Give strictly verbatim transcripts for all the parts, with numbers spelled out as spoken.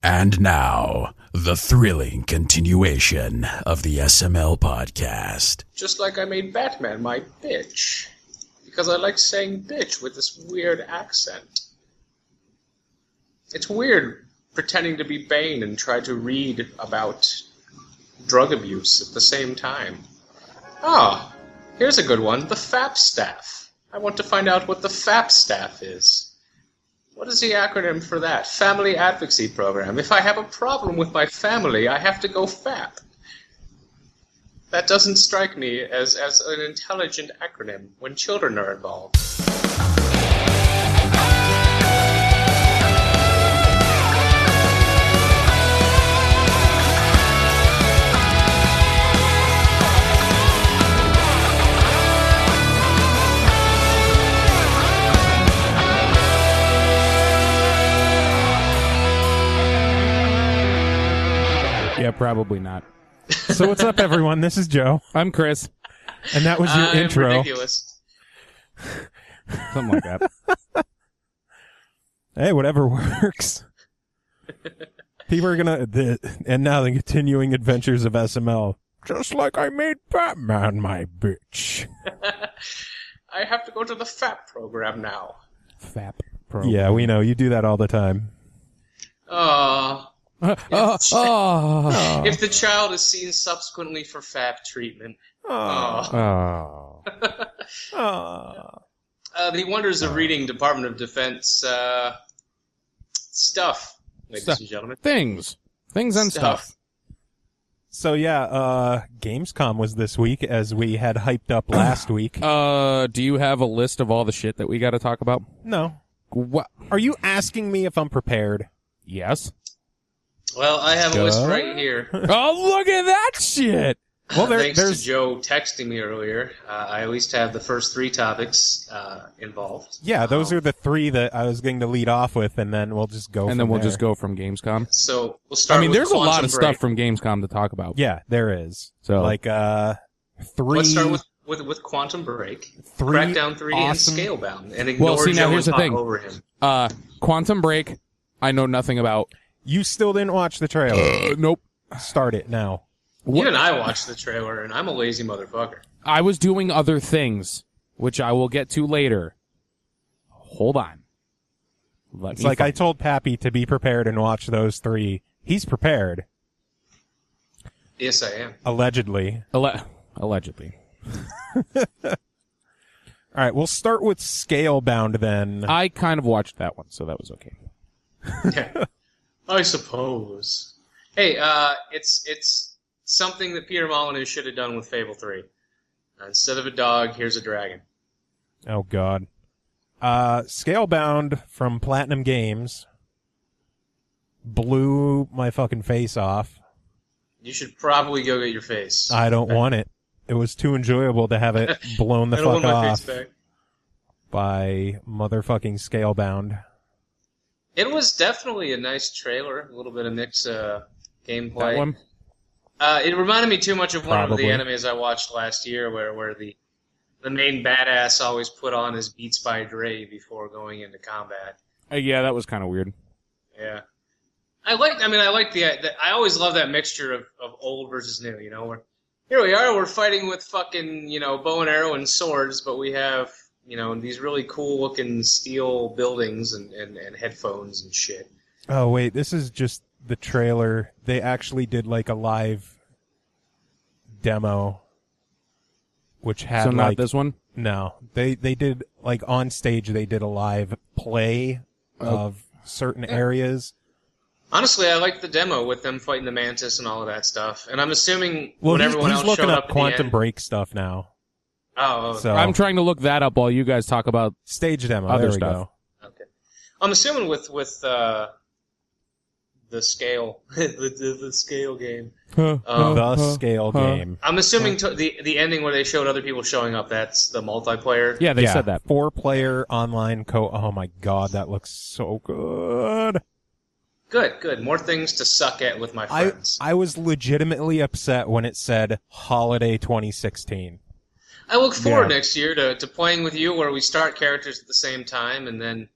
And now, the thrilling continuation of the S M L podcast. Just like I made Batman my bitch. Because I like saying bitch with this weird accent. It's weird pretending to be Bane and try to read about drug abuse at the same time. Ah, here's a good one. The F A P staff. I want to find out what the F A P staff is. What is the acronym for that? Family Advocacy Program. If I have a problem with my family, I have to go F A P. That doesn't strike me as, as an intelligent acronym when children are involved. Yeah, probably not. So what's up, everyone? This is Joe. I'm Chris. And that was your I'm intro. ridiculous. Something like that. Hey, whatever works. People are gonna... The, and now the continuing adventures of S M L. Just like I made Batman my bitch. I have to go to the F A P program now. F A P program. Yeah, we know. You do that all the time. Oh... Uh, oh, oh. If the child is seen subsequently for F A P treatment. Oh. Oh. Oh. Uh, the wonders of reading Department of Defense uh, stuff, ladies Stuff. and gentlemen. Things. Things and stuff. Stuff. So yeah, uh, Gamescom was this week, as we had hyped up last week. Uh, do you have a list of all the shit that we got to talk about? No. What? Are you asking me if I'm prepared? Yes. Well, I have a list Duh. right here. Oh, look at that shit! Well, there, Thanks there's... to Joe texting me earlier, uh, I at least have the first three topics uh, involved. Yeah, those Um, are the three that I was going to lead off with, and then we'll just go And from then we'll there. just go from Gamescom. So we'll start. I mean, with there's a lot Quantum of Break. stuff from Gamescom to talk about. Yeah, there is. So- like, uh, three... Let's start with, with with Quantum Break, Three Crackdown three D, awesome- and Scalebound, and ignore Well, see, now Joe here's and the talk thing. over him. Uh, Quantum Break, I know nothing about. You still didn't watch the trailer. Uh, nope. Start it now. Even I watched the trailer, and I'm a lazy motherfucker. I was doing other things, which I will get to later. Hold on. Let It's me like I find- told Pappy to be prepared and watch those three. He's prepared, Yes, I am. allegedly. Alle- allegedly. All right, we'll start with Scalebound then. I kind of watched that one, so that was okay. I suppose. Hey, uh, it's it's something that Peter Molyneux should have done with Fable three. Uh, instead of a dog, here's a dragon. Oh, God. Uh, Scalebound from Platinum Games blew my fucking face off. You should probably go get your face. I don't want it. It was too enjoyable to have it blown the I don't fuck want my off face back. by motherfucking Scalebound. It was definitely a nice trailer, a little bit of mix uh, gameplay. That one? Uh, it reminded me too much of one Probably. of the animes I watched last year, where where the the main badass always put on his Beats by Dre before going into combat. Uh, yeah, that was kind of weird. Yeah, I like. I mean, I like the, the. I always love that mixture of, of old versus new. You know, where here we are, we're fighting with fucking you know bow and arrow and swords, but we have you know these really cool looking steel buildings and, and, and headphones and shit. Oh, wait, this is just the trailer. They actually did like a live demo, which had So not like this one? no, they they did like on stage. They did a live play Oh. of certain areas. Honestly, I like the demo with them fighting the Mantis and all of that stuff. And I'm assuming Well, when he's, everyone he's else looking showed up up at the Quantum end. Break stuff now. Oh, So I'm trying to look that up while you guys talk about... stage demo. Other there we stuff. go. okay. I'm assuming with with uh, the scale, the, the the scale game. Um, The scale huh. game. I'm assuming to, the the ending where they showed other people showing up. That's the multiplayer. Yeah, they yeah, said that. four player online co. Oh my god, that looks so good. Good, good. More things to suck at with my I friends. I was legitimately upset when it said holiday twenty sixteen. I look forward Yeah. next year to, to playing with you where we start characters at the same time and then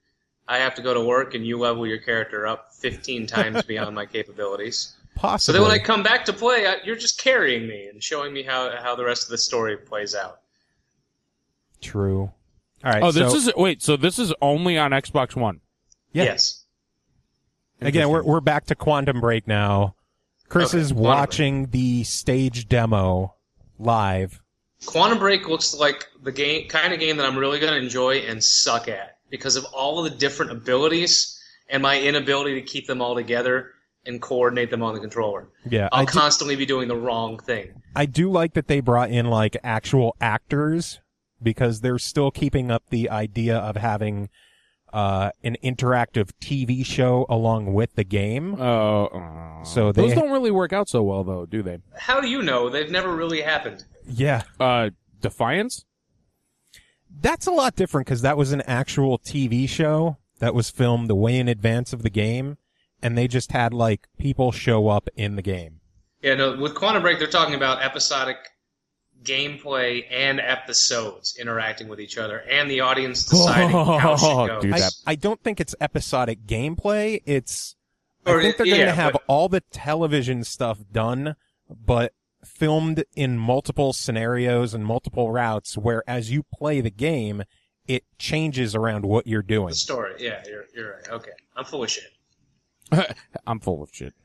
I have to go to work and you level your character up fifteen times beyond my capabilities. So Possibly. then when I come back to play, I, you're just carrying me and showing me how, how the rest of the story plays out. True. All right. Oh, this so, is wait. So this is only on Xbox One. Yeah. Yes. Again, we're we're back to Quantum Break now. Chris Okay, is Quantum watching the stage demo live. Quantum Break looks like the game, kind of game that I'm really going to enjoy and suck at because of all of the different abilities and my inability to keep them all together and coordinate them on the controller. Yeah, I'll I do, constantly be doing the wrong thing. I do like that they brought in like actual actors because they're still keeping up the idea of having uh, an interactive T V show along with the game. Oh, uh, So they- those don't really work out so well, though, do they? How do you know? They've never really happened. Yeah, Uh, Defiance. that's a lot different because that was an actual T V show that was filmed way in advance of the game, and they just had like people show up in the game. Yeah, no, with Quantum Break, they're talking about episodic gameplay and episodes interacting with each other, and the audience deciding how shit goes. Dude, I, that- I don't think it's episodic gameplay. It's Or I think it- they're going to yeah, have but- all the television stuff done, but filmed in multiple scenarios and multiple routes where as you play the game, it changes around what you're doing. The story, yeah, you're, you're right. Okay, I'm full of shit. I'm full of shit.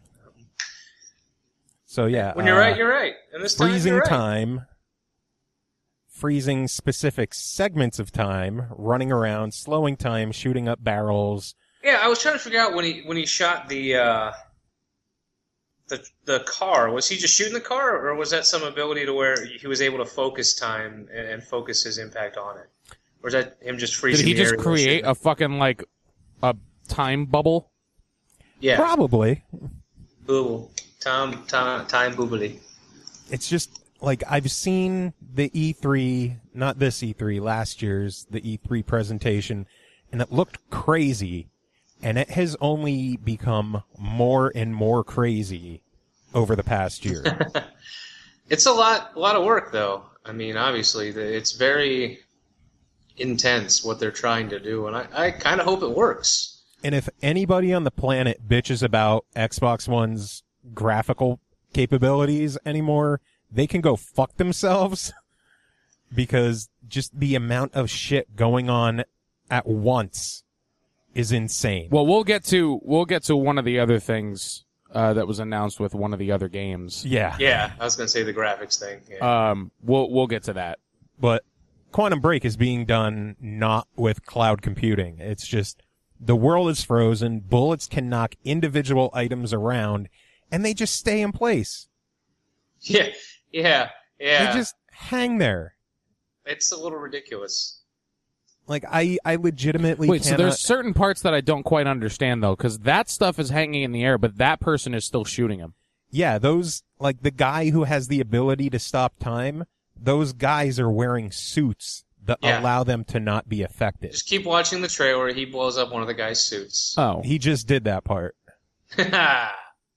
So yeah. When you're uh, right, you're right. And this time, freezing you're right. time, freezing specific segments of time, running around, slowing time, shooting up barrels. Yeah, I was trying to figure out when he when he shot the uh, the the car. Was he just shooting the car, or was that some ability to where he was able to focus time and, and focus his impact on it? Or is that him just freezing? Did he the just area while create shooting? a fucking like a time bubble? Yeah, Probably. booble. Tom, Tom, time boobily. It's just like I've seen the E three, not this E three, last year's, the E three presentation, and it looked crazy, and it has only become more and more crazy over the past year. It's a lot, a lot of work, though. I mean, obviously, the- it's very intense what they're trying to do, and I, I kind of hope it works. And if anybody on the planet bitches about Xbox One's graphical capabilities anymore, they can go fuck themselves because just the amount of shit going on at once is insane. Well, we'll get to we'll get to one of the other things uh, that was announced with one of the other games. yeah. Yeah, I was going to say the graphics thing. Yeah. Um, we'll we'll get to that. But Quantum Break is being done not with cloud computing. It's just the world is frozen, bullets can knock individual items around, and they just stay in place. yeah, yeah, yeah. They just hang there. It's a little ridiculous. Like, I, I legitimately Wait, so cannot... there's certain parts that I don't quite understand though, because that stuff is hanging in the air, but that person is still shooting him. Yeah, those, like, the guy who has the ability to stop time, those guys are wearing suits that Yeah. allow them to not be affected. Just keep watching the trailer where he blows up one of the guy's suits. Oh, He just did that part. yeah.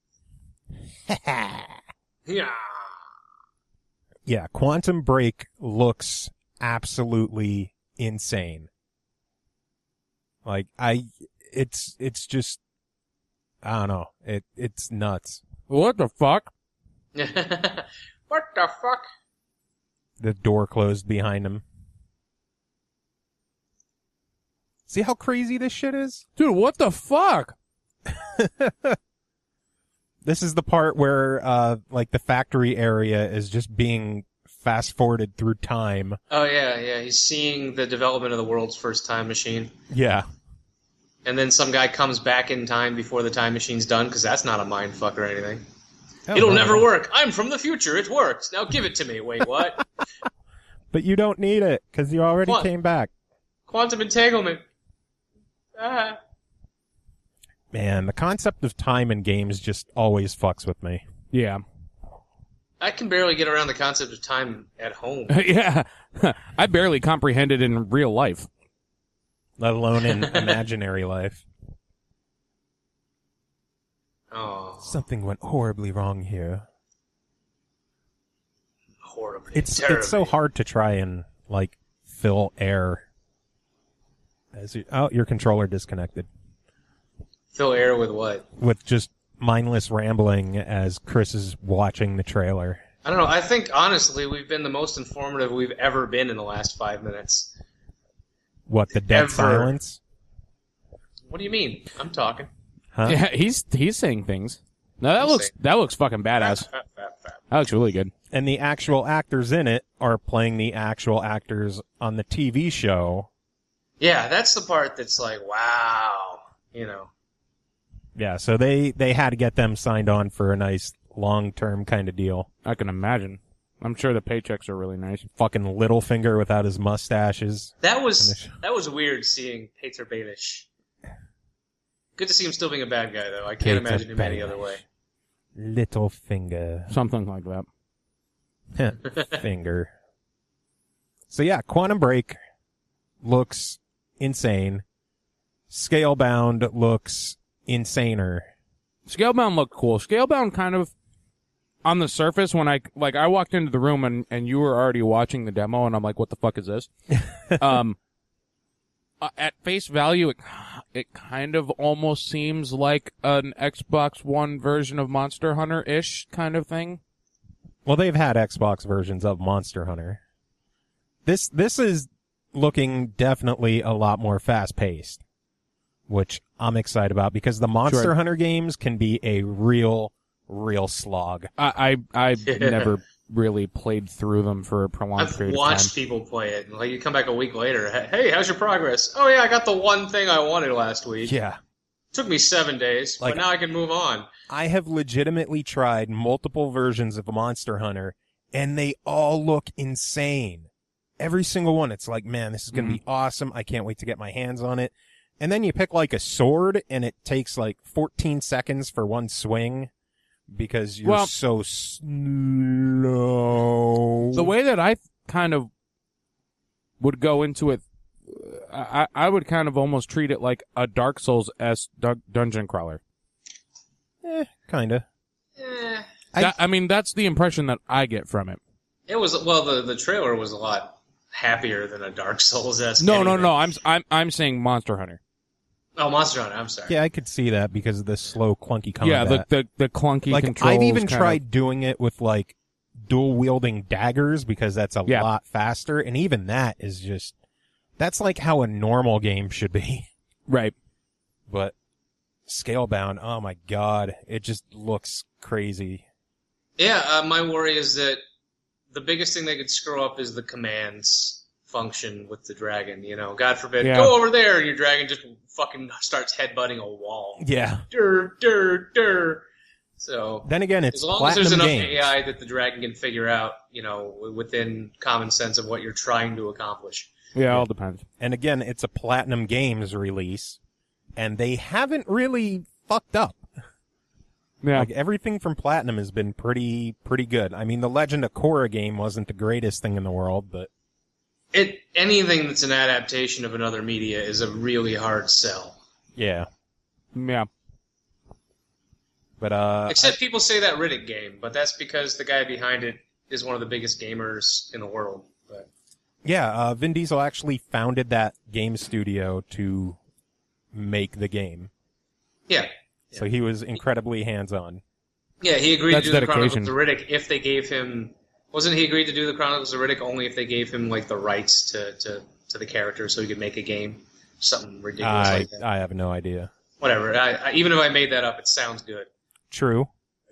Yeah, Quantum Break looks absolutely insane. Like, I, it's, it's just, I don't know. It, it's nuts. what the fuck? What the fuck? The door closed behind him. See how crazy this shit is? Dude, what the fuck? This is the part where, uh, like the factory area is just being fast forwarded through time. Oh, yeah, yeah. He's seeing the development of the world's first time machine. Yeah. And then some guy comes back in time before the time machine's done, because that's not a mind fuck or anything. Oh, It'll no. never work. I'm from the future. It works. Now give it to me. Wait, what? But you don't need it, because you already What? came back. Quantum entanglement. Ah. Man, the concept of time in games just always fucks with me. Yeah. I can barely get around the concept of time at home. yeah. I barely comprehend it in real life. Let alone in imaginary life. Oh, Something went horribly wrong here. horribly. It's terribly. it's so hard to try and like fill air. As you, oh, your controller disconnected. Fill air with what? With just mindless rambling as Chris is watching the trailer. I don't know. I think, honestly, we've been the most informative we've ever been in the last five minutes. What, the dead Ever. silence? What do you mean? I'm talking. Huh? Yeah, he's he's saying things. No, that I'm looks saying- that looks fucking badass. Fap, fap, fap. That looks really good. And the actual actors in it are playing the actual actors on the T V show. Yeah, that's the part that's like, wow. You know. Yeah, so they, they had to get them signed on for a nice long-term kind of deal. I can imagine. I'm sure the paychecks are really nice. Fucking Littlefinger without his mustaches. That was that was weird seeing Peter Baelish. Good to see him still being a bad guy, though. I can't Peter imagine him any Baelish. other way. Littlefinger. Something like that. Finger. So yeah, Quantum Break looks insane. Scalebound looks insaner. Scalebound looked cool. Scalebound kind of, on the surface, when I, like, I walked into the room and, and you were already watching the demo and I'm like, what the fuck is this? um, uh, at face value, it, it kind of almost seems like an Xbox One version of Monster Hunter-ish kind of thing. Well, they've had Xbox versions of Monster Hunter. This, this is looking definitely a lot more fast-paced, which I'm excited about because the Monster Sure. Hunter games can be a real, real slog. I, I, I never really played through them for a prolonged I've period watched of time. people play it. Like, you come back a week later, hey, how's your progress? Oh, yeah, I got the one thing I wanted last week. Yeah. Took me seven days, Like- but now I can move on. I have legitimately tried multiple versions of Monster Hunter, and they all look insane. Every single one. It's like, man, this is going to be awesome. I can't wait to get my hands on it. And then you pick like a sword, and it takes like fourteen seconds for one swing because you're Well- so slow. The way that I kind of would go into it, I, I would kind of almost treat it like a Dark Souls-esque dun- dungeon crawler. Eh, kinda. Eh, I- That, I mean, that's the impression that I get from it. it was, well, the, the trailer was a lot happier than a Dark Souls-esque. No, no, anyway. no. I'm I'm I'm saying Monster Hunter. Oh, Monster Hunter, I'm sorry. Yeah, I could see that because of the slow, clunky combat. Yeah, the the, the clunky like controls. I've even kind tried of- doing it with like dual wielding daggers because that's a Yeah. lot faster, and even that is just that's like how a normal game should be. right. But Scalebound, oh my god, it just looks crazy. Yeah, uh, my worry is that the biggest thing they could screw up is the commands function with the dragon. You know, God forbid, Yeah. go over there, and your dragon just fucking starts headbutting a wall. Yeah. Dur, dur, dur. So, Then again, it's as long as there's Platinum enough Games. A I that the dragon can figure out, you know, within common sense of what you're trying to accomplish. Yeah, it all depends. And again, it's a Platinum Games release, and they haven't really fucked up. Yeah. Like everything from Platinum has been pretty pretty good. I mean, the Legend of Korra game wasn't the greatest thing in the world, but It anything that's an adaptation of another media is a really hard sell. yeah. yeah. But uh, Except people say that Riddick game, but that's because the guy behind it is one of the biggest gamers in the world. But yeah, uh, Vin Diesel actually founded that game studio to make the game, yeah, so he was incredibly hands-on. yeah, he agreed That's to do the dedication. Chronicles of Riddick if they gave him. Wasn't he agreed to do the Chronicles of Riddick only if they gave him like the rights to, to, to the character so he could make a game? Something ridiculous I like that. I have no idea. Whatever. I, I, even if I made that up, it sounds good. True.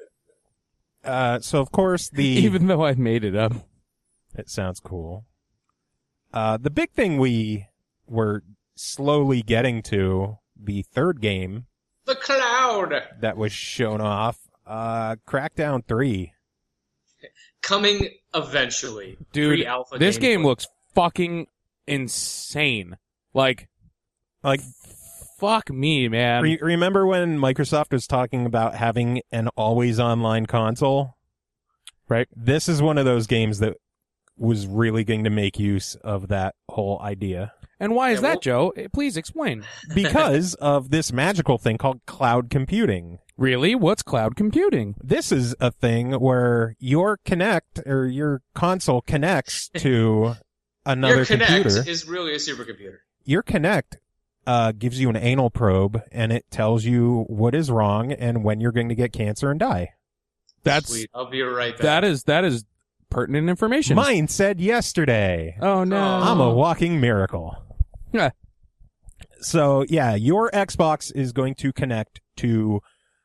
Uh, so of course the Even though I made it up. it sounds cool. Uh, the big thing we were slowly getting to, the third game The Cloud that was shown off, uh, Crackdown three. coming eventually. Dude, Pre-alpha this game gameplay. looks fucking insane. Like, Like, fuck me, man. re- remember when Microsoft was talking about having an always online console? Right. This is one of those games that was really going to make use of that whole idea. And why is Yeah, that, Joe? Eh, Please explain. Because of this magical thing called cloud computing. Really? What's cloud computing? This is a thing where your Kinect or your console connects to another Your Kinect computer. is really a supercomputer. Your Kinect uh, gives you an anal probe, and it tells you what is wrong and when you're going to get cancer and die. That's Sweet. I'll be right back. that is that is pertinent information. Mine said yesterday. Oh no, I'm a walking miracle. Yeah. So, yeah, your Xbox is going to connect to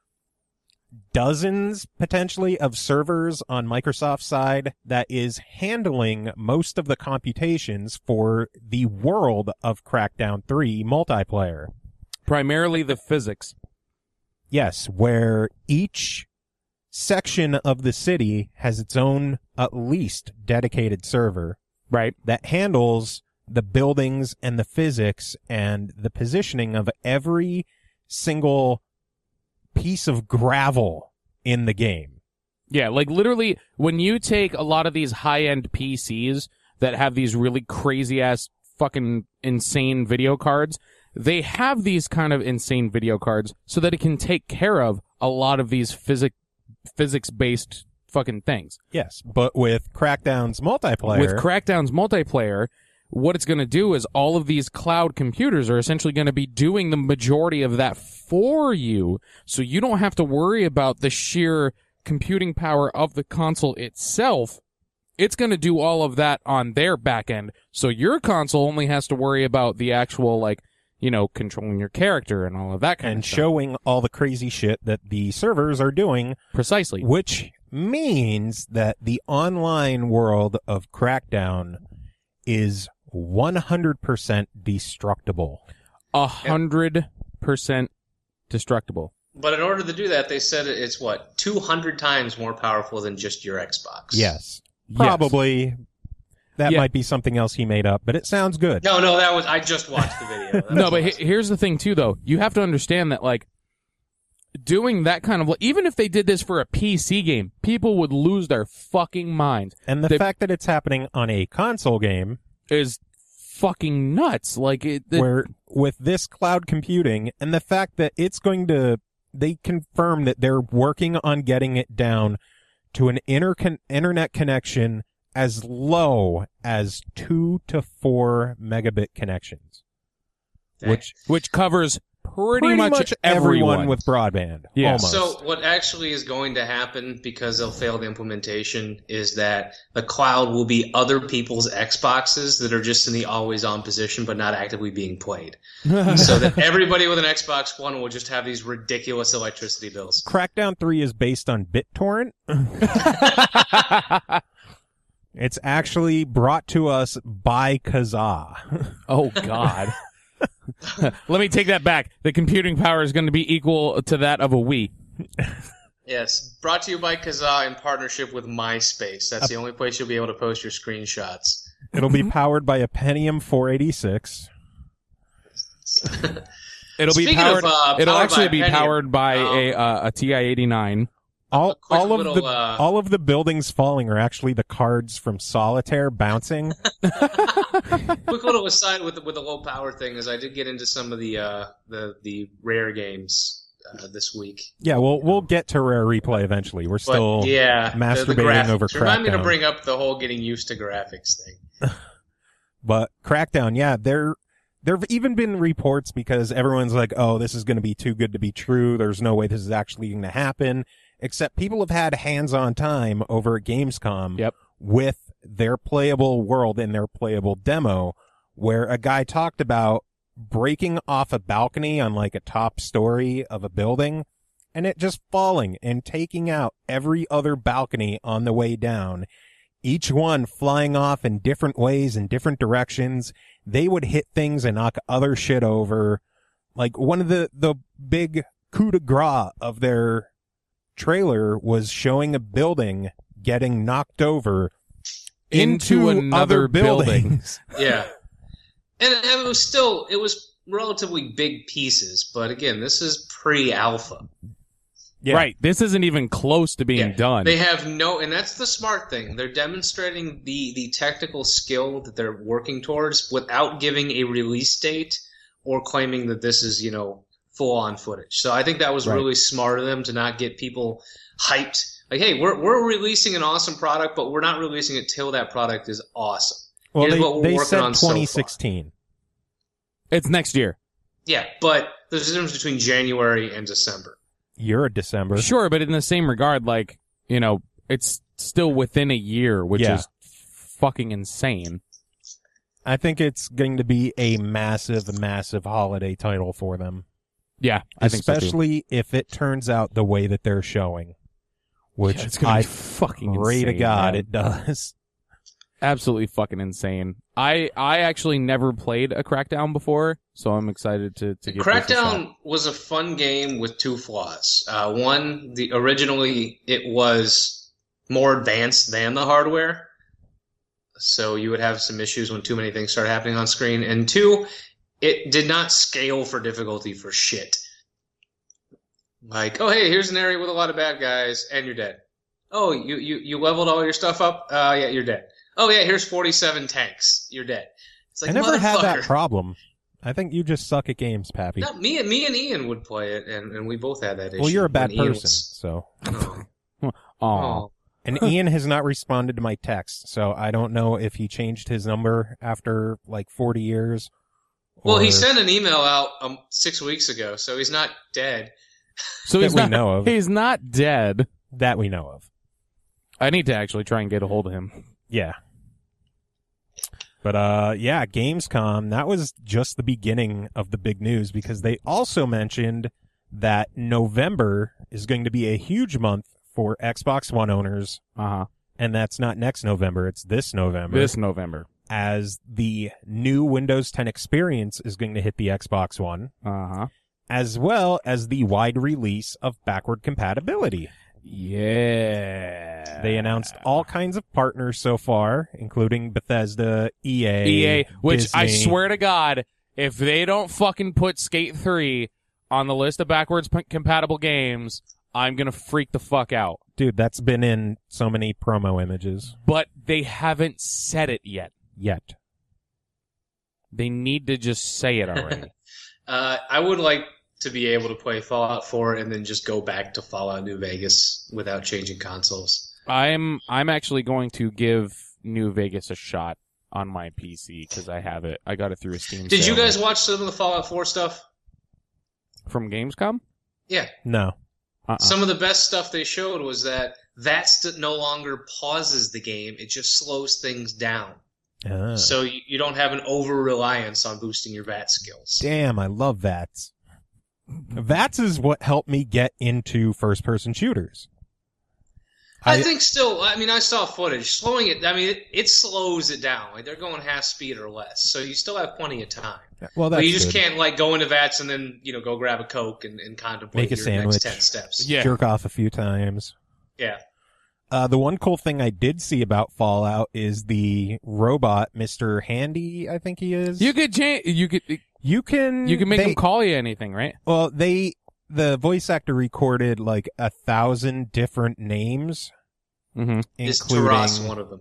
dozens, potentially, of servers on Microsoft's side that is handling most of the computations for the world of Crackdown three multiplayer. Primarily the physics. Yes, where each section of the city has its own, at least, dedicated server Right. that handles the buildings and the physics and the positioning of every single piece of gravel in the game. Yeah, like literally when you take a lot of these high-end P Cs that have these really crazy-ass fucking insane video cards, they have these kind of insane video cards so that it can take care of a lot of these physic physics-based fucking things. Yes, but with Crackdown's multiplayer... With Crackdown's multiplayer, what it's going to do is all of these cloud computers are essentially going to be doing the majority of that for you, so you don't have to worry about the sheer computing power of the console itself. It's going to do all of that on their back end, so your console only has to worry about the actual, like, you know, controlling your character and all of that kind and of stuff. showing all the crazy shit that the servers are doing, Precisely. which means that the online world of Crackdown is one hundred percent destructible. A hundred percent destructible. But in order to do that, they said it's, what, two hundred times more powerful than just your Xbox. Yes. Probably. That Yeah. might be something else he made up, but it sounds good. No, no, that was, I just watched the video. That No, was but he- awesome. here's the thing too, though. You have to understand that, like, doing that kind of, even if they did this for a P C game, people would lose their fucking minds. And the They- fact that it's happening on a console game, Is fucking nuts. Like, it, it where with this cloud computing, and the fact that it's going to, they confirm that they're working on getting it down to an intercon- internet connection as low as two to four megabit connections, Okay. which which covers pretty, pretty much, much everyone. everyone with broadband. Yeah. Almost. So what actually is going to happen, because they'll fail the implementation, is that the cloud will be other people's Xboxes that are just in the always-on position but not actively being played. So that everybody with an Xbox One will just have these ridiculous electricity bills. Crackdown three is based on BitTorrent. It's actually brought to us by Kazaa. Oh, God. Let me take that back. The computing power is going to be equal to that of a Wii. Yes, brought to you by Kazaa in partnership with MySpace. That's the only place you'll be able to post your screenshots. It'll be powered by a Pentium four eighty-six. It'll be Speaking powered. of, uh, it'll powered actually by be Pentium, powered by um, a uh, a T I eighty-nine. All, quick all of little, the uh, all of the buildings falling are actually the cards from Solitaire bouncing. Quick little aside with the, with the low power thing is I did get into some of the uh, the the rare games uh, this week. Yeah, we'll we'll get to Rare Replay eventually. We're But still yeah, the- the masturbating graphics. over Remind me to Crackdown. bring up the whole getting used to graphics thing. But Crackdown, yeah, there there've even been reports because everyone's like, "Oh, this is going to be too good to be true. There's no way this is actually going to happen." Except people have had hands-on time over at Gamescom Yep. with their playable world and their playable demo, where a guy talked about breaking off a balcony on like a top story of a building and it just falling and taking out every other balcony on the way down, each one flying off in different ways in different directions. They would hit things and knock other shit over. Like one of the, the big coup de grace of their trailer was showing a building getting knocked over Into into, another other building. buildings. Yeah, and it, it was still it was relatively big pieces, but again, this is pre-alpha. Yeah. Right. This isn't even close to being Yeah, done. They have no, and that's the smart thing. They're demonstrating the the technical skill that they're working towards without giving a release date or claiming that this is, you know, full on footage. So I think that was Right. really smart of them to not get people hyped. Like, hey, we're we're releasing an awesome product, but we're not releasing it till that product is awesome. Well, Here's they, what we're they working said on so far. twenty sixteen. It's next year. Yeah, but there's a difference between January and December. You're a December. Sure, but in the same regard, like, you know, it's still within a year, which Yeah. is fucking insane. I think it's going to be a massive, massive holiday title for them. Yeah, I think so too. Especially if it turns out the way that they're showing. Which Yeah, it's gonna I be fucking pray to insane, God man. it does. Absolutely fucking insane. I I actually never played a Crackdown before, so I'm excited to to give this a shot. Crackdown was a fun game with two flaws. Uh, one, the originally it was more advanced than the hardware, so you would have some issues when too many things started happening on screen. And two, it did not scale for difficulty for shit. Like, oh hey, here's an area with a lot of bad guys, and you're dead. Oh, you you, you leveled all your stuff up? Uh, yeah, you're dead. Oh yeah, here's forty-seven tanks. You're dead. It's like, I never had that motherfucker. problem. I think you just suck at games, Pappy. No, me and me and Ian would play it, and, and we both had that issue. Well, you're a bad when Ian person, was- so. Oh. Aw. Oh. And Ian has not responded to my text, so I don't know if he changed his number after like forty years. Well, he or- sent an email out um, six weeks ago, so he's not dead. So he's that we not know of. he's not dead. that we know of. I need to actually try and get a hold of him. Yeah. But uh yeah, Gamescom, that was just the beginning of the big news because they also mentioned that November is going to be a huge month for Xbox One owners, Uh-huh. and that's not next November, it's this November. This November. As the new Windows ten experience is going to hit the Xbox One, Uh-huh. as well as the wide release of backward compatibility. Yeah. They announced all kinds of partners so far, including Bethesda, E A, E A, which I Disney. swear to God, if they don't fucking put Skate three on the list of backwards p- compatible games, I'm gonna freak the fuck out. Dude, that's been in so many promo images But they haven't said it yet. yet. They need to just say it already. Uh, I would like to be able to play Fallout four and then just go back to Fallout New Vegas without changing consoles. I'm I'm actually going to give New Vegas a shot on my P C because I have it. I got it through a Steam Did sale you guys watch some of the Fallout four stuff? from Gamescom. Yeah. No. Uh-uh. Some of the best stuff they showed was that that st- no longer pauses the game. It just slows things down. Ah. So you, you don't have an over-reliance on boosting your V A T skills. Damn, I love V A Ts. V A Ts is what helped me get into first-person shooters. I, I- think still, I mean, I saw footage. Slowing it, I mean, it, it slows it down. Like, they're going half speed or less. So you still have plenty of time. Well, that's But you just good. can't, like, go into V A Ts and then, you know, go grab a Coke and, and contemplate Make a your sandwich. next ten steps. Yeah. Jerk off a few times. Yeah. Uh, the one cool thing I did see about Fallout is the robot, Mister Handy, I think he is. You could change. You could. You can. You can make they, them call you anything, right? Well, they the voice actor recorded like a thousand different names, Mm-hmm. Is including. Taras one of them?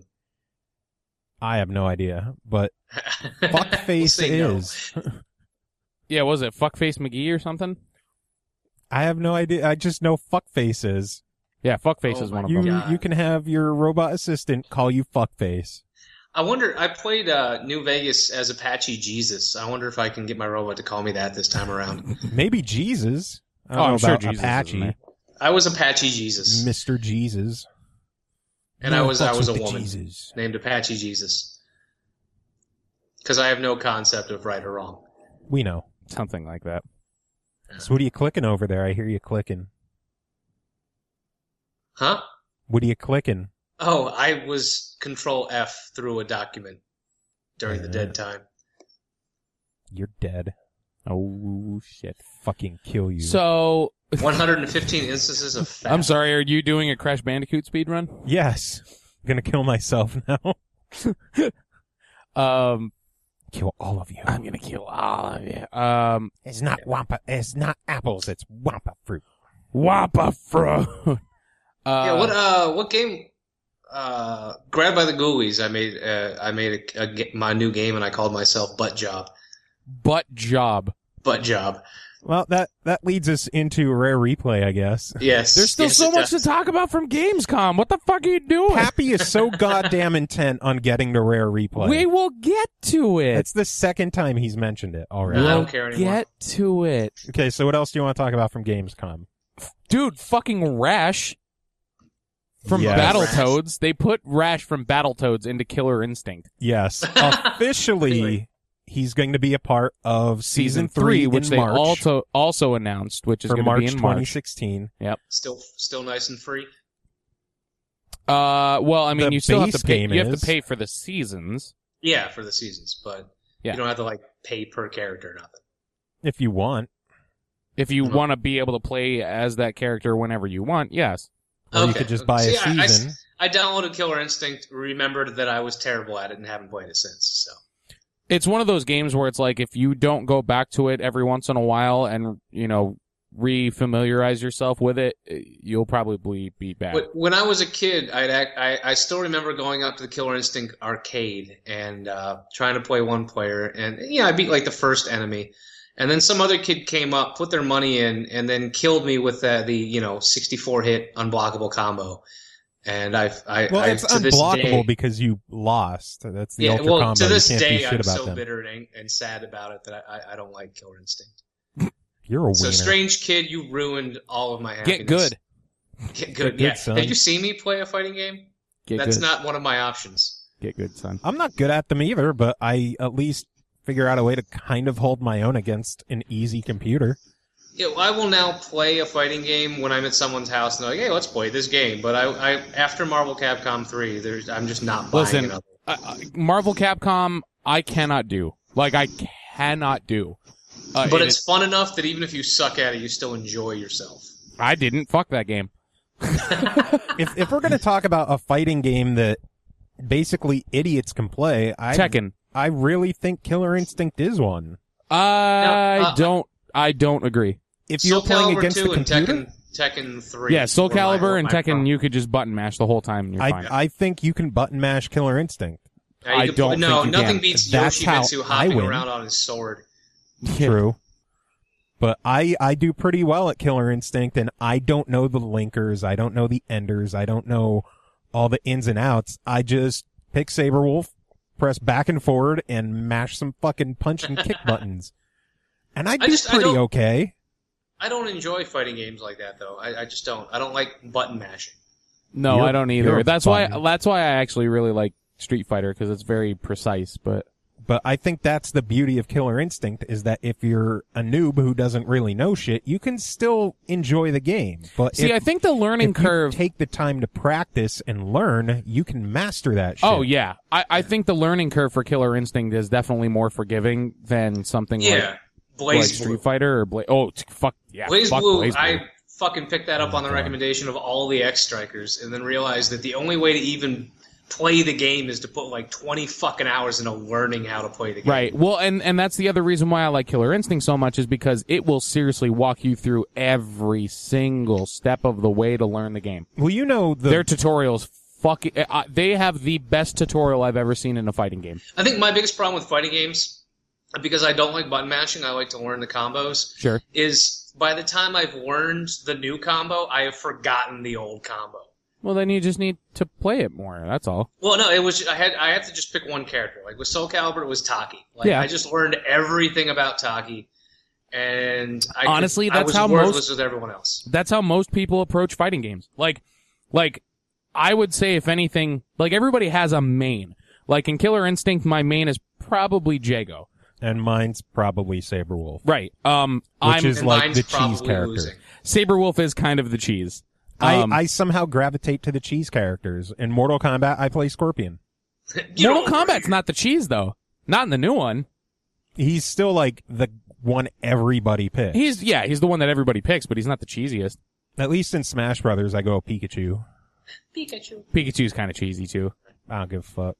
I have no idea, but We'll Fuckface say no. is. Yeah, was it Fuckface McGee or something? I have no idea. I just know Fuckface is. Yeah, Fuckface Oh is one my of You them. God. you can have your robot assistant call you Fuckface. I wonder, I played uh, New Vegas as Apache Jesus. I wonder if I can get my robot to call me that this time around. Maybe Jesus. I Oh, don't know I'm sure about Jesus is in Apache, there. I was Apache Jesus. Mister Jesus. And I was I fucks was a with the woman Jesus. named Apache Jesus. Because I have no concept of right or wrong. We know. Something like that. So what are you clicking over there? I hear you clicking. Huh? What are you clicking? Oh, I was Control F through a document during the Yeah. dead time. You're dead. Oh shit. Fucking kill you. So one hundred fifteen instances of fat. I'm sorry. Are you doing a Crash Bandicoot speed run? Yes. I'm gonna kill myself now. Um, Kill all of you. I'm gonna kill all of you. Um, It's not wampa. It's not apples. It's wampa fruit. Wampa fruit. Uh, Yeah, what uh, what game? Uh, Grabbed by the Ghoulies. I made uh, I made a, a, my new game and I called myself Butt Job. butt job. Butt Job. Well, that, that leads us into Rare Replay, I guess. Yes. There's still yes, so it much does. to talk about from Gamescom. What the fuck are you doing? Pappy is so goddamn intent on getting to Rare Replay. We will get to it. It's the second time he's mentioned it already. No, I We'll don't care anymore. get to it. Okay, so what else do you want to talk about from Gamescom? Dude, fucking Rash from Yes. Battletoads. They put Rash from Battletoads into Killer Instinct. Yes, officially, Really? he's going to be a part of Season season three, which in they March also also announced, which is for going to March be in twenty March. sixteen. Still, still nice and free. Uh, well, I mean, The you still have base to pay. game You have is- to pay for the seasons. Yeah, for the seasons, but Yeah. you don't have to like pay per character or nothing. If you want, If you Mhm. want to be able to play as that character whenever you want, yes. or you Okay. could just buy See, a I- I- season. I downloaded Killer Instinct, remembered that I was terrible at it, and haven't played it since. So It's one of those games where it's like if you don't go back to it every once in a while and, you know, re-familiarize yourself with it, you'll probably be bad. But when I was a kid, I'd act, I I still remember going up to the Killer Instinct arcade and uh, trying to play one player, and yeah, I beat like the first enemy, and then some other kid came up, put their money in, and then killed me with uh, the you know sixty-four hit unblockable combo, and I I Well, I, it's to this unblockable day, because you lost. That's the yeah, ultra well combo. to this you can't day do shit I'm about so them. bitter and, and sad about it that I, I I don't like Killer Instinct. You're a wiener. So strange kid, you ruined all of my happiness. Get good. Get good. Get good, yeah. son. Have you seen me play a fighting game? Get That's good. not one of my options. Get good, son. I'm not good at them either, but I at least figure out a way to kind of hold my own against an easy computer. Yeah, well, I will now play a fighting game when I'm at someone's house and they're like, "Hey, let's play this game." But I, I after Marvel Capcom three, there's I'm just not buying Listen, another. uh, uh, Marvel Capcom, I cannot do. Like, I cannot do. Uh, But it it's is- fun enough that even if you suck at it, you still enjoy yourself. I didn't. Fuck that game. If if we're going to talk about a fighting game that basically idiots can play, I Tekken. I really think Killer Instinct is one. I uh, don't. I don't agree. If you're Soul playing Calibur against the two and computer, Tekken, Tekken three. Yeah, Soul were my- Calibur were and my Tekken, problem. you could just button mash the whole time and you're I fine. I think you can button mash Killer Instinct. Yeah, you I can- don't No, think you nothing can. beats That's how Yoshimitsu I hopping win. around on his sword. True. But I, I do pretty well at Killer Instinct, and I don't know the linkers, I don't know the enders, I don't know all the ins and outs. I just pick Saberwolf, press back and forward, and mash some fucking punch and kick buttons. And I do just- I pretty don't- okay. I don't enjoy fighting games like that, though. I, I just don't. I don't like button mashing. No, You're- I don't you're either. a That's why. button. That's why I actually really like Street Fighter because it's very precise. But But I think that's the beauty of Killer Instinct, is that if you're a noob who doesn't really know shit, you can still enjoy the game. But see, if, I think the learning if you curve. take the time to practice and learn, you can master that shit. Oh yeah, I, I think the learning curve for Killer Instinct is definitely more forgiving than something Yeah, like, like Blaze Street Blue. Fighter or Blaze. Oh, t- fuck yeah, Blaze fuck Blue, Blaze Blue. I fucking picked that up on the recommendation of all the X Strikers, and then realized that the only way to even play the game is to put like twenty fucking hours into learning how to play the game. Right. Well, and, and that's the other reason why I like Killer Instinct so much is because it will seriously walk you through every single step of the way to learn the game. Well, you know the Their tutorials, fucking, uh, they have the best tutorial I've ever seen in a fighting game. I think my biggest problem with fighting games, because I don't like button mashing, I like to learn the combos, Sure. is by the time I've learned the new combo, I have forgotten the old combo. Well, then you just need to play it more. That's all. Well, no, it was I had I had to just pick one character. Like with Soul Calibur, it was Taki. Like Yeah. I just learned everything about Taki, and I Honestly, could, I that's was how worthless most- with everyone else. That's how most people approach fighting games. Like, like, I would say if anything, like everybody has a main. Like in Killer Instinct, my main is probably Jago. and mine's probably Saberwolf, Right. Um, which I'm, is And like mine's the cheese probably character. losing. Saberwolf is kind of the cheese. Um, I, I somehow gravitate to the cheese characters. In Mortal Kombat, I play Scorpion. You Mortal don't- Kombat's not the cheese though. Not in the new one. He's still like the one everybody picks. He's yeah, he's the one that everybody picks, but he's not the cheesiest. At least in Smash Brothers, I go Pikachu. Pikachu. Pikachu's kind of cheesy too. I don't give a fuck.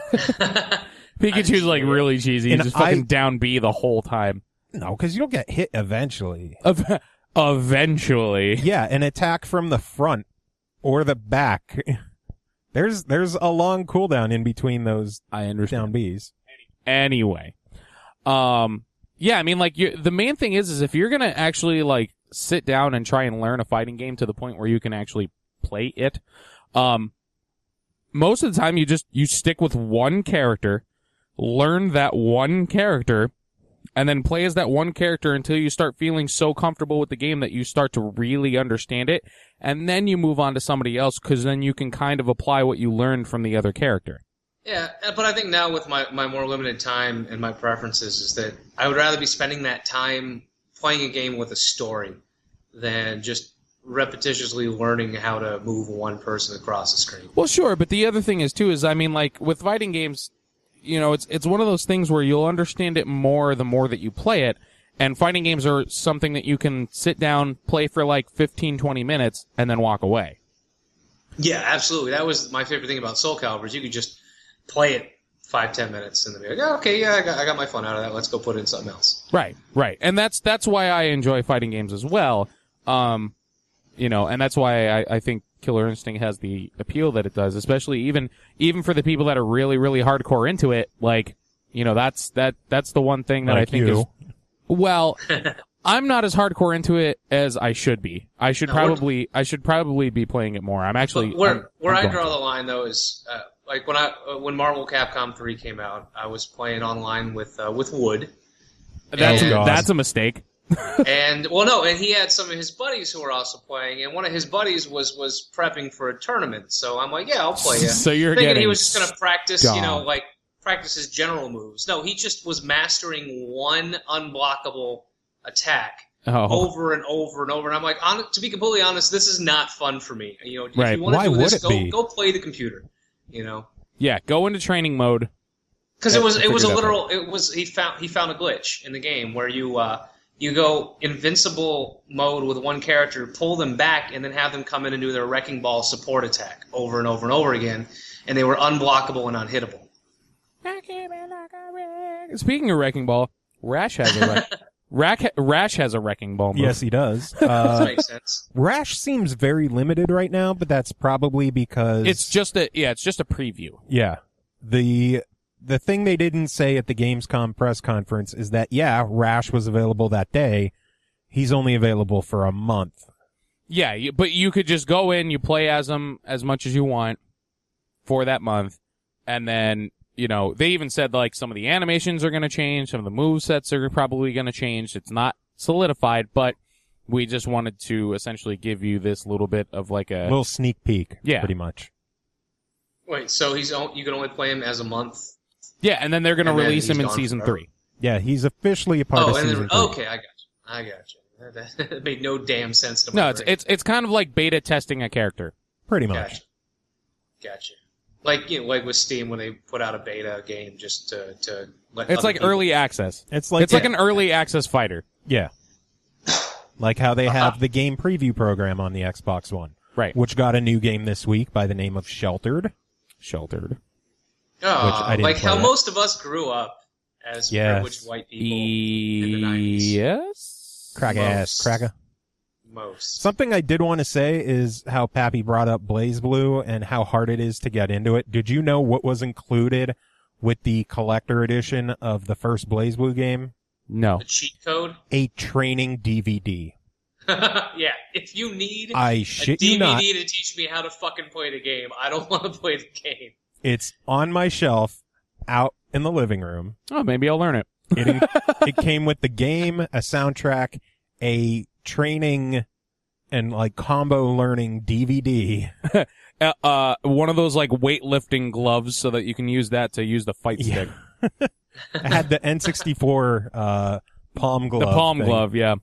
Pikachu's like really cheesy. He's And just fucking I- down B the whole time. No, because you'll get hit eventually. Ev- Eventually. Yeah, an attack from the front or the back. There's there's a long cooldown in between those I understand. down Bs. Anyway, um, yeah, I mean, like, you, the main thing is, is if you're gonna actually, like, sit down and try and learn a fighting game to the point where you can actually play it, um, most of the time you just, you stick with one character, learn that one character, and then play as that one character until you start feeling so comfortable with the game that you start to really understand it, and then you move on to somebody else, because then you can kind of apply what you learned from the other character. Yeah, but I think now with my, my more limited time and my preferences is that I would rather be spending that time playing a game with a story than just repetitiously learning how to move one person across the screen. Well, sure, but the other thing is, too, is, I mean, like, with fighting games, you know, it's it's one of those things where you'll understand it more the more that you play it, and fighting games are something that you can sit down, play for, like, fifteen, twenty minutes, and then walk away. Yeah, absolutely. That was my favorite thing about Soul Calibur, is you could just play it five, ten minutes, and then be like, oh, okay, yeah, I got, I got my fun out of that. Let's go put it in something else. Right, right. And that's that's why I enjoy fighting games as well. Um, you know, and that's why I, I think Killer Instinct has the appeal that it does, especially even even for the people that are really, really hardcore into it. Like, you know, that's that that's the one thing that Like I think you. is well. I'm not as hardcore into it as I should be. I should No, probably I should probably be playing it more. I'm actually But where I'm- where I'm I going draw to. the line though is uh, like when I uh, when Marvel Capcom three came out, I was playing online with uh, with Wood, That's and- a, God. that's a mistake. and well, no, and he had some of his buddies who were also playing, and one of his buddies was was prepping for a tournament. So I'm like, yeah, I'll play you. So you're thinking getting he was just going to practice, you know, God. like practice his general moves. No, he just was mastering one unblockable attack oh. over and over and over. And I'm like, on, to be completely honest, this is not fun for me. You know, if Right. you want Why to do would this, it go be? go play the computer. You know. Yeah, go into training mode. Because Yeah, it was I it was a figured that literal it was he found he found a glitch in the game where you uh, you go invincible mode with one character, pull them back, and then have them come in and do their wrecking ball support attack over and over and over again, and they were unblockable and unhittable. Speaking of wrecking ball, Rash has a wreck- Rack- Rash has a wrecking ball move. Yes, he does. Does that Uh, make sense? Rash seems very limited right now, but that's probably because It's just a yeah, it's just a preview. yeah. The the thing they didn't say at the Gamescom press conference is that yeah, Rash was available that day. He's only available for a month. Yeah, you, but you could just go in, you play as him as much as you want for that month, and then, you know, they even said, like, some of the animations are going to change, some of the movesets are probably going to change. It's not solidified, but we just wanted to essentially give you this little bit of, like, A a... little sneak peek, Yeah. pretty much. Wait, so he's on- you can only play him as a month? Yeah, and then they're going to And then release him he's in gone season forever. three. Yeah, he's officially a part Oh, of and season then, three. okay, I got you. I got you. That, that made no damn sense to me. No, it's it's it's kind of like beta testing a character. Pretty much. Gotcha. Gotcha. Like you know, like with Steam when they put out a beta game just to to let. It's other like people- early access. It's like It's like an early access fighter. yeah. Like how they have the game preview program on the Xbox One. Right. Which got a new game this week by the name of Sheltered. Sheltered. Oh, which I didn't like play how it. most of us grew up as Yes. privileged white people. in the nineties. Yes. Crack ass, Most. cracker. Most. Something I did want to say is how Pappy brought up Blaze Blue and how hard it is to get into it. Did you know what was included with the collector edition of the first Blaze Blue game? No. The cheat code. A training D V D. Yeah, if you need I a shit D V D you not. to teach me how to fucking play the game, I don't want to play the game. It's on my shelf out in the living room. Oh, maybe I'll learn it. It, in- it came with the game, a soundtrack, a training and like combo learning D V D. Uh, uh, one of those like weightlifting gloves so that you can use that to use the fight Yeah. stick. I had the N sixty-four uh, palm glove. The palm thing. glove, yeah.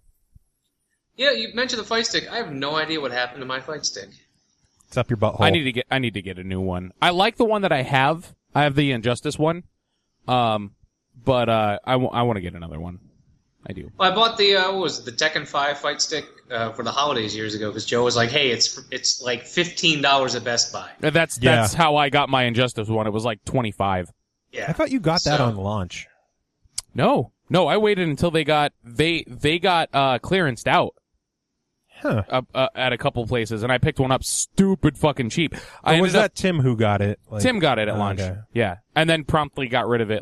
Yeah, you mentioned the fight stick. I have no idea what happened to my fight stick. It's up your butthole. I need to get I need to get a new one. I like the one that I have. I have the Injustice one. Um, but uh, I, w- I want to get another one. I do. Well, I bought the uh, what was it, the Tekken five fight stick uh, for the holidays years ago because Joe was like, "Hey, it's it's like fifteen dollars at Best Buy." Uh, That's Yeah. that's how I got my Injustice one. It was like twenty-five. Yeah, I thought you got that So- on launch. No, no, I waited until they got they they got uh clearanced out Huh. uh, uh, at a couple places, and I picked one up stupid fucking cheap. I Or was ended up- that Tim who got it? Like- Tim got it at Oh, launch. okay. Yeah, and then promptly got rid of it like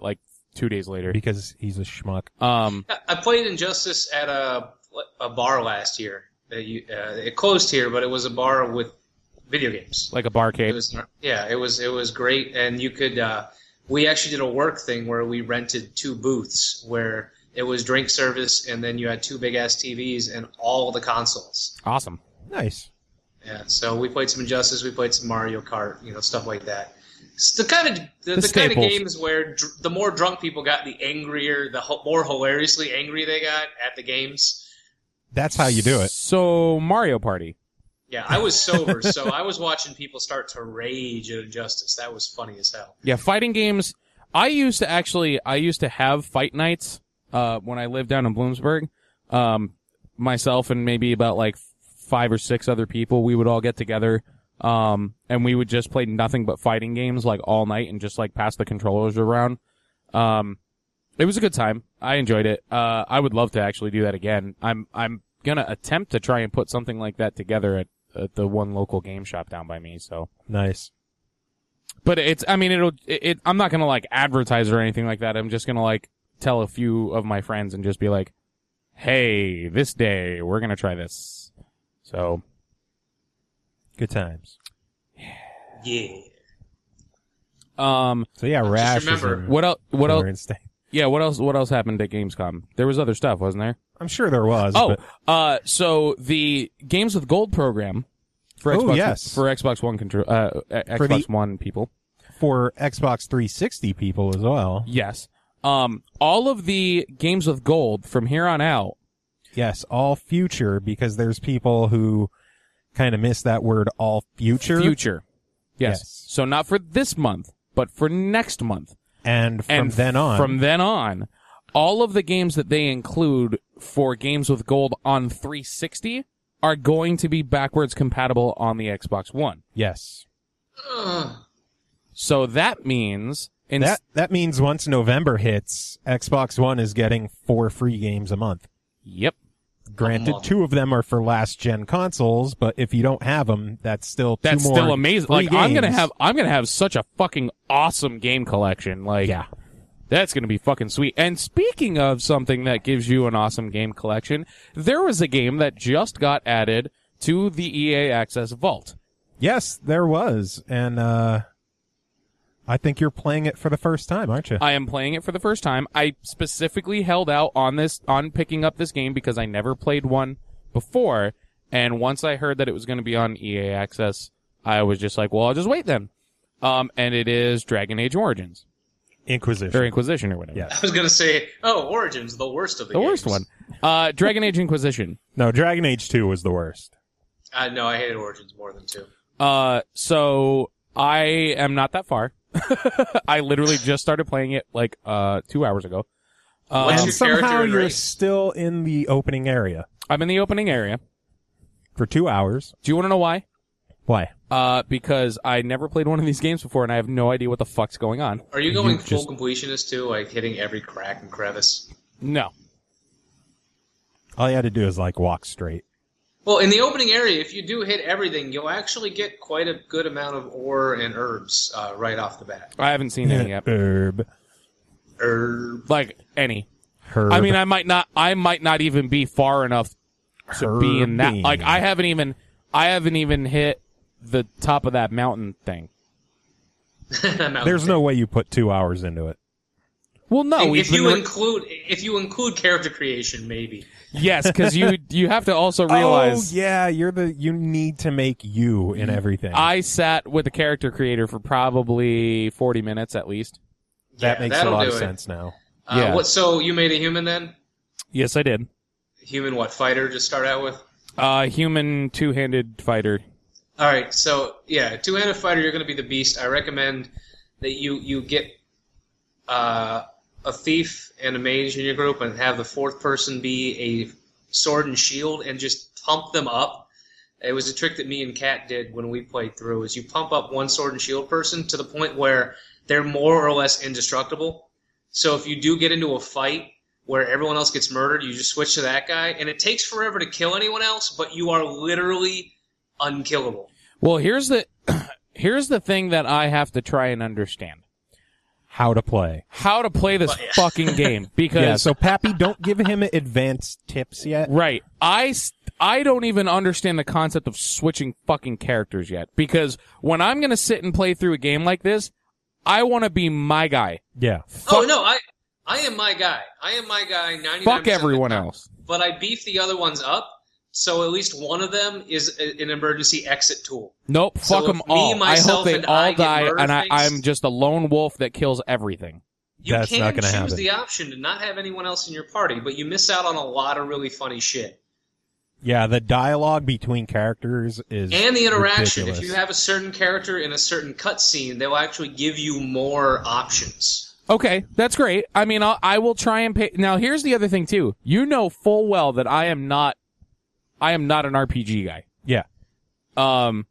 two days later. Because he's a schmuck. Um, I played Injustice at a a bar last year. Uh, you, uh, it closed here, but it was a bar with video games. like a It barcade. was, yeah, it was it was great, and you could. Uh, we actually did a work thing where we rented two booths where it was drink service, and then you had two big ass T Vs and all the consoles. Awesome. Nice. Yeah, so we played some Injustice, we played some Mario Kart, you know, stuff like that. It's the kind of the, The the, kind of staples. games where dr- the more drunk people got, the angrier, the ho- more hilariously angry they got at the games. That's how you do it. So Mario Party. Yeah, I was sober, so I was watching people start to rage at Injustice. That was funny as hell. Yeah, fighting games. I used to actually, I used to have fight nights uh, when I lived down in Bloomsburg. Um, myself and maybe about like five or six other people, we would all get together, um, and we would just play nothing but fighting games like all night and just like pass the controllers around. Um, it was a good time. I enjoyed it. Uh, I would love to actually do that again. I'm I'm gonna attempt to try and put something like that together at, at the one local game shop down by me. So. Nice. But it's, I mean, it'll, it, it, I'm not gonna like advertise or anything like that. I'm just gonna like tell a few of my friends and just be like, hey, this day, we're gonna try this. So. Good times. Yeah. Um, So yeah, Rash remember- is in what else, what Killer else, Instinct. yeah, what else, what else happened at Gamescom? There was other stuff, wasn't there? I'm sure there was. Oh, but uh, so the Games with Gold program for Oh, Xbox, yes. for Xbox One control, uh, For Xbox the- One people. for Xbox three sixty people as well. Yes. Um, all of the Games with Gold from here on out. Yes, all future, because there's people who kind of miss that word all future. Future. Yes. Yes. So not for this month, but for next month. And from and then on. From then on, all of the games that they include for Games with Gold on three sixty are going to be backwards compatible on the Xbox One. Yes. Ugh. So that means in That that means once November hits, Xbox One is getting four free games a month. Yep. Granted, month. two of them are for last gen consoles, but if you don't have them, that's still two That's more still amazing. free Like I'm gonna games. have I'm gonna have such a fucking awesome game collection. Like Yeah. That's going to be fucking sweet. And speaking of something that gives you an awesome game collection, there was a game that just got added to the E A Access Vault. Yes, there was, and uh I think you're playing it for the first time, aren't you? I am playing it for the first time. I specifically held out on this, on picking up this game because I never played one before. And once I heard that it was going to be on E A Access, I was just like, well, I'll just wait then. Um, and it is Dragon Age Origins. Inquisition. Or Inquisition or whatever. Yeah. I was gonna say, oh, Origins, the worst of the The games. worst one. Uh, Dragon Age Inquisition. No, Dragon Age two was the worst. Uh, no, I hated Origins more than two. Uh, so I am not that far. I literally just started playing it like, uh, two hours ago. Um, What's And your somehow character and you're race? still in the opening area I'm in the opening area. for two hours. Do you want to know why? Why? Uh, because I never played one of these games before and I have no idea what the fuck's going on. Are you going You full just- completionist too, like hitting every crack and crevice? No. All you had to do is like walk straight. Well, in the opening area, if you do hit everything, you'll actually get quite a good amount of ore and herbs uh, right off the bat. I haven't seen any yet. Herb. Herb. Like, any. Herb. I mean, I might not, I might not even be far enough to be in that. Herbing. Like, I haven't even, I haven't even hit the top of that mountain thing. There's no way you put two hours into it. Well, no. If, we've if you been re- include if you include character creation, maybe. yes, because you, you have to also realize Oh yeah, you're the you need to make you in everything. I sat with the character creator for probably forty minutes at least. that Yeah, makes a that'll lot do of it. sense now. Uh, Yeah. What? So you made a human then? Yes, I did. Human what? Fighter to start out with. Uh, human two-handed fighter. All right. So yeah, two-handed fighter. You're going to be the beast. I recommend that you you get uh, a thief and a mage in your group, and have the fourth person be a sword and shield, and just pump them up. It was a trick that me and Kat did when we played through. Is you pump up one sword and shield person to the point where they're more or less indestructible. So if you do get into a fight where everyone else gets murdered, you just switch to that guy, and it takes forever to kill anyone else, but you are literally unkillable. Well, here's the here's the thing that I have to try and understand. how to play. how to play this Well, yeah. fucking game because Yeah, so Pappy, don't give him advanced tips yet. right, I s- I don't even understand the concept of switching fucking characters yet because when I'm gonna sit and play through a game like this, I want to be my guy. Yeah. Oh no, I I am my guy. I am my guy. ninety-nine percent Fuck everyone of the time. else. But I beef the other ones up, so at least one of them is a, an emergency exit tool. Nope, So fuck if them me, all. I myself, hope they and all I get die, murder and I, things- I'm just a lone wolf that kills everything. You That's can not gonna choose happen. the option to not have anyone else in your party, but you miss out on a lot of really funny shit. Yeah, the dialogue between characters is And the interaction. ridiculous. If you have a certain character in a certain cutscene, they'll actually give you more options. Okay, that's great. I mean, I'll, I will try and pay. Now, here's the other thing too. You know full well that I am not, I am not an R P G guy. Yeah. Um,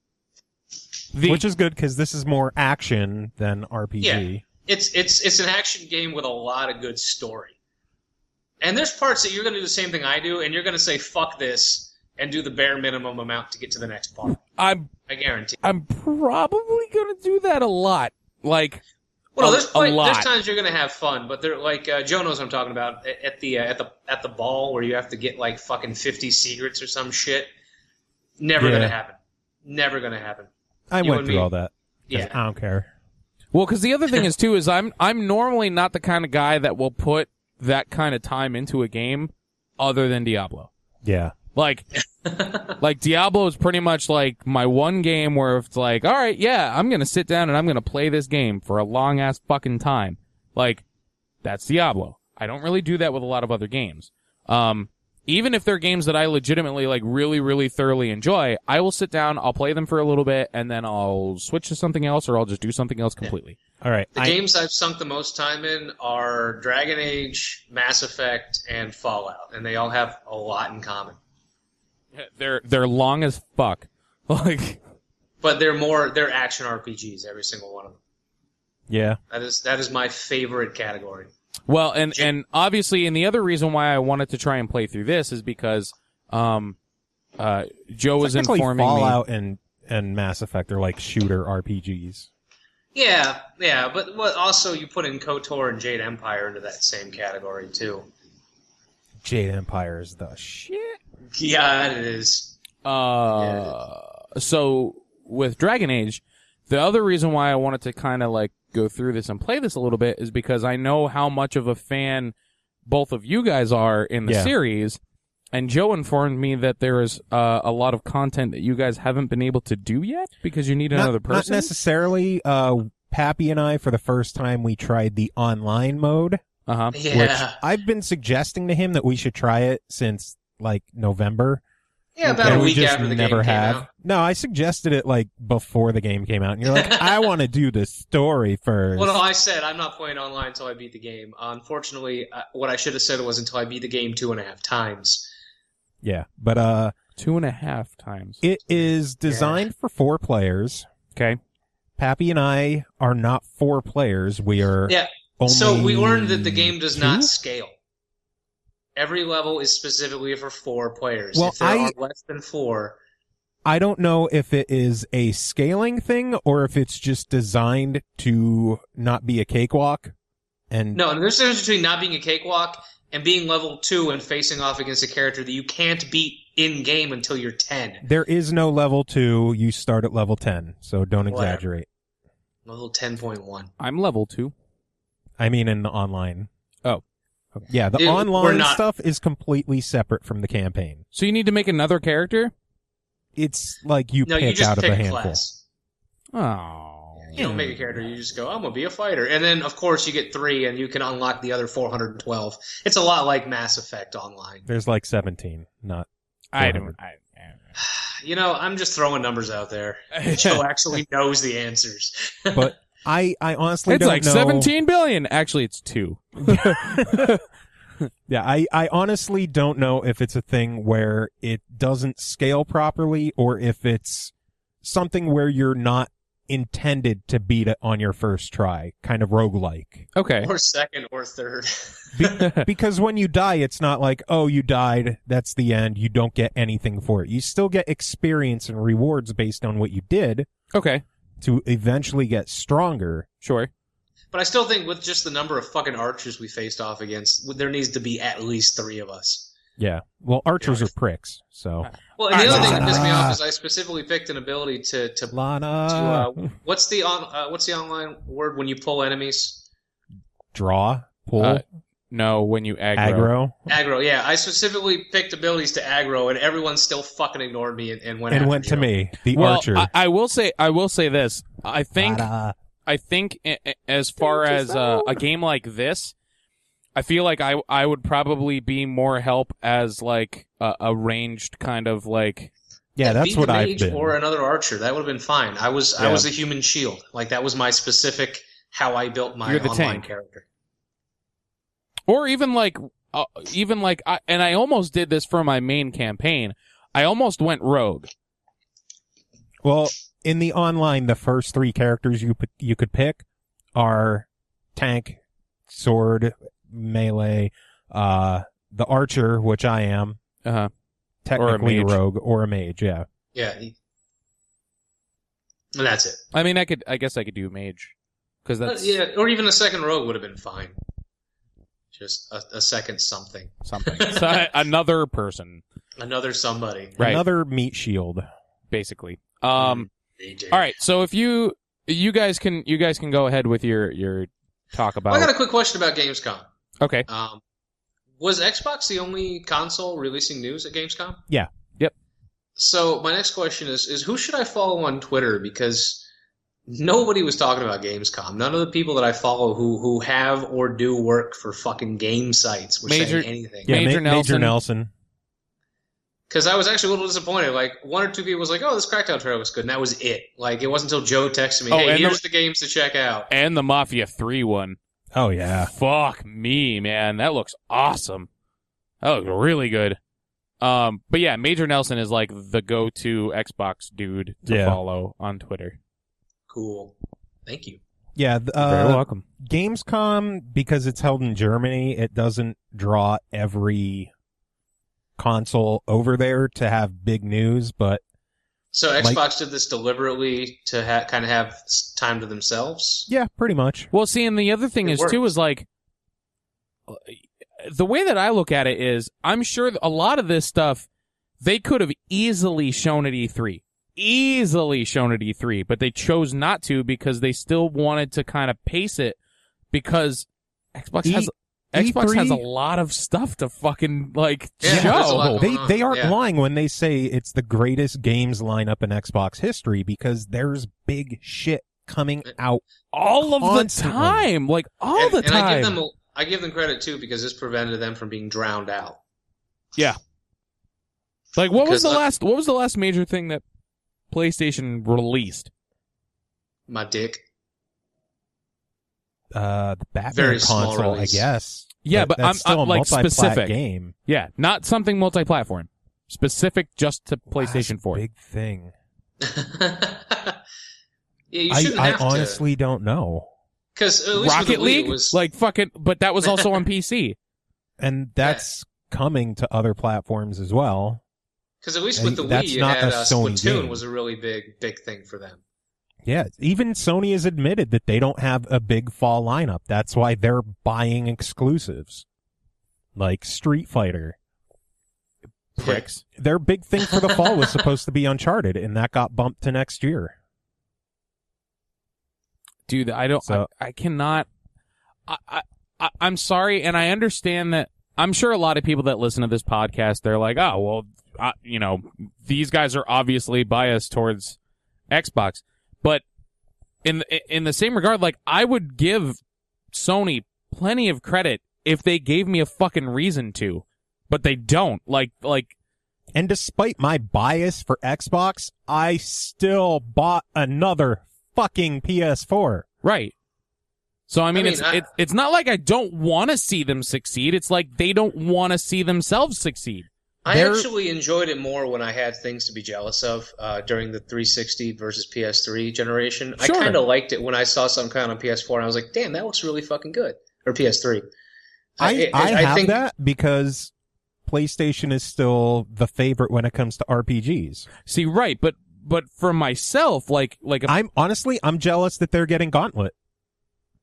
the, Which is good because this is more action than R P G. Yeah. It's it's it's an action game with a lot of good story. And there's parts that you're going to do the same thing I do, and you're going to say, fuck this, and do the bare minimum amount to get to the next part. I'm, I guarantee. I'm probably gonna do that a lot. Like, Well, a, there's, a point, lot. there's times you're going to have fun, but they're like, uh, Joe knows what I'm talking about, at at the, uh, at the at the ball where you have to get like fucking fifty secrets or some shit. Never Yeah. going to happen. Never going to happen. I You went and through me. all that. 'Cause Yeah. I don't care. Well, because the other thing is too is I'm I'm normally not the kind of guy that will put that kind of time into a game, other than Diablo. Yeah. Like, like Diablo is pretty much like my one game where it's like, all right, yeah, I'm gonna sit down and I'm gonna play this game for a long ass fucking time. Like, that's Diablo. I don't really do that with a lot of other games. Um, even if they're games that I legitimately like really, really thoroughly enjoy, I will sit down, I'll play them for a little bit, and then I'll switch to something else or I'll just do something else completely. All right. The I- games I've sunk the most time in are Dragon Age, Mass Effect, and Fallout, and they all have a lot in common. They're they're long as fuck. Like, But they're more they're action R P Gs, every single one of them. yeah. That is that is my favorite category. well, and and obviously, and the other reason why I wanted to try and play through this is because, um, uh, Joe was Technically, informing me. Fallout and and Mass Effect are like shooter R P Gs. Yeah, yeah, but what also you put in KOTOR and Jade Empire into that same category too. Jade Empire is the shit. Yeah, it is. Uh, so with Dragon Age, the other reason why I wanted to kind of like go through this and play this a little bit is because I know how much of a fan both of you guys are in the Yeah. series. And Joe informed me that there is uh, a lot of content that you guys haven't been able to do yet because you need Not, another not person. necessarily. Uh, Pappy and I, for the first time, we tried the online mode. Uh huh. Yeah. Which I've been suggesting to him that we should try it since like November. yeah, about and a we week just after the never game have. came out. No, I suggested it like before the game came out, and you're like, I want to do the story first. Well, no, I said I'm not playing online until I beat the game. Uh, unfortunately, uh, what I should have said was until I beat the game two and a half times. Yeah, but uh, Two and a half times. it is designed for four players. Okay. Pappy and I are not four players. We are Yeah. only So we learned that the game does two? not scale. Every level is specifically for four players. Well, if there I- are less than four, I don't know if it is a scaling thing or if it's just designed to not be a cakewalk. And no. And there's a difference between not being a cakewalk and being level two and facing off against a character that you can't beat in game until you're ten. there is no level two. You start at level ten, so don't Whatever. exaggerate. Level ten point one. I'm level two. I mean, in the online. Oh. Yeah, the Dude, we're online not- stuff is completely separate from the campaign. So you need to make another character? It's like you No, you pick just out of pick a a handful. class. Oh. You don't make a character. You just go, I'm gonna be a fighter, and then of course you get three, and you can unlock the other four hundred twelve. It's a lot like Mass Effect Online. There's like seventeen, not. I four hundred. don't. I, I, You know, I'm just throwing numbers out there. Joe actually knows the answers. But I, I honestly it's don't like know. seventeen billion. Actually, it's two. Yeah, I, I honestly don't know if it's a thing where it doesn't scale properly or if it's something where you're not intended to beat it on your first try, kind of roguelike. Okay. Or second or third. Be- because when you die, it's not like, oh, you died, that's the end, you don't get anything for it. You still get experience and rewards based on what you did Okay. to eventually get stronger. Sure. But I still think with just the number of fucking archers we faced off against, there needs to be at least three of us. Yeah. Well, archers are pricks, so. Well, and the other thing that pissed me Lana. off is I specifically picked an ability to to, to Lana. uh, what's the on uh, what's the online word when you pull enemies? Draw. Pull. Uh, no, when you aggro. aggro. Aggro, yeah. I specifically picked abilities to aggro, and everyone still fucking ignored me and, and went And after went to Joe. me, the Well, archer. I, I will say, I will say this. I think, Lana. I think, i- i- as far as uh, a game like this, I feel like I I would probably be more help as like a, a ranged kind of like. Yeah, that's Be what the I've mage been. or another archer. That would have been fine. I was I Yeah. was a human shield. Like that was my specific how I built my You're the online tank. character. Or even like, uh, even like, I, and I almost did this for my main campaign. I almost went rogue. Well, in the online, the first three characters you p- you could pick are tank, sword, melee, uh, the archer, which I am, Uh-huh. technically mage. rogue, or a mage. Yeah. Yeah. he- And that's it. I mean, I could, I guess I could do mage, because Uh, that's yeah, or even a second rogue would have been fine. Just a, a second something. something. So, another person, Another somebody. right? Another meat shield. Basically. Um. They did. All right. So if you, you guys can, you guys can go ahead with your your talk about. Well, I got a quick question about Gamescom. Okay. Um, was Xbox the only console releasing news at Gamescom? Yeah. Yep. So my next question is: is who should I follow on Twitter? Because nobody was talking about Gamescom. None of the people that I follow who who have or do work for fucking game sites were Major- saying anything. Yeah, Major Ma- Nelson. Major Nelson. Because I was actually a little disappointed. Like one or two people was like, "Oh, this Crackdown trailer was good," and that was it. Like it wasn't until Joe texted me, Oh, "Hey, and here's the- the games to check out." And the Mafia three one. Oh yeah. Fuck me, man. That looks awesome. That looks really good. Um, but yeah, Major Nelson is like the go-to Xbox dude to Yeah. follow on Twitter. Cool. Thank you. Yeah. th- You're Very Uh, welcome. Gamescom, because it's held in Germany, it doesn't draw every console over there to have big news, but So Like- Xbox did this deliberately to ha- kind of have s- time to themselves. yeah, pretty much. Well, see, and the other thing It is too works. is like the way that I look at it is I'm sure that a lot of this stuff they could have easily shown at E three. Easily shown at E three, but they chose not to because they still wanted to kind of pace it because Xbox E- has Xbox has E a three lot of stuff to fucking like Yeah, there's a lot show. going They on. they aren't Yeah. lying when they say it's the greatest games lineup in Xbox history because there's big shit coming out. All of Constantly. the time, like all and, the and time. I give them a- I give them credit too because this prevented them from being drowned out. Yeah. Like what was Because the I- last what was the last major thing that PlayStation released? My dick. Uh, the Batman Very small console, I release. guess. Yeah, but that's I'm- still I'm, a like, multi-plat specific. game. Yeah, not something multi-platform. Specific just to PlayStation Last four. Big thing. yeah, you I, shouldn't I have honestly don't know. because at least with Rocket the Wii, League? it was Like fucking but that was also on P C. And that's coming to other platforms as well. because at least and with the Wii, that's you not had a uh, Sony Splatoon game. was a really big big thing for them. Yeah, even Sony has admitted that they don't have a big fall lineup. That's why they're buying exclusives. Like Street Fighter. Pricks. Their big thing for the fall was supposed to be Uncharted, and that got bumped to next year. Dude, I don't So- I, I cannot I, I I I'm sorry and I understand that I'm sure a lot of people that listen to this podcast they're like, "Oh, well, I, you know, these guys are obviously biased towards Xbox." But in in the same regard, like I would give Sony plenty of credit if they gave me a fucking reason to, but they don't. Like like And despite my bias for Xbox, I still bought another fucking P S four. right. So I mean, I mean, it's I- it, it's not like I don't want to see them succeed. It's like they don't want to see themselves succeed. I They're- actually enjoyed it more when I had things to be jealous of uh, during the three sixty versus P S three generation. Sure. I kind of liked it when I saw some kind on P S four, and I was like, "Damn, that looks really fucking good." Or P S three. I, I, have think, that because PlayStation is still the favorite when it comes to R P Gs. See, right, but but for myself, like like if, I'm honestly, I'm jealous that they're getting Gauntlet.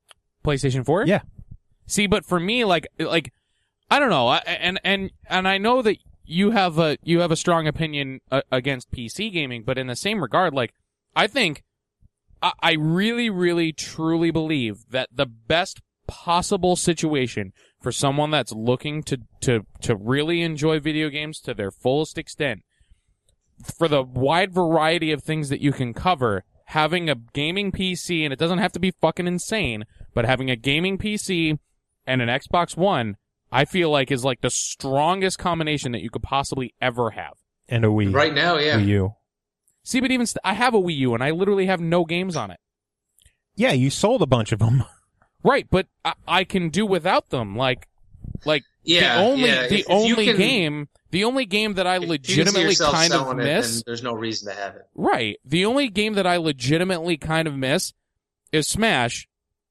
PlayStation four? Yeah. See, but for me, like, like, I don't know, I, and and and I know that you have a you have a strong opinion uh, against P C gaming, but in the same regard, like, I think I, I really, really, truly believe that the best possible situation for someone that's looking to to to really enjoy video games to their fullest extent, for the wide variety of things that you can cover, having a gaming P C, and it doesn't have to be fucking insane, but having a gaming P C and an Xbox One, I feel like is like the strongest combination that you could possibly ever have. And a Wii. Right now, yeah. Wii U. See, but even st- I have a Wii U, and I literally have no games on it. Yeah, you sold a bunch of them. Right, but I, I can do without them. Like, like Yeah, the only yeah. the If- if you only can- game, the only game that I If you can see legitimately yourself kind of selling it, miss. then there's no reason to have it. Right, the only game that I legitimately kind of miss is Smash,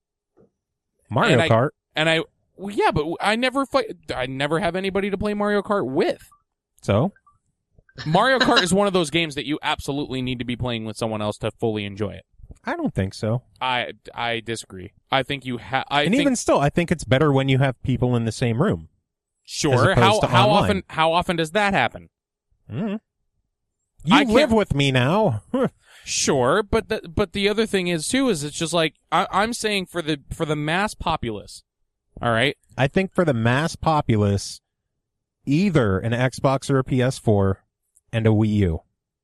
Mario And I- Kart. and I. Well, yeah, but I never fight. I never have anybody to play Mario Kart with. So? Mario Kart is one of those games that you absolutely need to be playing with someone else to fully enjoy it. I don't think so. I, I disagree. I think you have. I and think, even still, I think it's better when you have people in the same room. sure. as How opposed to how online. often how often does that happen? Mm. You I can't- live with me now. Sure, but the but the other thing is too is it's just like I, I'm saying for the for the mass populace. All right. I think for the mass populace, either an Xbox or a P S four and a Wii U.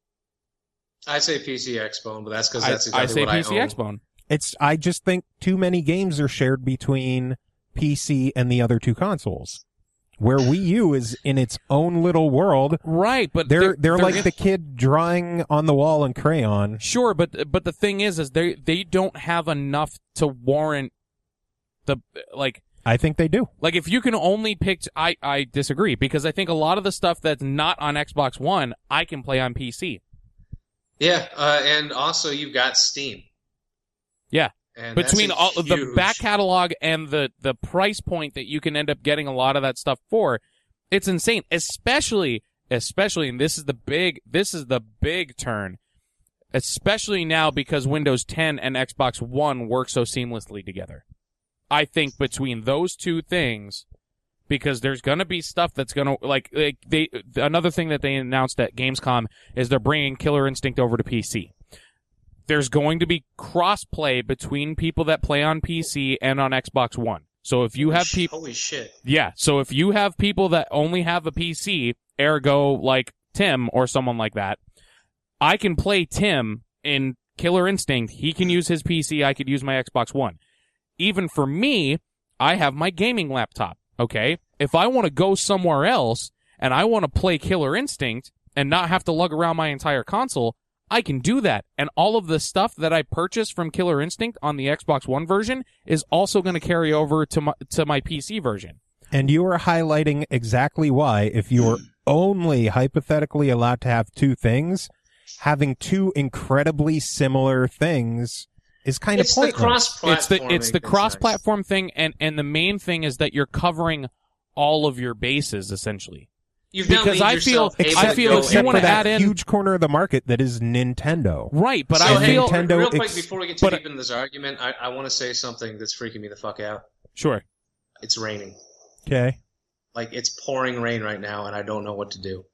I say P C Xbone, but that's because I, that's exactly I say what P C I own. Xbone. It's. I just think too many games are shared between P C and the other two consoles. Where Wii U is in its own little world. Right, but They're they're, like in- the kid drawing on the wall in crayon. Sure, but but the thing is, is they they don't have enough to warrant the like I think they do. like if you can only pick. I I disagree because I think a lot of the stuff that's not on Xbox One I can play on P C. Yeah, uh, and also you've got Steam. Yeah. And Between that's a all of the huge- back catalog and the the price point that you can end up getting a lot of that stuff for, it's insane. Especially especially and this is the big this is the big turn. Especially now because Windows ten and Xbox One work so seamlessly together. I think between those two things, because there's going to be stuff that's going to, like, like they, another thing that they announced at Gamescom is they're bringing Killer Instinct over to P C. There's going to be cross-play between people that play on P C and on Xbox One. So if you have people, Holy shit. yeah, so if you have people that only have a P C, ergo, like Tim or someone like that, I can play Tim in Killer Instinct. He can use his P C, I could use my Xbox One. Even for me, I have my gaming laptop, okay? If I want to go somewhere else and I want to play Killer Instinct and not have to lug around my entire console, I can do that. And all of the stuff that I purchased from Killer Instinct on the Xbox One version is also going to carry over to my to my P C version. And you are highlighting exactly why, if you were only hypothetically allowed to have two things, having two incredibly similar things is kind It's of the pointless. cross-platforming. It's the it's the that's cross-platform thing, and and the main thing is that you're covering all of your bases essentially. nice. You've now because made I feel- yourself able I to feel go if you Except wanna for that add in- huge corner of the market that is Nintendo. Right, but so, I hey, feel Nintendo real quick ex- before we get too but- deep into this argument, I, I want to say something that's freaking me the fuck out. sure. It's raining. Okay. Like, it's pouring rain right now, and I don't know what to do.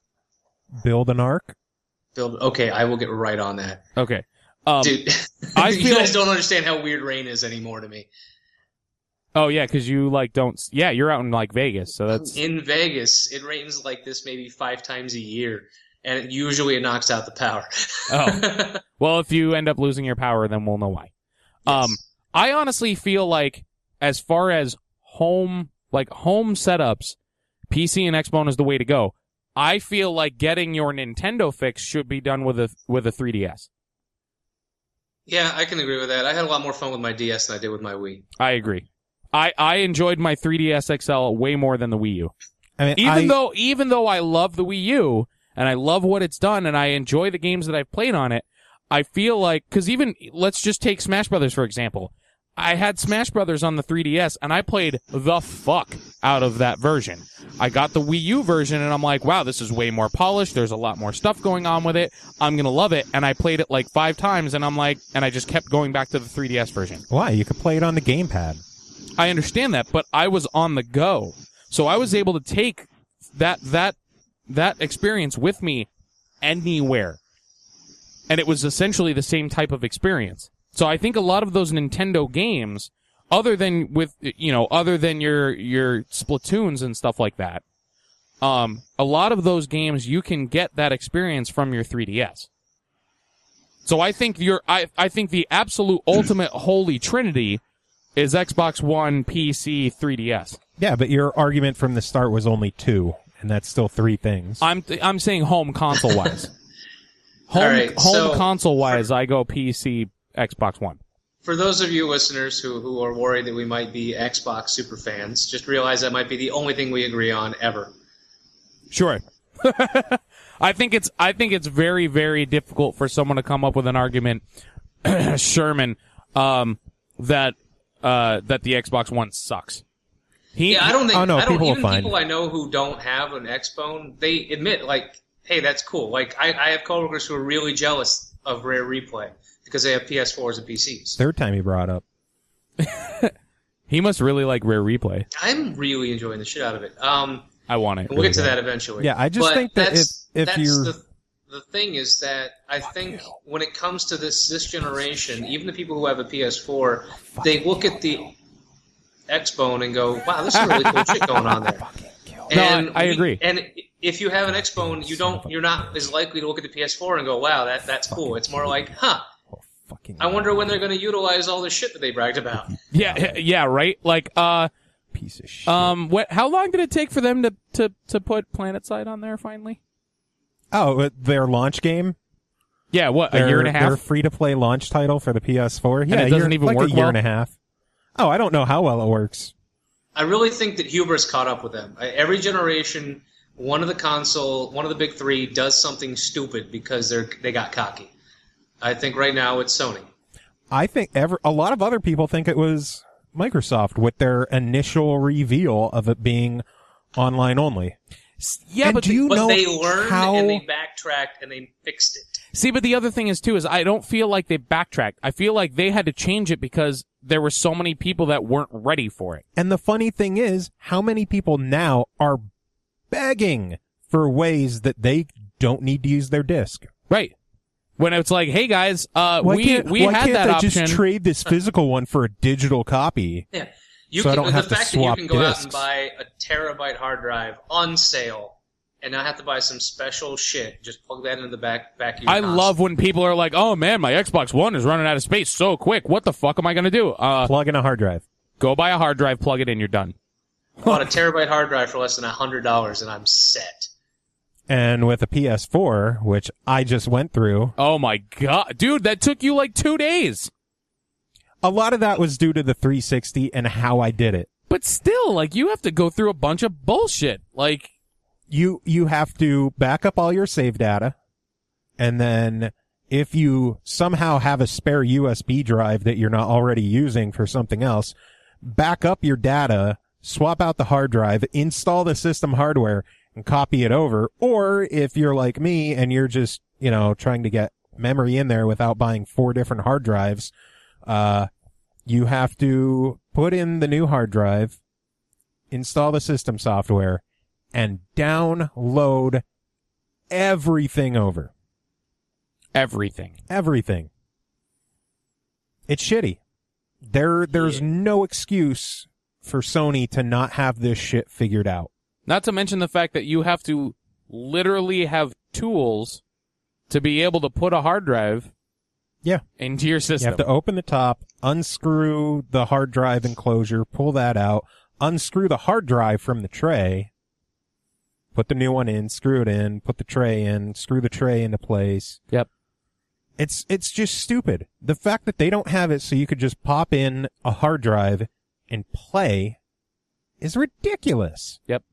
Build an ark. Build. Okay, I will get right on that. Okay. Um, Dude, I you feel- guys don't understand how weird rain is anymore to me. oh yeah, because you like don't. Yeah, you're out in like Vegas, so that's In Vegas, it rains like this maybe five times a year, and it, usually it knocks out the power. Oh. well. If you end up losing your power, then we'll know why. Yes. Um, I honestly feel like as far as home like home setups, P C and Xbox is the way to go. I feel like getting your Nintendo fix should be done with a with a three D S. Yeah, I can agree with that. I had a lot more fun with my D S than I did with my Wii. I agree. I, I enjoyed my three D S X L way more than the Wii U. I mean, Even I, though even though I love the Wii U and I love what it's done and I enjoy the games that I've played on it, I feel like because even let's just take Smash Brothers for example. I had Smash Brothers on the three D S and I played the fuck out of that version. I got the Wii U version, and I'm like, wow, this is way more polished. There's a lot more stuff going on with it. I'm going to love it. And I played it like five times, and I'm like, and I just kept going back to the three D S version. Why? You could play it on the gamepad. I understand that, but I was on the go. So I was able to take that that that experience with me anywhere. And it was essentially the same type of experience. So I think a lot of those Nintendo games, other than with you know, other than your your Splatoons and stuff like that, um, a lot of those games you can get that experience from your three D S. So I think your I I think the absolute ultimate holy trinity is Xbox One, P C, three D S. Yeah, but your argument from the start was only two, and that's still three things. I'm th- I'm saying home console wise. home right, home so console wise, I go P C, Xbox One. For those of you listeners who, who are worried that we might be Xbox super fans, just realize that might be the only thing we agree on ever. Sure. I think it's I think it's very very difficult for someone to come up with an argument, Sherman, um, that uh, that the Xbox One sucks. He, Yeah, I don't think. Oh, no, I don't, people will even find people I know who don't have an Xbone, they admit like, hey, that's cool. Like I, I have coworkers who are really jealous of Rare Replay because they have P S fours and P Cs. Third time he brought up. he must really like Rare Replay. I'm really enjoying the shit out of it. Um, I want it. and we'll get to that eventually. Yeah, I just But think that that's, if- if that's you're- the, the thing is that I think when it comes to this this generation, even the people who have a P S four, they look at the Xbone and go, "Wow, there's some really cool shit going on there." No, And I- I we- agree. And if you have an Xbone, you don't, you're not as likely to look at the P S four and go, "Wow, that that's cool." It's more like, "Huh, Fucking I wonder when they're going to utilize all the shit that they bragged about." Yeah, yeah, right. Like, uh, piece of shit. um, what? How long did it take for them to to to put PlanetSide on there finally? oh, uh, their launch game? Yeah, what? Their, A year and a Their half. free-to-play launch title for the P S four? Yeah, it a doesn't year, even like work a year well? and a half. Oh, I don't know how well it works. I really think that hubris caught up with them. I- Every generation, one of the console, one of the big three does something stupid because they're they got cocky. I think right now it's Sony. I think ever a lot of other people think it was Microsoft with their initial reveal of it being online only. Yeah, And but do the- you But know they learned how and they backtracked and they fixed it. See, but the other thing is too is I don't feel like they backtracked. I feel like they had to change it because there were so many people that weren't ready for it. And the funny thing is, how many people now are begging for ways that they don't need to use their disc? Right. When it's like, hey guys, uh, Why we can't, we why had can't that they option. just trade this physical one for a digital copy? Yeah. You So I can, don't the have to fact swap that you can go out and discs. buy a terabyte hard drive on sale and not have to buy some special shit, just plug that into the back back of your I console. love when people are like, oh man, my Xbox One is running out of space so quick. What the fuck am I going to do? Uh, Plug in a hard drive. go buy a hard drive, plug it in, you're done. bought a terabyte hard drive for less than a hundred dollars and I'm set. And with a P S four, which I just went through, Oh my god. Dude, that took you like two days. a lot of that was due to the three sixty and how I did it. But still, like, you have to go through a bunch of bullshit. Like, You, you have to back up all your save data. And then if you somehow have a spare U S B drive that you're not already using for something else, back up your data, swap out the hard drive, install the system hardware, and copy it over. Or if you're like me and you're just, you know, trying to get memory in there without buying four different hard drives, uh, you have to put in the new hard drive, install the system software, and download everything over. everything. Everything. It's shitty. There, there's Yeah. no excuse for Sony to not have this shit figured out. Not to mention the fact that you have to literally have tools to be able to put a hard drive Yeah. into your You system. have to open the top, unscrew the hard drive enclosure, pull that out, unscrew the hard drive from the tray, put the new one in, screw it in, put the tray in, screw the tray into place. Yep. It's, it's just stupid. The fact that they don't have it so you could just pop in a hard drive and play is ridiculous. Yep.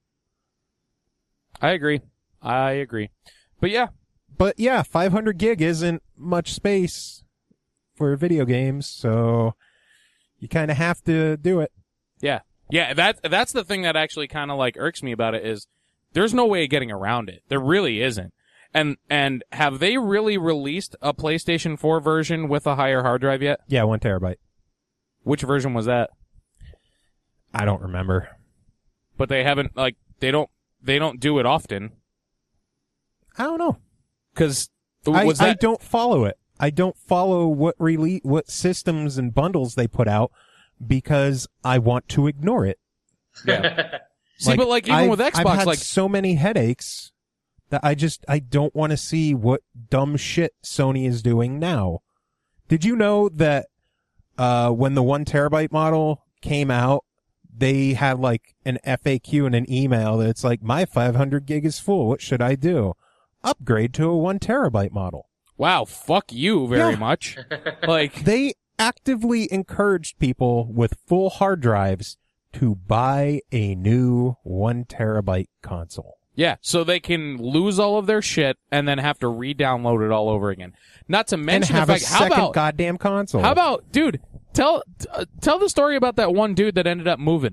I agree. I agree. But yeah, But yeah, five hundred gig isn't much space for video games, so you kind of have to do it. yeah. Yeah, that that's the thing that actually kind of like irks me about it is there's no way of getting around it. There really isn't. And and have they really released a PlayStation four version with a higher hard drive yet? Yeah, one terabyte. Which version was that? I don't remember. But they haven't like they don't they don't do it often. I don't know. Cuz I, was I that don't follow it. I don't follow what rele- what systems and bundles they put out because I want to ignore it. yeah. See, but like even I've, with Xbox I've had like so many headaches that I just I don't want to see what dumb shit Sony is doing now. Did you know that uh when the one terabyte model came out, they had like an F A Q and an email that it's like, my five hundred gig is full. What should I do? Upgrade to a one terabyte model. wow, fuck you very Yeah. much. Like They actively encouraged people with full hard drives to buy a new one terabyte console. yeah, so they can lose all of their shit and then have to re-download it all over again. Not to And mention have the a fact, how second about goddamn console. how about dude? Tell uh, tell the story about that one dude that ended up moving.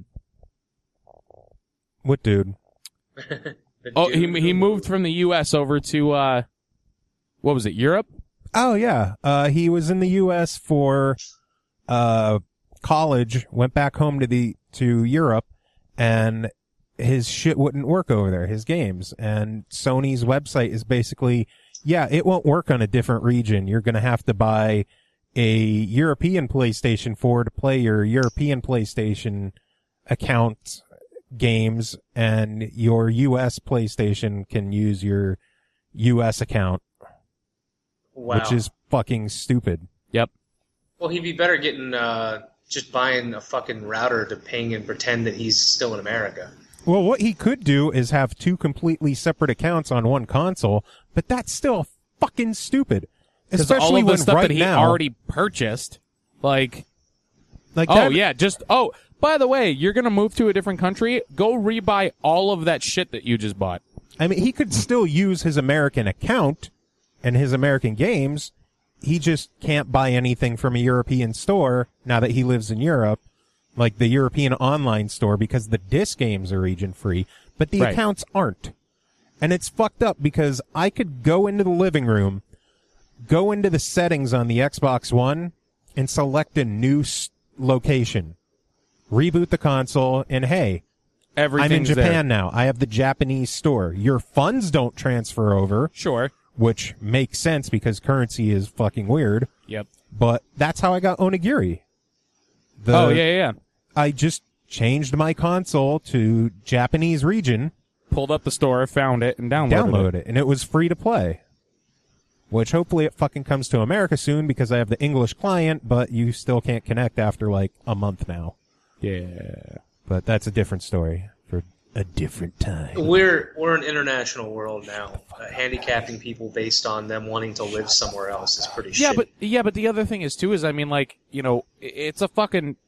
What dude? The Oh, he dude he who- moved from the U S over to uh, what was it? Europe? Oh yeah. Uh, he was in the U S for, uh, college, went back home to the, to Europe, and his shit wouldn't work over there, his games. And Sony's website is basically, yeah, it won't work on a different region. You're gonna have to buy a European PlayStation four to play your European PlayStation account games, and your U S PlayStation can use your U S account, Wow. which is fucking stupid. Yep. Well, he'd be better getting uh, just buying a fucking router to ping and pretend that he's still in America. Well, what he could do is have two completely separate accounts on one console, but that's still fucking stupid. Because Especially all of the when stuff right that he now, already purchased, like, like oh that, yeah, just oh, by the way, you're gonna move to a different country. Go rebuy all of that shit that you just bought. I mean, he could still use his American account and his American games. He just can't buy anything from a European store now that he lives in Europe, like the European online store, because the disc games are region free, but the Right. accounts aren't. And it's fucked up because I could go into the living room, go into the settings on the Xbox One, and select a new s- location, reboot the console, and hey, Everything's I'm in Japan there. now. I have the Japanese store. Your funds don't transfer over, Sure. which makes sense because currency is fucking weird. Yep. But that's how I got Onigiri. The, oh yeah, yeah, yeah. I just changed my console to Japanese region, Pulled up the store, found it, and downloaded download it. it, and it was free to play. Which hopefully it fucking comes to America soon because I have the English client, but you still can't connect after like a month now. Yeah. But that's a different story for a different time. We're we're an international world now. Uh, handicapping people based on them wanting to live somewhere else is pretty Yeah, shitty. but yeah, but the other thing is too is I mean like you know i- it's a fucking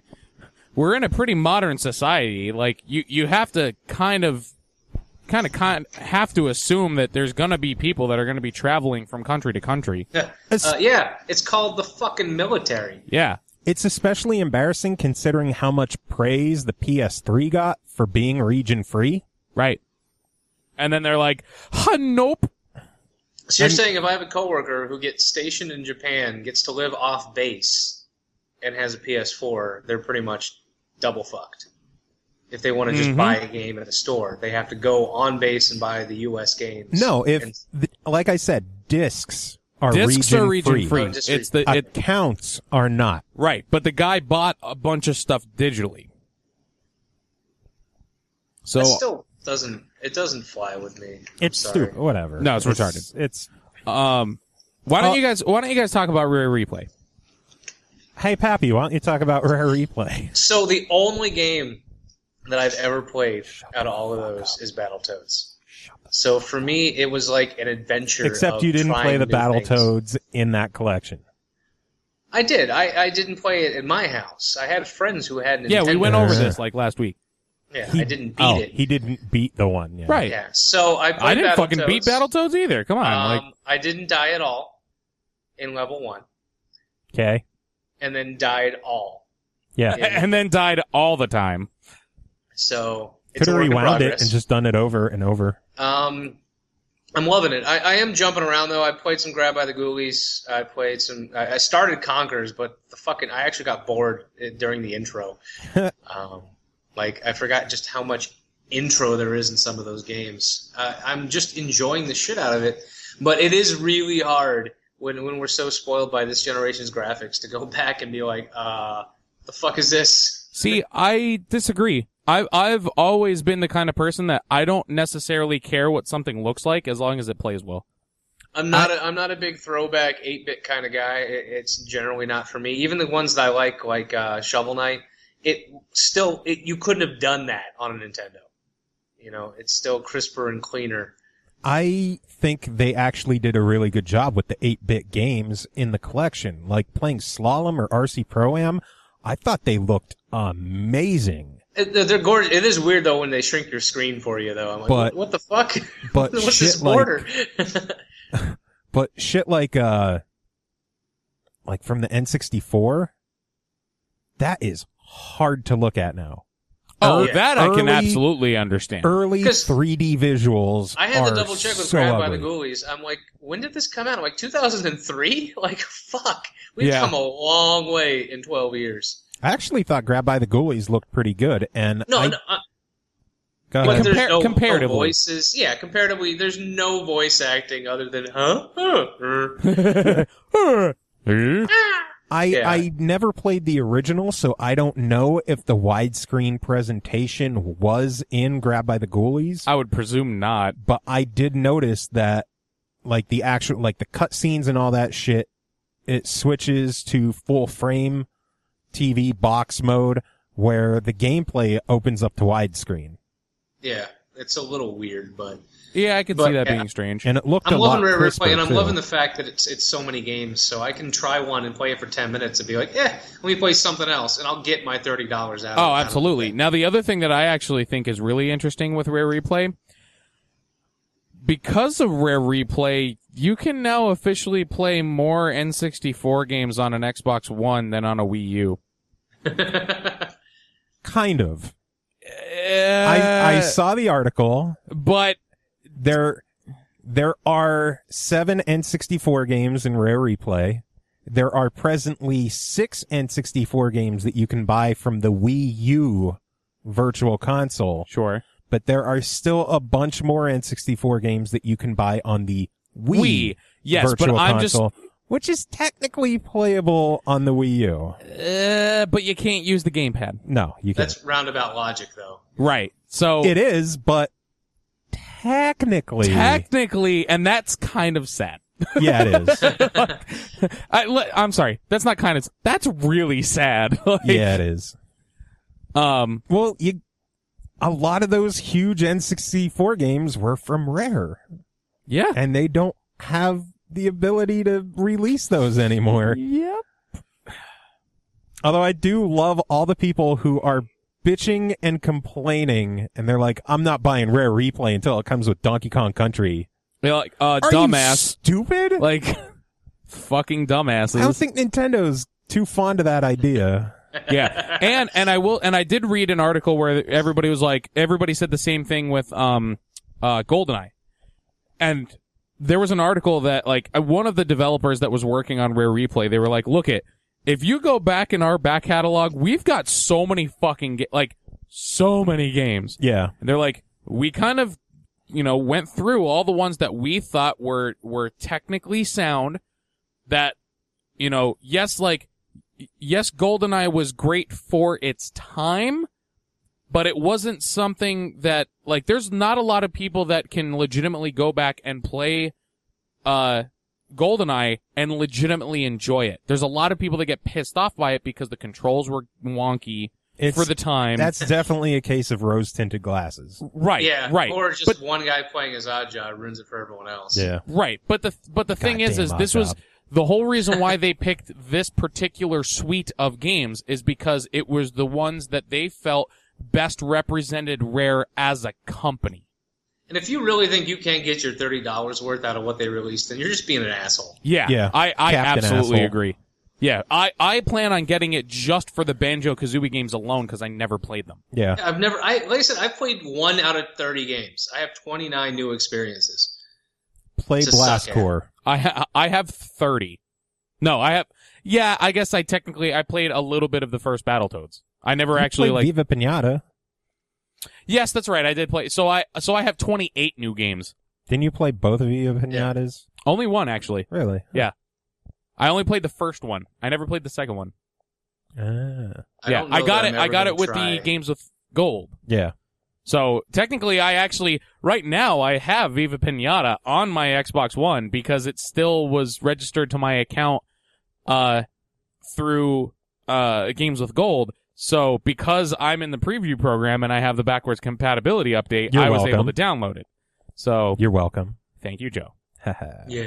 we're in a pretty modern society. Like you you have to kind of kind of kind have to assume that there's gonna be people that are gonna be traveling from country to country. uh, yeah, it's called the fucking military. Yeah. It's especially embarrassing considering how much praise the P S three got for being region free. Right. And then they're like, huh, nope. So you're I'm- saying if I have a coworker who gets stationed in Japan, gets to live off base, and has a P S four, they're pretty much double fucked. If they want to just Mhm. buy a game at a store, they have to go on base and buy the U S games. No, if, And- th- like I said, discs are Discs region are region free. free. Oh, just It's the it, Accounts are not. right, but the guy bought a bunch of stuff digitally. So that still doesn't it doesn't fly with me. I'm It's sorry. stupid. Whatever. No, it's retarded. It's, um why don't Uh, you guys why don't you guys talk about Rare Replay? hey, Pappy, why don't you talk about Rare Replay? So the only game that I've ever played out of all of those is Battletoads. So for me, it was like an adventure. Except of you didn't trying play the new things. Battletoads in that collection. I did. I, I didn't play it in my house. I had friends who had Nintendo. Yeah, we went over Uh, this like last week. Yeah, He- I didn't beat oh, it. he didn't beat the one. Yeah. Right. Yeah, so I played I didn't Battletoads. fucking beat Battletoads either. Come on. Um, like I didn't die at all in level one, Okay. and then died all Yeah. and then died all the time. So it's Could have a work in rewound it progress. and just done it over and over. Um, I'm loving it. I, I am jumping around though. I played some Grab by the Ghoulies. I played some. I, I started Conquers, but the fucking I actually got bored during the intro. um, like I forgot just how much intro there is in some of those games. Uh, I'm just enjoying the shit out of it, but it is really hard when when we're so spoiled by this generation's graphics to go back and be like, uh, the fuck is this? See, I disagree. I've I've always been the kind of person that I don't necessarily care what something looks like as long as it plays well. I'm not a, I'm not a big throwback eight-bit kind of guy. It, it's generally not for me. Even the ones that I like, like uh, Shovel Knight, it still it, you couldn't have done that on a Nintendo. You know, it's still crisper and cleaner. I think they actually did a really good job with the eight-bit games in the collection. Like playing Slalom or R C Pro-Am, I thought they looked amazing. It, they're gorgeous. It is weird though when they shrink your screen for you though. I'm like, But- what, what the fuck? But What's shit this border? like, but shit like, uh, like from the N sixty-four, that is hard to look at now. Oh, yeah. that I can Early- absolutely understand. Early 'Cause three D visuals I had are to double check with so Grab by ugly. the Ghoulies. I'm like, when did this come out? I'm like, two thousand three? Like, fuck. We've Yeah. come a long way in twelve years. I actually thought Grab by the Ghoulies looked pretty good, and No, I, no uh, go but ahead. there's Compar- no, comparatively. no voices. Yeah, comparatively, there's no voice acting other than, huh? Huh? Uh. I Yeah. I never played the original, so I don't know if the widescreen presentation was in Grab by the Ghoulies. I would presume not. But I did notice that, like the actual, like the cutscenes and all that shit, it switches to full frame T V box mode, where the gameplay opens up to widescreen, Yeah, it's a little weird, but Yeah, I could But, see that yeah. being strange. and it looked I'm a loving lot Rare crisper Replay, and I'm too. loving the fact that it's it's so many games, so I can try one and play it for ten minutes and be like, eh, let me play something else, and I'll get my thirty dollars out of it. Oh, kind of absolutely. thing. Now, the other thing that I actually think is really interesting with Rare Replay, because of Rare Replay, you can now officially play more N sixty-four games on an Xbox One than on a Wii U. Kind of. Uh, I I saw the article. but There, there are seven N sixty-four games in Rare Replay. There are presently six N sixty-four games that you can buy from the Wii U Virtual Console, sure, but there are still a bunch more N sixty-four games that you can buy on the Wii, Wii, yes, but Virtual I'm just, Console, which is technically playable on the Wii U. uh, but you can't use the gamepad, No, you can't. That's roundabout logic, though. right? So It is, but technically, technically, and that's kind of sad. yeah, it is. I, le- I'm sorry, that's not kind of. That's really sad. Like, Yeah, it is. Um. Well, you, a lot of those huge N sixty-four games were from Rare, Yeah. and they don't have the ability to release those anymore. Yep. Although I do love all the people who are bitching and complaining, and they're like, I'm not buying Rare Replay until it comes with Donkey Kong Country. They're like, uh, Are you dumbass. stupid? Like, fucking dumbasses. I don't think Nintendo's too fond of that idea. Yeah. And, and I will, and I did read an article where everybody was like, everybody said the same thing with, um, uh, GoldenEye. And there was an article that, like, uh, one of the developers that was working on Rare Replay, they were like, look it, if you go back in our back catalog, we've got so many fucking, ga- like, so many games. Yeah. And they're like, we kind of, you know, went through all the ones that we thought were, were technically sound that, you know, yes, like, y- yes, GoldenEye was great for its time, but it wasn't something that, like, there's not a lot of people that can legitimately go back and play, uh, GoldenEye and legitimately enjoy it. There's a lot of people that get pissed off by it because the controls were wonky It's, for the time. That's definitely a case of rose-tinted glasses. right, Yeah, right. or just But- one guy playing as Oddjob ruins it for everyone else. Yeah. Right, but the but the thing is, Goddamn is this odd was job. the whole reason why they picked this particular suite of games is because it was the ones that they felt best represented Rare as a company. And if you really think you can't get your thirty dollars worth out of what they released, then you're just being an asshole. Yeah, Yeah, I I Captain absolutely asshole. agree. Yeah, I, I plan on getting it just for the Banjo-Kazooie games alone because I never played them. Yeah. I've never, I like I said, I've played one out of thirty games. I have twenty-nine new experiences. Play To Blast suck at. Core. I ha- I have thirty. No, I have. Yeah, I guess I technically I played a little bit of the first Battletoads. I never You actually played like. Viva Pinata. Yes, that's right. I did play. So I so I have twenty-eight new games. Didn't you play both of Viva Pinatas? Only one actually. Really? Yeah. I only played the first one. I never played the second one. Ah. I yeah, don't know I got that it. I'm I ever got gonna it with try. the games with gold. Yeah. So technically, I actually right now I have Viva Pinata on my Xbox One because it still was registered to my account uh, through uh, Games with Gold. So because I'm in the preview program and I have the backwards compatibility update, You're I was welcome. able to download it. So You're welcome. thank you, Joe. Haha. Yeah.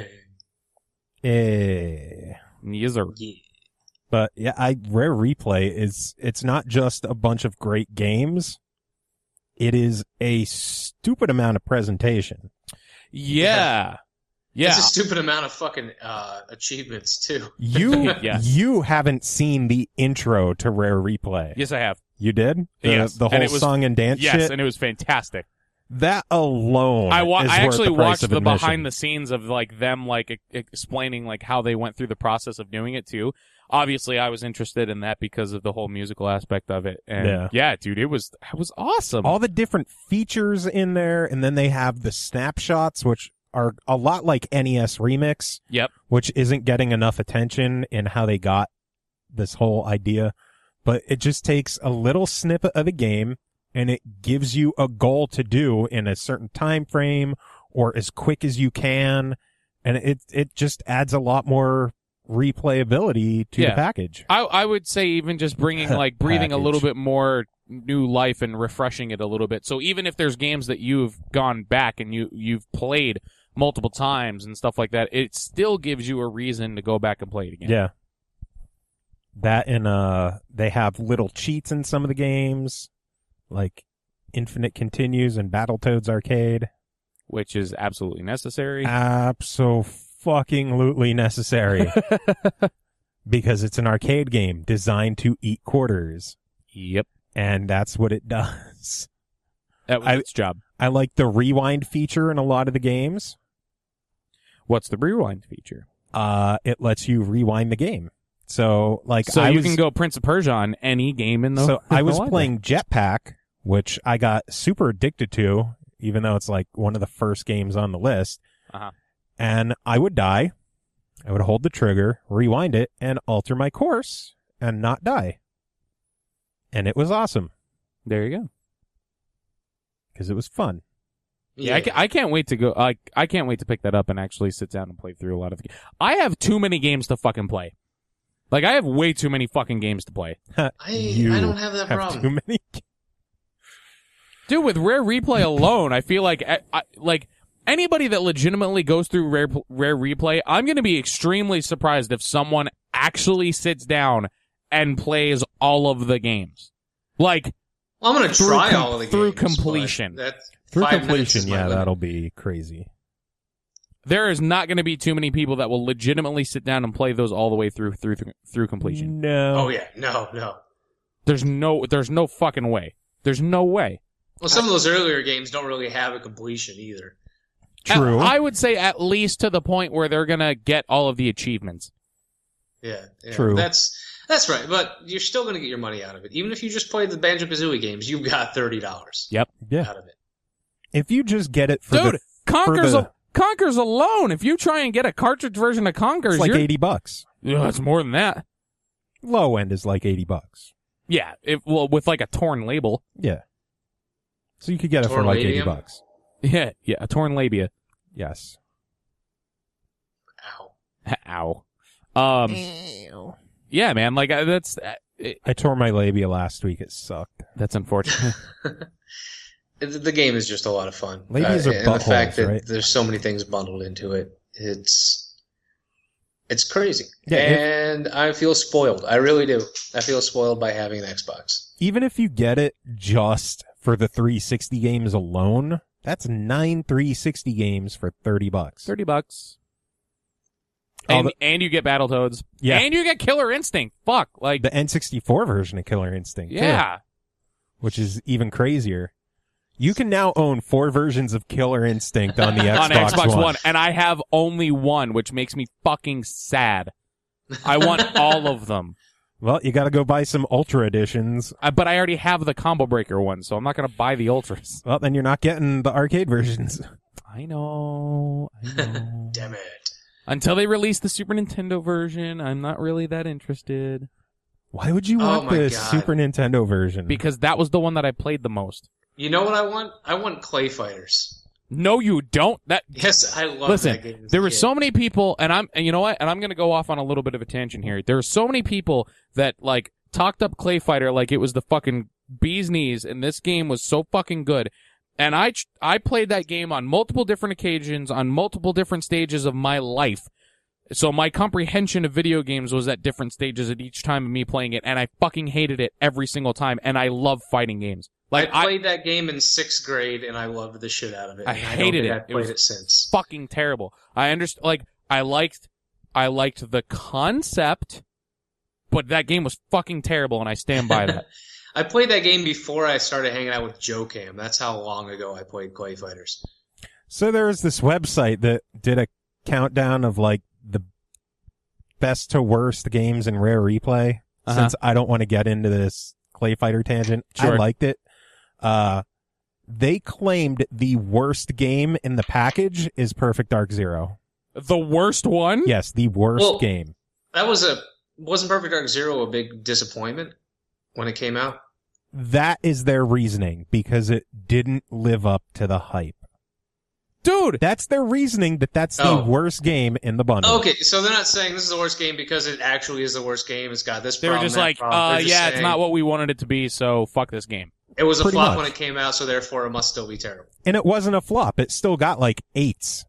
Eh. Yes, sir. Yeah. But yeah, I Rare Replay is it's not just a bunch of great games. It is a stupid amount of presentation. Yeah. Yeah. It's a stupid amount of fucking uh, achievements too. You Yes. you haven't seen the intro to Rare Replay. Yes, I have. You did? The, Yes. the And whole it was- song and dance Yes, shit? and it was fantastic. That alone I, wa- is I worth actually the price watched of the admission. behind the scenes of like them like e- explaining like how they went through the process of doing it too. Obviously, I was interested in that because of the whole musical aspect of it. And Yeah. yeah, dude, it was it was awesome. All the different features in there, and then they have the snapshots, which are a lot like N E S Remix, Yep. which isn't getting enough attention in how they got this whole idea. But it just takes a little snippet of the game, and it gives you a goal to do in a certain time frame or as quick as you can, and it it just adds a lot more replayability to Yeah. the package. I I would say even just bringing like breathing a little Package. bit more new life and refreshing it a little bit. So even if there's games that you've gone back and you you've played multiple times and stuff like that, it still gives you a reason to go back and play it again. Yeah. That and uh they have little cheats in some of the games, like Infinite Continues and Battletoads Arcade. Which is absolutely necessary. Abso-fucking-lutely necessary. Because it's an arcade game designed to eat quarters. Yep. And that's what it does. That was I- its job. I like the rewind feature in a lot of the games. What's the rewind feature? Uh, it lets you rewind the game. So, like, So I you was, can go Prince of Persia on any game in the So in I the was library. playing Jetpack, which I got super addicted to, even though it's like one of the first games on the list. Uh-huh. And I would die. I would hold the trigger, rewind it, and alter my course and not die. And it was awesome There you go. because it was fun. Yeah, I, ca- I can't wait to go. I I can't wait to pick that up and actually sit down and play through a lot of. The, I have too many games to fucking play. Like I have way too many fucking games to play, I, You I don't have that Have problem. too many. dude. With Rare Replay alone, I feel like I, I, like anybody that legitimately goes through Rare Rare Replay, I'm going to be extremely surprised if someone actually sits down and plays all of the games. Like Well, I'm gonna Through try com- all of the through games, but completion. That's Through five minutes completion, is my yeah, limit. that'll be crazy. there is not going to be too many people that will legitimately sit down and play those all the way through through through completion. No. Oh yeah, no, no. There's no there's no fucking way. There's no way. Well, some of those earlier games don't really have a completion either. True. I would say at least to the point where they're gonna get all of the achievements. Yeah, yeah. True. That's that's right, but you're still gonna get your money out of it. Even if you just play the Banjo-Kazooie games, you got thirty dollars Yep. yeah. out of it. If you just get it for Dude, the, Conker's the- a, Conker's alone. If you try and get a cartridge version of Conker's, it's like you're, eighty bucks. Ugh, it's more than that. Low end is like eighty bucks. Yeah, if, well, with like a torn label. Yeah. So you could get it for Torn like eighty labium? bucks. Yeah, yeah, a torn labia. Yes. Ow. Ow. Um. Yeah, man. Like uh, that's uh, it, I tore my labia last week. It sucked. that's unfortunate. The the game is just a lot of fun. Labias Uh, are and the fact buttholes, that right? there's so many things bundled into it, it's it's crazy. Yeah, if- and I feel spoiled. I really do. I feel spoiled by having an Xbox. Even if you get it just for the three sixty games alone, that's nine three sixty games for thirty bucks. Thirty bucks. Oh, And the- and you get Battletoads. Yeah. And you get Killer Instinct. Fuck. Like, The N sixty-four version of Killer Instinct. too, yeah. which is even crazier. You can now own four versions of Killer Instinct on the Xbox, on Xbox One. One. And I have only one, which makes me fucking sad. I want all of them. Well, you got to go buy some Ultra editions. Uh, but I already have the Combo Breaker one, so I'm not going to buy the Ultras. Well, then you're not getting the arcade versions. I know. I know. Damn it. Until they release the Super Nintendo version, I'm not really that interested. Why would you Oh want my the God. Super Nintendo version? Because that was the one that I played the most. You know what I want? I want Clay Fighters. No, you don't. That Yes, I love Listen, that game. as a there were kid. so many people, and I'm, and you know what? And I'm going to go off on a little bit of a tangent here. There were so many people that like talked up Clay Fighter like it was the fucking bee's knees, and this game was so fucking good. And I, ch- I played that game on multiple different occasions, on multiple different stages of my life. So my comprehension of video games was at different stages at each time of me playing it, and I fucking hated it every single time. And I love fighting games. Like I played that game in sixth grade, and I loved the shit out of it. I and hated I don't think it. I've It played was it since. fucking terrible. I understand. Like I liked, I liked the concept, but that game was fucking terrible, and I stand by that. I played that game before I started hanging out with Joe Cam. That's how long ago I played Clay Fighters. So there was this website that did a countdown of like the best to worst games in Rare Replay. Uh-huh. Since I don't want to get into this Clay Fighter tangent, I Sure. liked it. Uh, they claimed the worst game in the package is Perfect Dark Zero. The worst one? Yes, the worst Well- game. That was a wasn't Perfect Dark Zero a big disappointment when it came out? That is their reasoning because it didn't live up to the hype. Dude, That's their reasoning that that's the Oh. worst game in the bundle. Okay, so they're not saying this is the worst game because it actually is the worst game. It's got this they were problem, just that like, problem. uh, They're just yeah, it's saying not what we wanted it to be, so fuck this game. It was a Pretty flop much. when it came out, so therefore it must still be terrible. And it wasn't a flop. It still got like eights.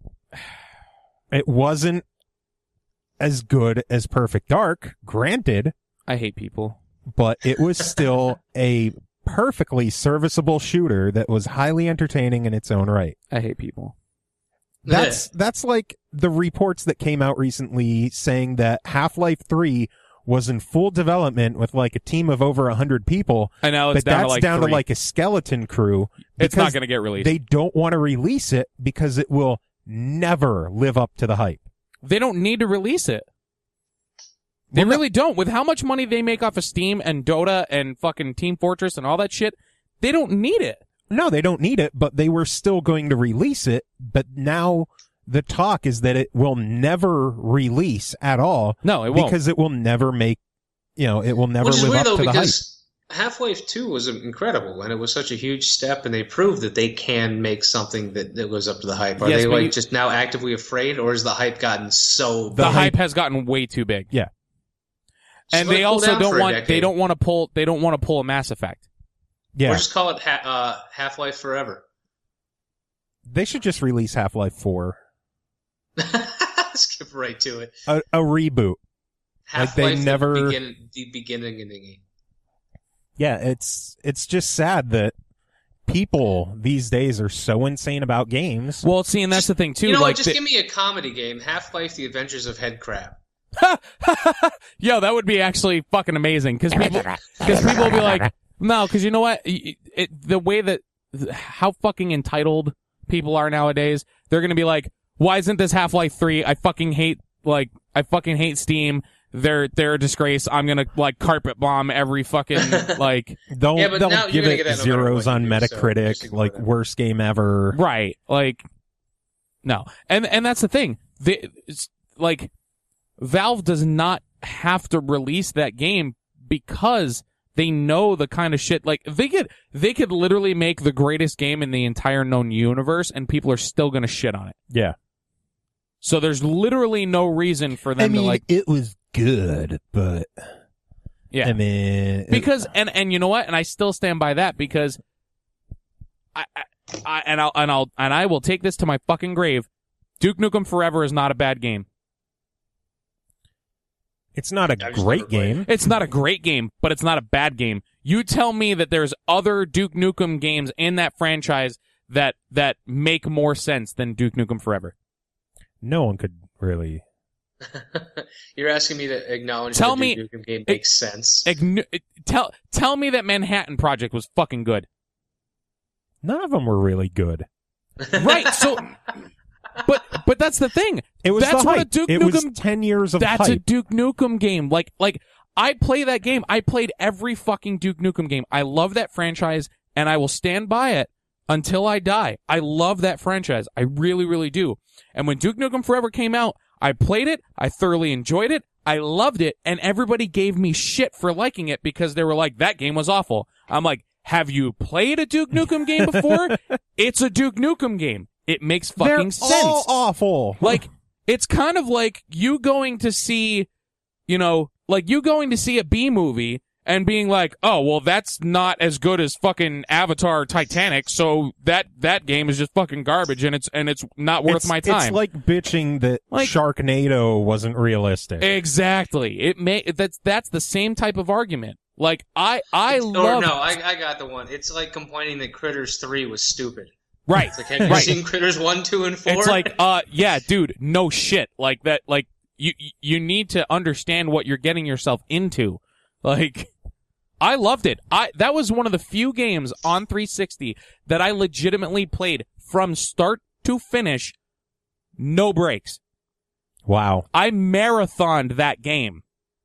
It wasn't as good as Perfect Dark, granted, I hate people. but it was still a perfectly serviceable shooter that was highly entertaining in its own right. I hate people. That's that's like the reports that came out recently saying that Half-Life three was in full development with like a team of over one hundred people, I know it's but down that's to like down three. to like a skeleton crew. It's not because going to get released. They don't want to release it because it will never live up to the hype. They don't need to release it. They Well, no- really don't. With how much money they make off of Steam and Dota and fucking Team Fortress and all that shit, they don't need it. No, they don't need it, but they were still going to release it. But now the talk is that it will never release at all. No, it won't. Because it will never make, you know, it will never Which is live weird up though to the hype. because Half-Life two was incredible and it was such a huge step and they proved that they can make something that, that lives up to the hype. Are Yes, they but like you- just now actively afraid or has the hype gotten so the The big? hype hype- has gotten way too big. Yeah. And Just let they it cool also down don't for a want they decade. don't want to pull they don't want to pull a Mass Effect. Yeah. Or just call it ha- uh, Half-Life Forever. They should just release Half-Life four. Skip right to it. A, a reboot. Like, they Half-Life never- the, begin- the beginning and the game. Yeah, it's it's just sad that people these days are so insane about games. Well, see, and that's the thing too. You know like what? Just the- give me a comedy game. Half-Life: The Adventures of Head Crab. Yo, that would be actually fucking amazing because people, because people will be like, no, because you know what? It, it, the way that, how fucking entitled people are nowadays, they're gonna be like, why isn't this Half-Life three? I fucking hate, like, I fucking hate Steam. They're, they're a disgrace. I'm gonna, like, carpet bomb every fucking, like, They'll Yeah, but they'll now you're give gonna it get that no matter zeros what on you do, so Metacritic, just ignore like that. worst game ever. right, like, no. And, and that's the thing. They, it's, like, Valve does not have to release that game because they know the kind of shit, like, they could, they could literally make the greatest game in the entire known universe and people are still gonna shit on it. Yeah. So there's literally no reason for them I mean, to, like, it was good, but yeah. I mean, it- Because, and, and you know what? And I still stand by that because I, I, I, and I'll, and I'll, and I will take this to my fucking grave. Duke Nukem Forever is not a bad game. it's not a I've just great never played game. It's not a great game, but it's not a bad game. You tell me that there's other Duke Nukem games in that franchise that that make more sense than Duke Nukem Forever. No one could really. You're asking me to acknowledge Tell that me- the Duke Nukem game makes sense. Ign- tell tell me that Manhattan Project was fucking good. None of them were really good. Right. So, but but that's the thing. It was that's the what a hype. Duke it Nukem. was ten years of That's a hype. Duke Nukem game. Like like I play that game. I played every fucking Duke Nukem game. I love that franchise, and I will stand by it until I die. I love that franchise. I really really do. And when Duke Nukem Forever came out, I played it. I thoroughly enjoyed it. I loved it, and everybody gave me shit for liking it because they were like, that game was awful. I'm like, have you played a Duke Nukem game before? It's a Duke Nukem game. It makes fucking They're sense. all awful. Like, it's kind of like you going to see, you know, like you going to see a B movie and being like, oh, well, that's not as good as fucking Avatar or Titanic, so that, that game is just fucking garbage and it's, and it's not worth it's, my time. It's like bitching that Like- Sharknado wasn't realistic. Exactly. It may, that's, that's the same type of argument. Like, I, I Or love, no, I, I got the one. It's like complaining that Critters three was stupid. right. It's like, have you Right. seen Critters one, two, and four? It's like, uh, yeah, dude, no shit. Like that, like, you, you need to understand what you're getting yourself into. Like, I loved it. I, that was one of the few games on three sixty that I legitimately played from start to finish, no breaks. Wow. I marathoned that game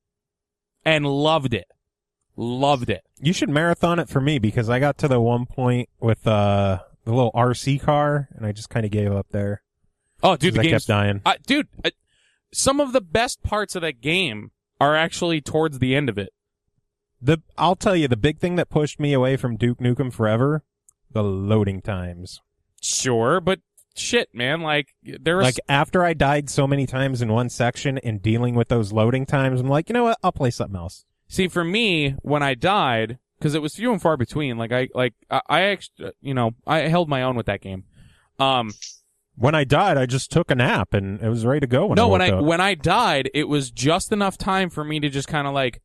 and loved it. Loved it. You should marathon it for me because I got to the one point with uh the little R C car and I just kind of gave up there. Oh, dude, the 'Cause I game's kept dying. Uh, dude, uh, some of the best parts of that game are actually towards the end of it. The I'll tell you the big thing that pushed me away from Duke Nukem Forever, the loading times. Sure, but shit, man, like there was Like after I died so many times in one section and dealing with those loading times, I'm like, you know what? I'll play something else. see for me when I died because it was few and far between. Like I like I, I actually you know I held my own with that game. Um, When I died, I just took a nap and it was ready to go. When no, I when woke I up. when I died, it was just enough time for me to just kind of like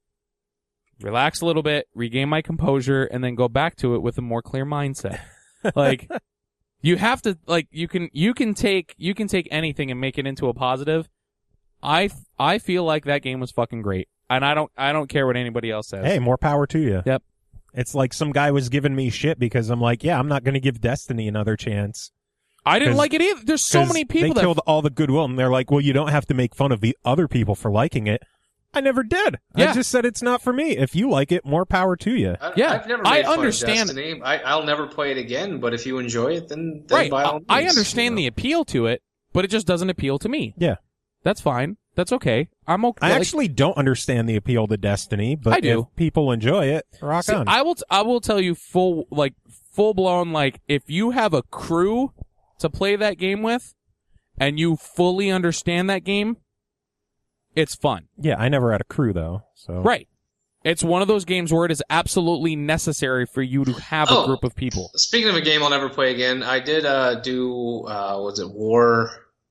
relax a little bit, regain my composure, and then go back to it with a more clear mindset. Like. You have to, like, you can, you can take, you can take anything and make it into a positive. I, I feel like that game was fucking great. And I don't, I don't care what anybody else says. Hey, more power to you. Yep. It's like some guy was giving me shit because I'm like, yeah, I'm not going to give Destiny another chance. I didn't 'cause- like it either. There's so 'Cause many people they that, killed all the goodwill, and they're like, well, you don't have to make fun of the other people for liking it. I never did. Yeah. I just said it's not for me. If you like it, more power to you. I, yeah, I've never I made fun understand- Of Destiny. I, I'll never play it again, but if you enjoy it, then, then right. by all I, I means, understand you know. the appeal to it, but it just doesn't appeal to me. Yeah. That's fine. That's okay. I'm okay. I like- actually don't understand the appeal to Destiny, but I do. if people enjoy it, rock See, on. I will, t- I will tell you full, like, full blown, like, if you have a crew to play that game with, and you fully understand that game, it's fun. yeah, I never had a crew, though. So Right. It's one of those games where it is absolutely necessary for you to have a Oh. group of people. Speaking of a game I'll never play again, I did uh, do, uh, was it War?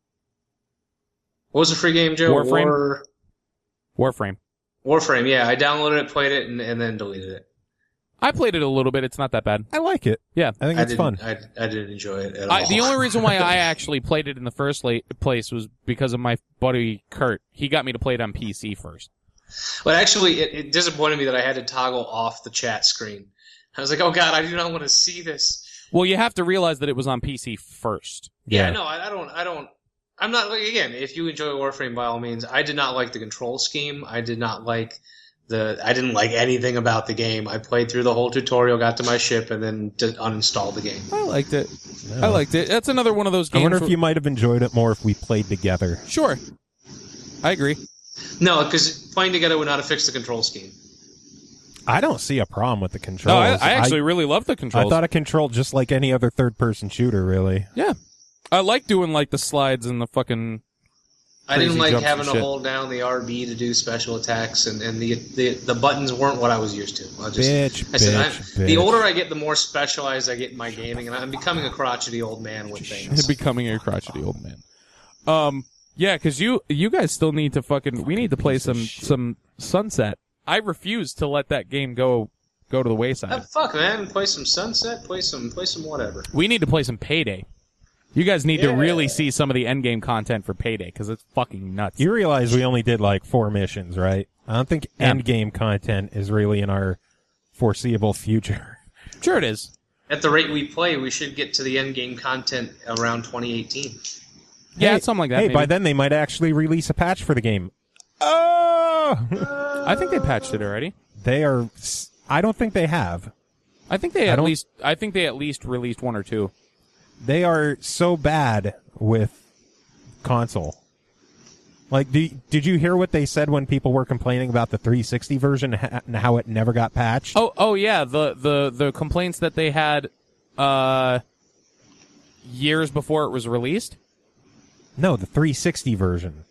What was the free game, Joe? Warframe? War... Warframe. Warframe, yeah. I downloaded it, played it, and, and then deleted it. I played it a little bit. It's not that bad. I like it. Yeah. I think I it's didn't, fun. I, I didn't enjoy it at I, all. the only reason why I actually played it in the first la- place was because of my buddy Kurt. He got me to play it on P C first. But actually, it, it disappointed me that I had to toggle off the chat screen. I was like, oh god, I do not want to see this. Well, you have to realize that it was on P C first. Yeah, no, I, I don't, I don't, I'm not, like, again, if you enjoy Warframe, by all means, I did not like the control scheme. I did not like the, I didn't like anything about the game. I played through the whole tutorial, got to my ship, and then just uninstalled the game. I liked it. No. I liked it. That's another one of those I games. wonder if where- you might have enjoyed it more if we played together. Sure. I agree. No, because playing together would not have fixed the control scheme. I don't see a problem with the controls. No, I, I actually really love the I, controls. thought it controlled just like any other third-person shooter, really. Yeah. I like doing like the slides and the fucking. I didn't Crazy like jumps and having to shit. hold down the R B to do special attacks, and, and the, the the buttons weren't what I was used to. I'll just, Bitch, I said, I'm- bitch, the bitch. older I get, the more specialized I get in my gaming, and I'm becoming a crotchety old man with things. Becoming a crotchety old man. Um. Yeah, because you you guys still need to fucking. We need to play some some Sunset. I refuse to let that game go go to the Ah, wayside. fuck, man! Play some Sunset. Play some play some whatever. We need to play some Payday. You guys need Yeah. to really see some of the endgame content for Payday because it's fucking nuts. You realize we only did like four missions, right? I don't think Yeah. endgame content is really in our foreseeable future. Sure it is. At the rate we play, we should get to the end game content around twenty eighteen. Yeah, Hey, it's something like that. Hey, maybe. by then they might actually release a patch for the game. Oh! I think they patched it already. They are. I don't think they have. I think they I at don't- least. I think they at least released one or two. They are so bad with console. Like, do, did you hear what they said when people were complaining about the three sixty version and how it never got patched? Oh, oh yeah. The the the complaints that they had, uh, years before it was released. No, the three sixty version.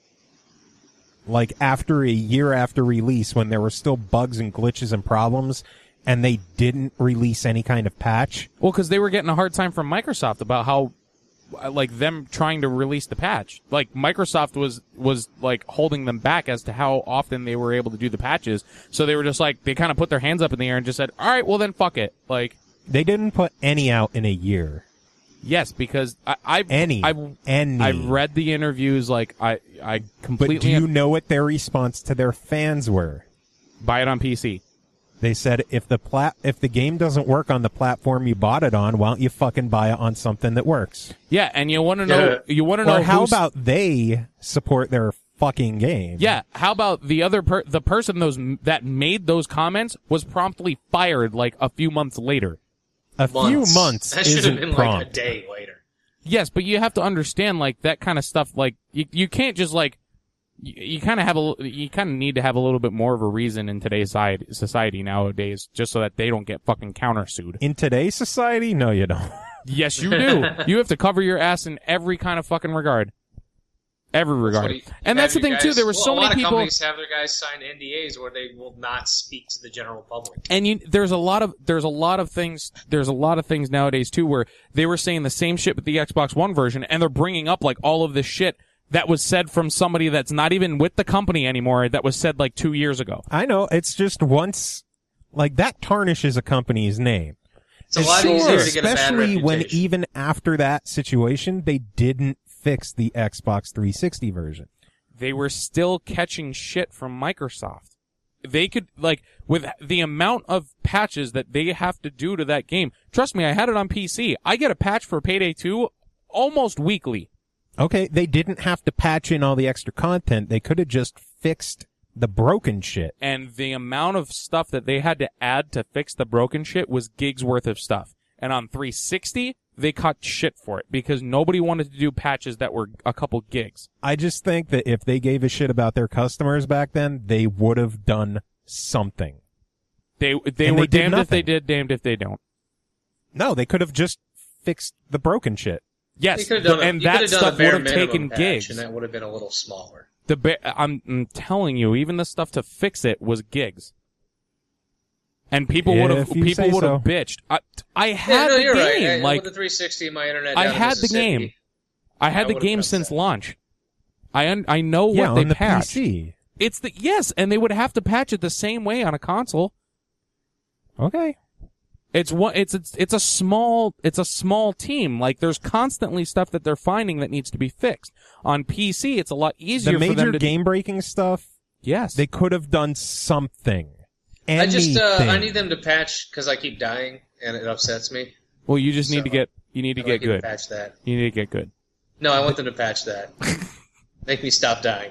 Like, after a year after release, when there were still bugs and glitches and problems, and they didn't release any kind of patch. Well, because they were getting a hard time from Microsoft about how, uh, like, them trying to release the patch. Like, Microsoft was, was, like, holding them back as to how often they were able to do the patches. So they were just like, they kind of put their hands up in the air and just said, all right, well then fuck it. Like, They didn't put any out in a year. yes, because I, I, Any. I, Any. I've read the interviews, like, I, I But completely do you know what their response to their fans were? buy it on P C. They said, if the plat- if the game doesn't work on the platform you bought it on, why don't you fucking buy it on something that works? Yeah, and you want to know, Yeah. you want to know Or how who's- about they support their fucking game? Yeah, how about the other per- the person those that made those comments was promptly fired like a few months later. A few Months. months That should have isn't been prompt. like a day later. Yes, but you have to understand like that kind of stuff. Like you, you can't just like you, you kind of have a you kind of need to have a little bit more of a reason in today's society, society nowadays, just so that they don't get fucking countersued. In today's society, no, you don't. Yes, you do. You have to cover your ass in every kind of fucking regard. Every regard. What do you- And have that's the you thing too. guys- There were well, so a many lot people. of companies have their guys sign N D As where they will not speak to the general public. And you, there's a lot of there's a lot of things there's a lot of things nowadays too where they were saying the same shit with the Xbox One version, and they're bringing up like all of this shit that was said from somebody that's not even with the company anymore. That was said like two years ago. I know, it's just once, like, that tarnishes a company's name. It's a lot Sure. easier to get a bad Especially when reputation. even after that situation, they didn't fix the Xbox three sixty version. They were still catching shit from Microsoft. They could like with the amount of patches that they have to do to that game. Trust me, I had it on P C. I get a patch for Payday two almost weekly. Okay, they didn't have to patch in all the extra content. They could have just fixed the broken shit. And the amount of stuff that they had to add to fix the broken shit was gigs worth of stuff. And on three sixty, they caught shit for it because nobody wanted to do patches that were a couple gigs. I just think that if they gave a shit about their customers back then, they would have done something. They they And were they did damned if they nothing. did, damned if they don't. No, they could have just fixed the broken shit. Yes, You could have done, a- and you could that have done stuff a bare would have minimum taken patch, gigs. and that would have been a little smaller. The ba- I'm, I'm telling you, even the stuff to fix it was gigs. And people would have If you people say would have so. bitched. I, I Yeah, had no, the you're right. game. I- Like with the three sixty, my internet. I down in had the Mississippi, game. I had I the would've game pressed since that. launch. I un- I know what yeah, they on the patched. P C. It's the yes, and they would have to patch it the same way on a console. Okay. It's one. It's it's it's a small. It's a small team. Like there's constantly stuff that they're finding that needs to be fixed. On P C, it's a lot easier The for them major to. game breaking stuff, Yes, they could have done something. I just uh, Anything. I need them to patch because I keep dying and it upsets me. well, you just need so, to get. You need to I'd like get them good. to patch that. You need to get good. No, I want them to patch that. Make me stop dying.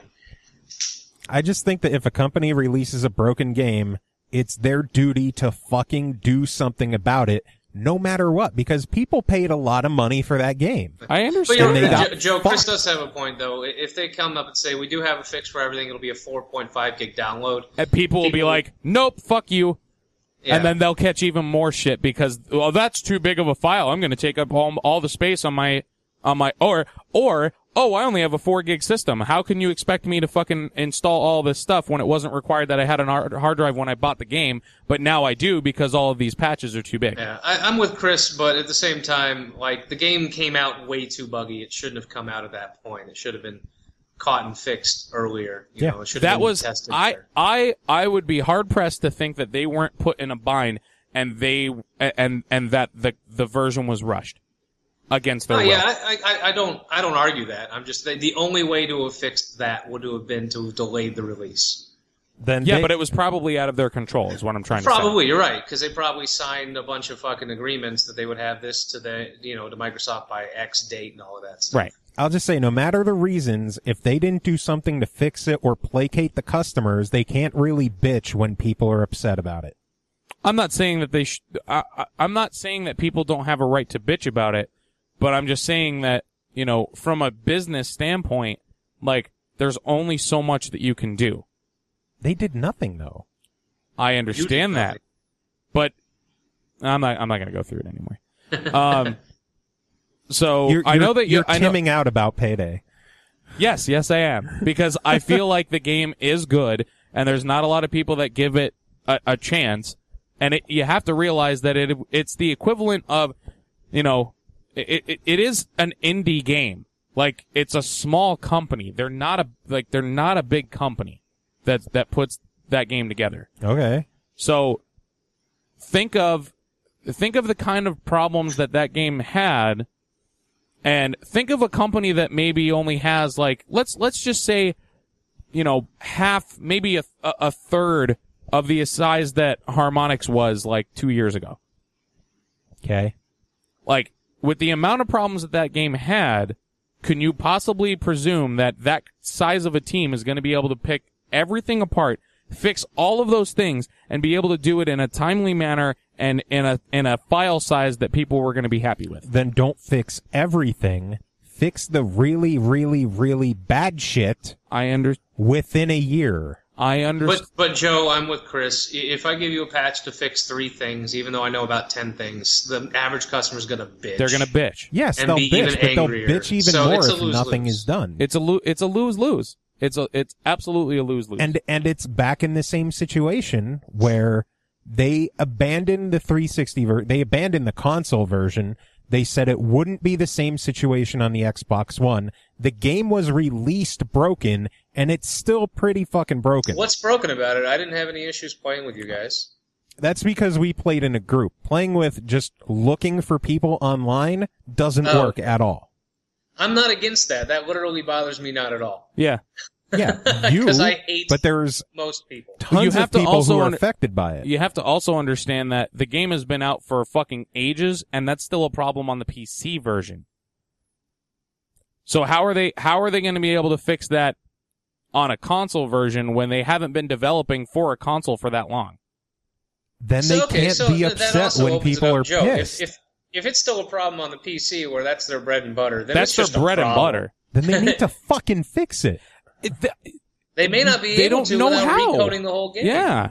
I just think that if a company releases a broken game, it's their duty to fucking do something about it, no matter what, because people paid a lot of money for that game. I But understand. you're, they that. got Joe, Joe, Chris fucked. does have a point though. If they come up and say we do have a fix for everything, it'll be a four point five gig download. And people will be people- like, "Nope, fuck you," Yeah. and then they'll catch even more shit because, well, that's too big of a file. I'm going to take up all, all the space on my, on my, or, or, oh, I only have a four gig system. How can you expect me to fucking install all this stuff when it wasn't required that I had an hard hard drive when I bought the game, but now I do because all of these patches are too big? Yeah, I, I'm with Chris, but at the same time, like the game came out way too buggy. It shouldn't have come out at that point. It should have been caught and fixed earlier. You Yeah. know, it should have That been was tested. I for- I I would be hard pressed to think that they weren't put in a bind and they and and that the the version was rushed. against their oh, will. yeah, I, I, I don't I don't argue that. I'm just the only way to have fixed that would have been to have delayed the release. Then Yeah, they, but it was probably out of their control, is what I'm trying to say. Probably, you're right, because they probably signed a bunch of fucking agreements that they would have this to the you know to Microsoft by X date and all of that stuff. Right. I'll just say, no matter the reasons, if they didn't do something to fix it or placate the customers, they can't really bitch when people are upset about it. I'm not saying that they. Sh- I, I, I'm not saying that people don't have a right to bitch about it, but I'm just saying that you know, from a business standpoint, like there's only so much that you can do. They did nothing, though. I understand that, but I'm not. I'm not going to go through it anymore. Um. So You're, I you're, know that you're I know, timming out about Payday. Yes, yes, I am, because I feel like the game is good, and there's not a lot of people that give it a, a chance. And it, you have to realize that it it's the equivalent of, you know, it, it it is an indie game. Like it's a small company. They're not a like they're not a big company that that puts that game together. Okay. So think of think of the kind of problems that that game had, and think of a company that maybe only has like let's let's just say, you know, half, maybe a a, a third of the size that Harmonix was like two years ago. Okay. Like, with the amount of problems that that game had, can you possibly presume that that size of a team is going to be able to pick everything apart, fix all of those things, and be able to do it in a timely manner and in a in a file size that people were going to be happy with? Then don't fix everything. Fix the really, really, really bad shit I under within a year. I understand. But, but Joe, I'm with Chris. If I give you a patch to fix three things, even though I know about ten things, the average customer's going to bitch. They're going to bitch. Yes, And they'll be bitch, even but they'll angrier. bitch even So more it's a if lose-lose. nothing is done. It's a lo- it's a lose lose. It's a it's absolutely a lose lose. And and it's back in the same situation where they abandoned the three sixty ver- they abandoned the console version. They said it wouldn't be the same situation on the Xbox One. The game was released broken, and it's still pretty fucking broken. What's broken about it? I didn't have any issues playing with you guys. That's because we played in a group. Playing with just looking for people online doesn't Oh. work at all. I'm not against that. That literally bothers me not at all. yeah. Yeah, you, 'Cause I hate but there's most people. tons You have of to people also who are un- affected by it. You have to also understand that the game has been out for fucking ages, and that's still a problem on the P C version. So how are they how are they going to be able to fix that on a console version when they haven't been developing for a console for that long? Then So, they okay, can't so be th- that upset also when opens it people up. are Joe, pissed. If, if if it's still a problem on the P C where that's their bread and butter, then That's it's their just a bread and problem. butter. Then they need to fucking fix it. It, th- They may not be They able don't to know without how. recoding the whole game. yeah.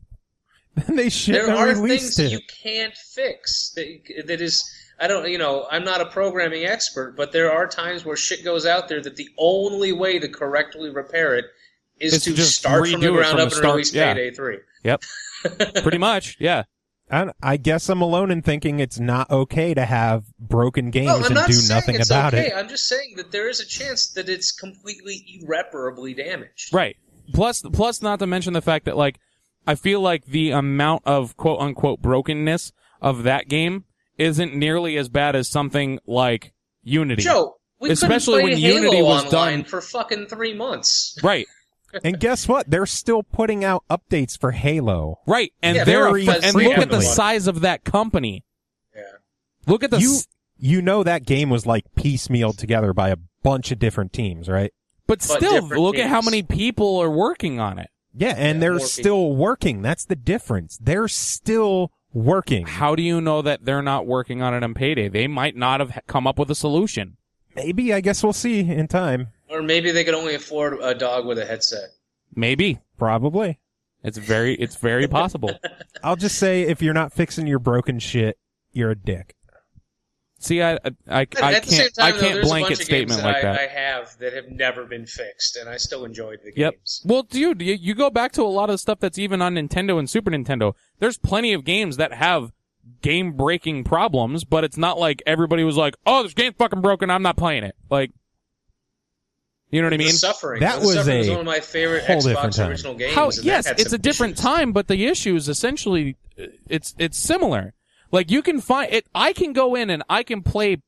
Then they shouldn't There have are released things it. you can't fix. That, that is, I don't, you know, I'm not a programming expert, but there are times where shit goes out there that the only way to correctly repair it is It's to just start from the redo it ground from up the and start, release yeah. Payday three. Yep. Pretty much. Yeah. I, I guess I'm alone in thinking it's not okay to have broken games No, I'm and not do saying nothing it's about okay. it. I'm just saying that there is a chance that it's completely irreparably damaged. Right. Plus, plus, not to mention the fact that, like, I feel like the amount of quote unquote brokenness of that game isn't nearly as bad as something like Unity. Joe, we Especially couldn't play when Halo Unity was online done- for fucking three months. Right. And guess what? They're still putting out updates for Halo. Right. And Yeah, they're very and look at the frequently. size of that company. Yeah. Look at the You s- you know that game was like piecemealed together by a bunch of different teams, right? but But still different look at how teams. many people are working on it. Yeah, and Yeah, they're more still working. That's the difference. They're still working. How do you know that they're not working on it on Payday? They might not have come up with a solution. Maybe, I guess we'll see in time. Or maybe they could only afford a dog with a headset. Maybe. Probably. It's very it's very possible. I'll just say if you're not fixing your broken shit, you're a dick. See, I I, I, I At the same can't time, I though, can't there's a blanket bunch of statement games like that that. I, I have that have never been fixed, and I still enjoyed the Yep. games. Well, dude, you, you go back to a lot of stuff that's even on Nintendo and Super Nintendo. There's plenty of games that have game-breaking problems, but it's not like everybody was like, "Oh, this game's fucking broken. I'm not playing it." Like, you know what I The mean? Suffering. That The was Suffering a was one of my favorite whole different Xbox time. original games. How? and that Yes, had it's some a different issues. time, but the issue is essentially it's it's similar. Like you can find it. I can go in and I can play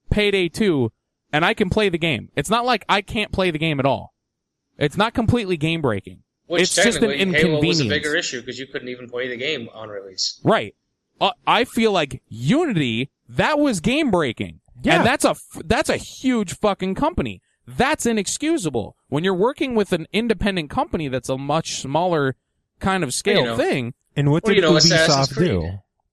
Payday two, and I can play the game. It's not like I can't play the game at all. It's not completely game breaking. Which It's just an technically, Halo was a inconvenience. bigger issue because you couldn't even play the game on release. Right. Uh, I feel like Unity, that was game breaking. Yeah. And that's a, f- that's a huge fucking company. That's inexcusable. When you're working with an independent company that's a much smaller kind of scale you know. thing, And what Well, did you know, Assassin's Ubisoft Creed. do?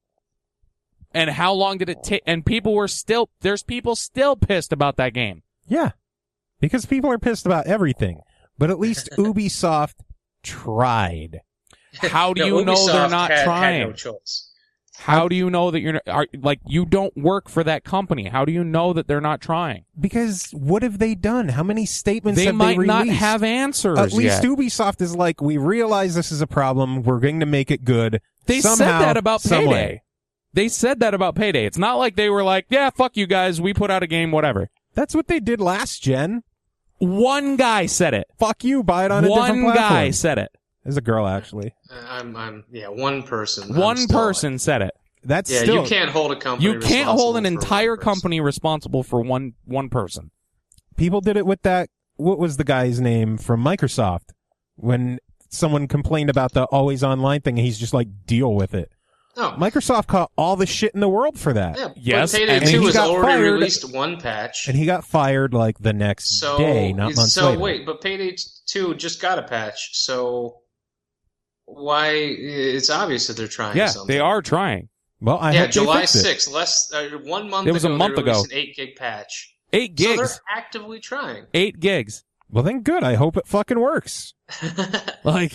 and how long did it take, and people were still, there's people still pissed about that game. Yeah. Because people are pissed about everything. But at least Ubisoft tried. How do No, you know Ubisoft they're not had, trying? Had no choice. How do you know that you're, are, like, you don't work for that company? How do you know that they're not trying? Because what have they done? How many statements They have might they not released? have answers At least yet. Ubisoft is like, we realize this is a problem. We're going to make it good. They somehow, said that about some Payday. way. They said that about Payday. It's not like they were like, yeah, fuck you guys, we put out a game, whatever. That's what they did last gen. One guy said it. Fuck you, buy it on a different One platform. guy said it. There's a girl, actually. Uh, I'm, I'm, yeah, one person. I'm One still- person said it. That's Yeah, still... you can't hold a company. You can't hold an responsible for entire one person. company responsible for one one person. People did it with that... What was the guy's name from Microsoft? When someone complained about the always online thing, he's just like, deal with it. No. Microsoft caught all the shit in the world for that. Yeah, Yes, but Payday and two he has got already fired. released one patch. And he got fired like the next so, day, not months so later. wait, but Payday two just got a patch, so why? It's obvious that they're trying Yeah, something. they are trying. Well, I yeah, hope they July fix it. sixth, less uh, one month. It was a ago, month they ago. released An eight gig patch. Eight So gigs. they're actively trying. Eight gigs. Well, then good. I hope it fucking works. Like,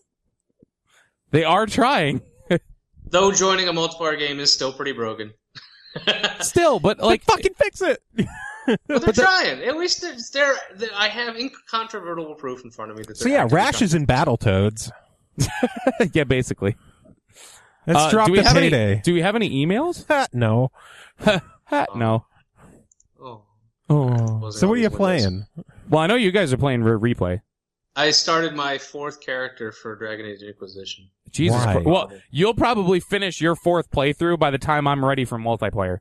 they are trying. Though joining a multiplayer game is still pretty broken. Still, but Like, like, fucking fix it. But they're trying. At least they're, they're, they're- I have incontrovertible proof in front of me that. So they're yeah, actively Rash is in Battletoads. yeah, basically. Let's Uh, drop do we the have Payday. Any, do we have any emails? Ha, no. Ha, no. trying. Oh. Oh. Closing So all what are you these windows. playing? Well, I know you guys are playing re- replay. I started my fourth character for Dragon Age Inquisition. Jesus Why? Christ. Well, you'll probably finish your fourth playthrough by the time I'm ready for multiplayer.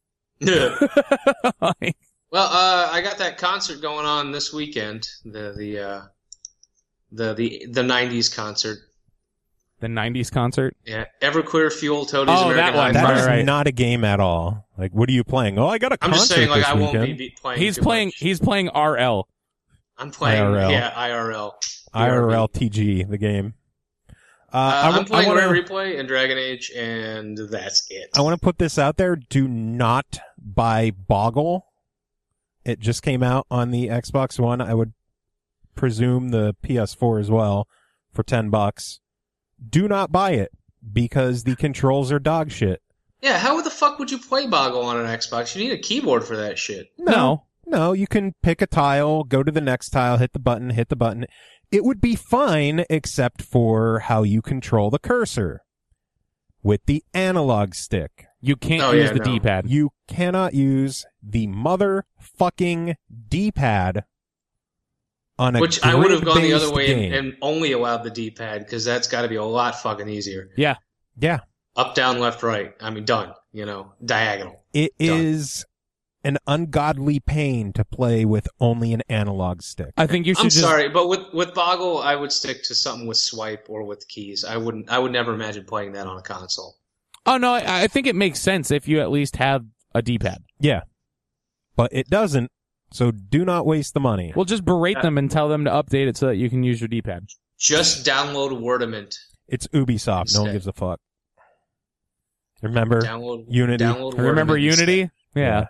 Like, Well, uh, I got that concert going on this weekend. The the uh, the the the nineties concert. the nineties concert. Yeah, Everqueer Fuel Toadies Oh, American that one. High That Right, is Five. right. not a game at all. Like, what are you playing? Oh, I got a I'm concert just saying, like this I won't weekend. be, be playing. He's too playing. much. He's playing R L. I'm playing. I R L. Yeah, I R L. I R L T G, the game. Uh, Uh, I I'm playing want Rare to Replay and Dragon Age, and that's it. I want to put this out there. Do not buy Boggle. It just came out on the Xbox One. I would presume the P S four as well for ten bucks. Do not buy it because the controls are dog shit. Yeah, how the fuck would you play Boggle on an Xbox? You need a keyboard for that shit. No. No, you can pick a tile, go to the next tile, hit the button, hit the button. It would be fine except for how you control the cursor with the analog stick. You can't Oh, use yeah, the no. D-pad. You cannot use the motherfucking D-pad on a Which I would have gone the grid-based other way game. and, and only allowed the D-pad, because that's got to be a lot fucking easier. Yeah. Yeah, Up, down, left, right. I mean, done. You know, diagonal. it Done. is an ungodly pain to play with only an analog stick. I think you should I'm just. sorry, but with with Boggle, I would stick to something with swipe or with keys. I wouldn't. I would never imagine playing that on a console. Oh no, I, I think it makes sense if you at least have a D-pad. Yeah, but it doesn't, so do not waste the money. Well, just berate them and tell them to update it so that you can use your D-pad. Just download Wordament. It's Ubisoft. No one Instead. gives a fuck. Remember? Download Unity. Download Remember Wordament Unity? instead. Yeah.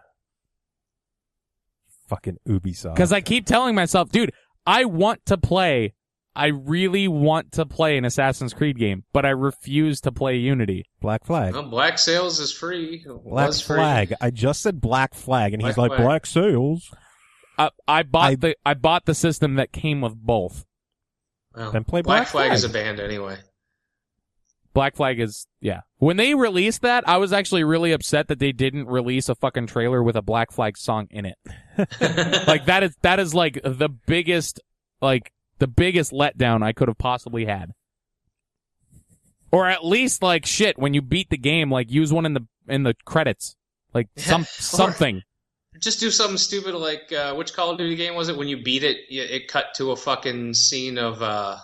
Fucking Ubisoft. Because I keep telling myself, dude, I want to play. I really want to play an Assassin's Creed game, but I refuse to play Unity. Black Flag. Well, Black Sails is free. Black Was free. Flag. I just said Black Flag, and he's Black like, Flag. Black Sails. I, I bought I- the I bought the system that came with both. Well, Then play Black Black Flag, Flag. is a band anyway. Black Flag is, yeah. When they released that, I was actually really upset that they didn't release a fucking trailer with a Black Flag song in it. Like, that is, that is like the biggest, like, the biggest letdown I could have possibly had. Or at least, like, shit, when you beat the game, like, use one in the, in the credits. Like, some, something. Just do something stupid like, uh, which Call of Duty game was it? When you beat it, it cut to a fucking scene of, uh...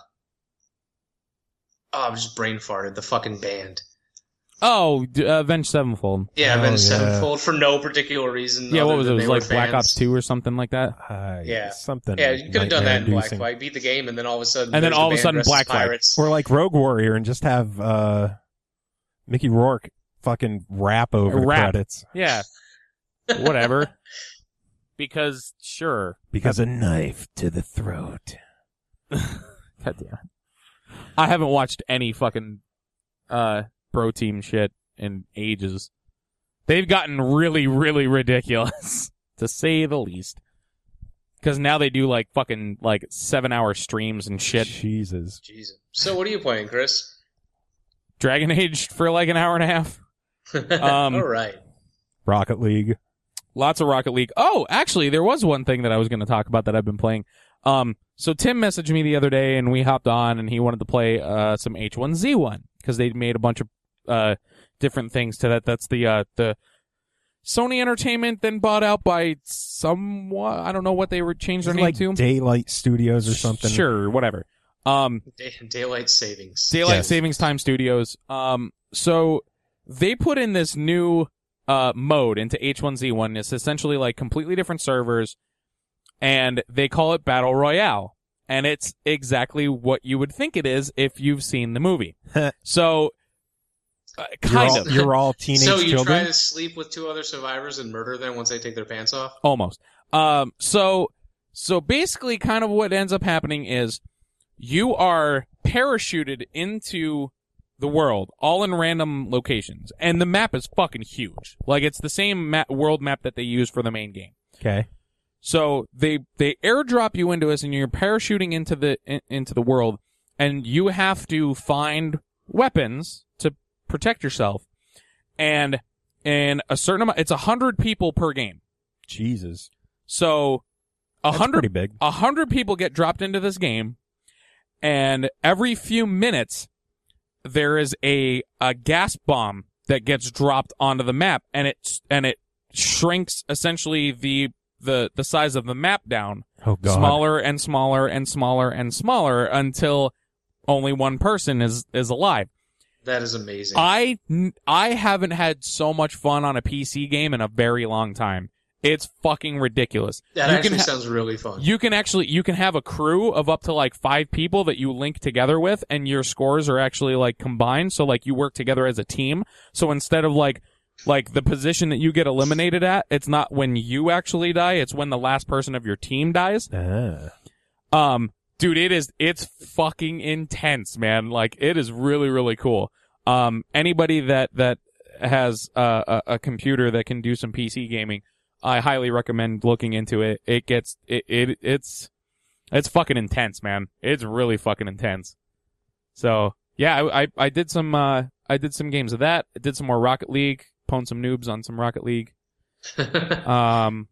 oh, I just brain farted. The fucking band. Oh, uh, Avenged Sevenfold. Yeah, Oh, Avenged yeah. Sevenfold for no particular reason. Yeah, what was it? It other than was they like were Black fans. Ops two or something like that. Uh, Yeah. something. Yeah, you could have done that in Black nightmare-inducing. Flag. Beat the game, and then all of a sudden, And then there's all the of a band sudden dressed as Black Flag. pirates. Or like Rogue Warrior and just have uh, Mickey Rourke fucking rap over the Rap. credits. Yeah. Whatever. Because, sure. Because a knife to the throat. God damn. I haven't watched any fucking uh, Bro Team shit in ages. They've gotten really, really ridiculous, to say the least. Because now they do like fucking like seven hour streams and shit. Jesus. Jesus. So what are you playing, Chris? Dragon Age for like an hour and a half. Um, all right. Rocket League. Lots of Rocket League. Oh, actually, there was one thing that I was going to talk about that I've been playing. Um, so Tim messaged me the other day, and we hopped on, and he wanted to play uh, some H one Z one because they made a bunch of uh, different things to that. That's the uh, the Sony Entertainment, then bought out by someone. I don't know what they were changed their name Like to. Daylight Studios or something. Sure, whatever. Um, Day- daylight savings. Daylight Yes. Savings Time Studios. Um, so they put in this new uh mode into H one Z one. It's essentially like completely different servers, and they call it Battle Royale. And it's exactly what you would think it is if you've seen the movie. So, uh, You're kind all, of, you're all teenage so you children. try to sleep with two other survivors and murder them once they take their pants off? almost. Um, so, so basically, kind of what ends up happening is you are parachuted into the world, all in random locations, and the map is fucking huge. Like, it's the same map, world map that they use for the main game. Okay. So they they airdrop you into us, and you're parachuting into the in, into the world, and you have to find weapons to protect yourself. And in a certain amount, it's a hundred people per game. Jesus. So a That's hundred pretty big. a hundred people get dropped into this game, and every few minutes there is a a gas bomb that gets dropped onto the map, and it and it shrinks essentially the the the size of the map down, Oh, God. smaller and smaller and smaller and smaller until only one person is is alive. That is amazing. I I haven't had so much fun on a P C game in a very long time. It's fucking ridiculous. that You actually can ha- sounds really fun. You can actually, you can have a crew of up to like five people that you link together with, and your scores are actually like combined. So like you work together as a team. So instead of like, like the position that you get eliminated at, it's not when you actually die, it's when the last person of your team dies. Ah. Um, dude, it is, it's fucking intense, man. Like, it is really, really cool. Um, anybody that, that has uh, a, a computer that can do some P C gaming, I highly recommend looking into it. It gets, it, it, it's, it's fucking intense, man. It's really fucking intense. So, yeah, I, I, I did some, uh, I did some games of that. I did some more Rocket League, pwned some noobs on some Rocket League. Um,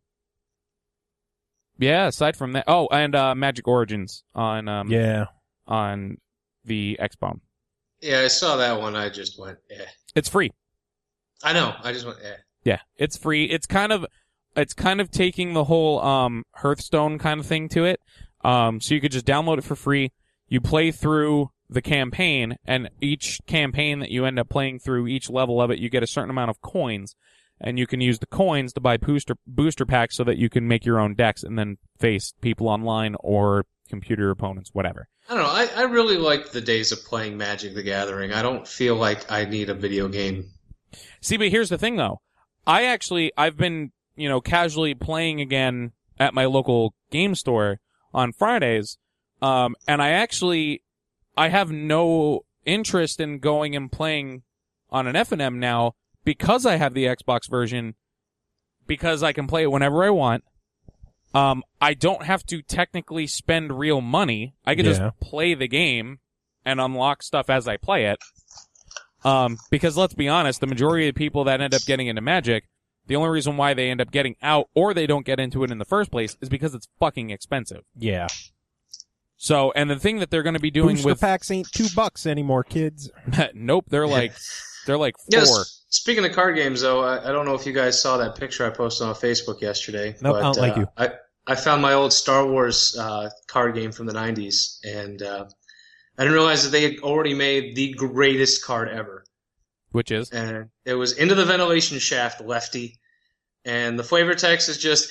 yeah, aside from that, oh, and, uh, Magic Origins on, um, Yeah. on the X-Bomb. yeah, I saw that one. I just went, eh. It's free. I know. I just went, eh. Yeah, it's free. It's kind of, it's kind of taking the whole, um, Hearthstone kind of thing to it. Um, so you could just download it for free. You play through the campaign, and each campaign that you end up playing through, each level of it, you get a certain amount of coins, and you can use the coins to buy booster, booster packs so that you can make your own decks and then face people online or computer opponents, whatever. I don't know. I, I really like the days of playing Magic the Gathering. I don't feel like I need a video game. See, but here's the thing, though. I actually, I've been, you know, casually playing again at my local game store on Fridays, um, and I actually, I have no interest in going and playing on an F N M now because I have the Xbox version, because I can play it whenever I want. Um, I don't have to technically spend real money. I can Yeah. just play the game and unlock stuff as I play it. Um, because let's be honest, the majority of the people that end up getting into Magic, the only reason why they end up getting out or they don't get into it in the first place is because it's fucking expensive. Yeah. So, and the thing that they're going to be doing Booster with, packs ain't two bucks anymore, kids. nope, they're like They're like four. Yes. Speaking of card games, though, I, I don't know if you guys saw that picture I posted on Facebook yesterday. Nope, but, I don't like uh, you. I, I found my old Star Wars uh, card game from the nineties, and uh, I didn't realize that they had already made the greatest card ever. Which is? And it was Into the Ventilation Shaft, Lefty. And the flavor text is just,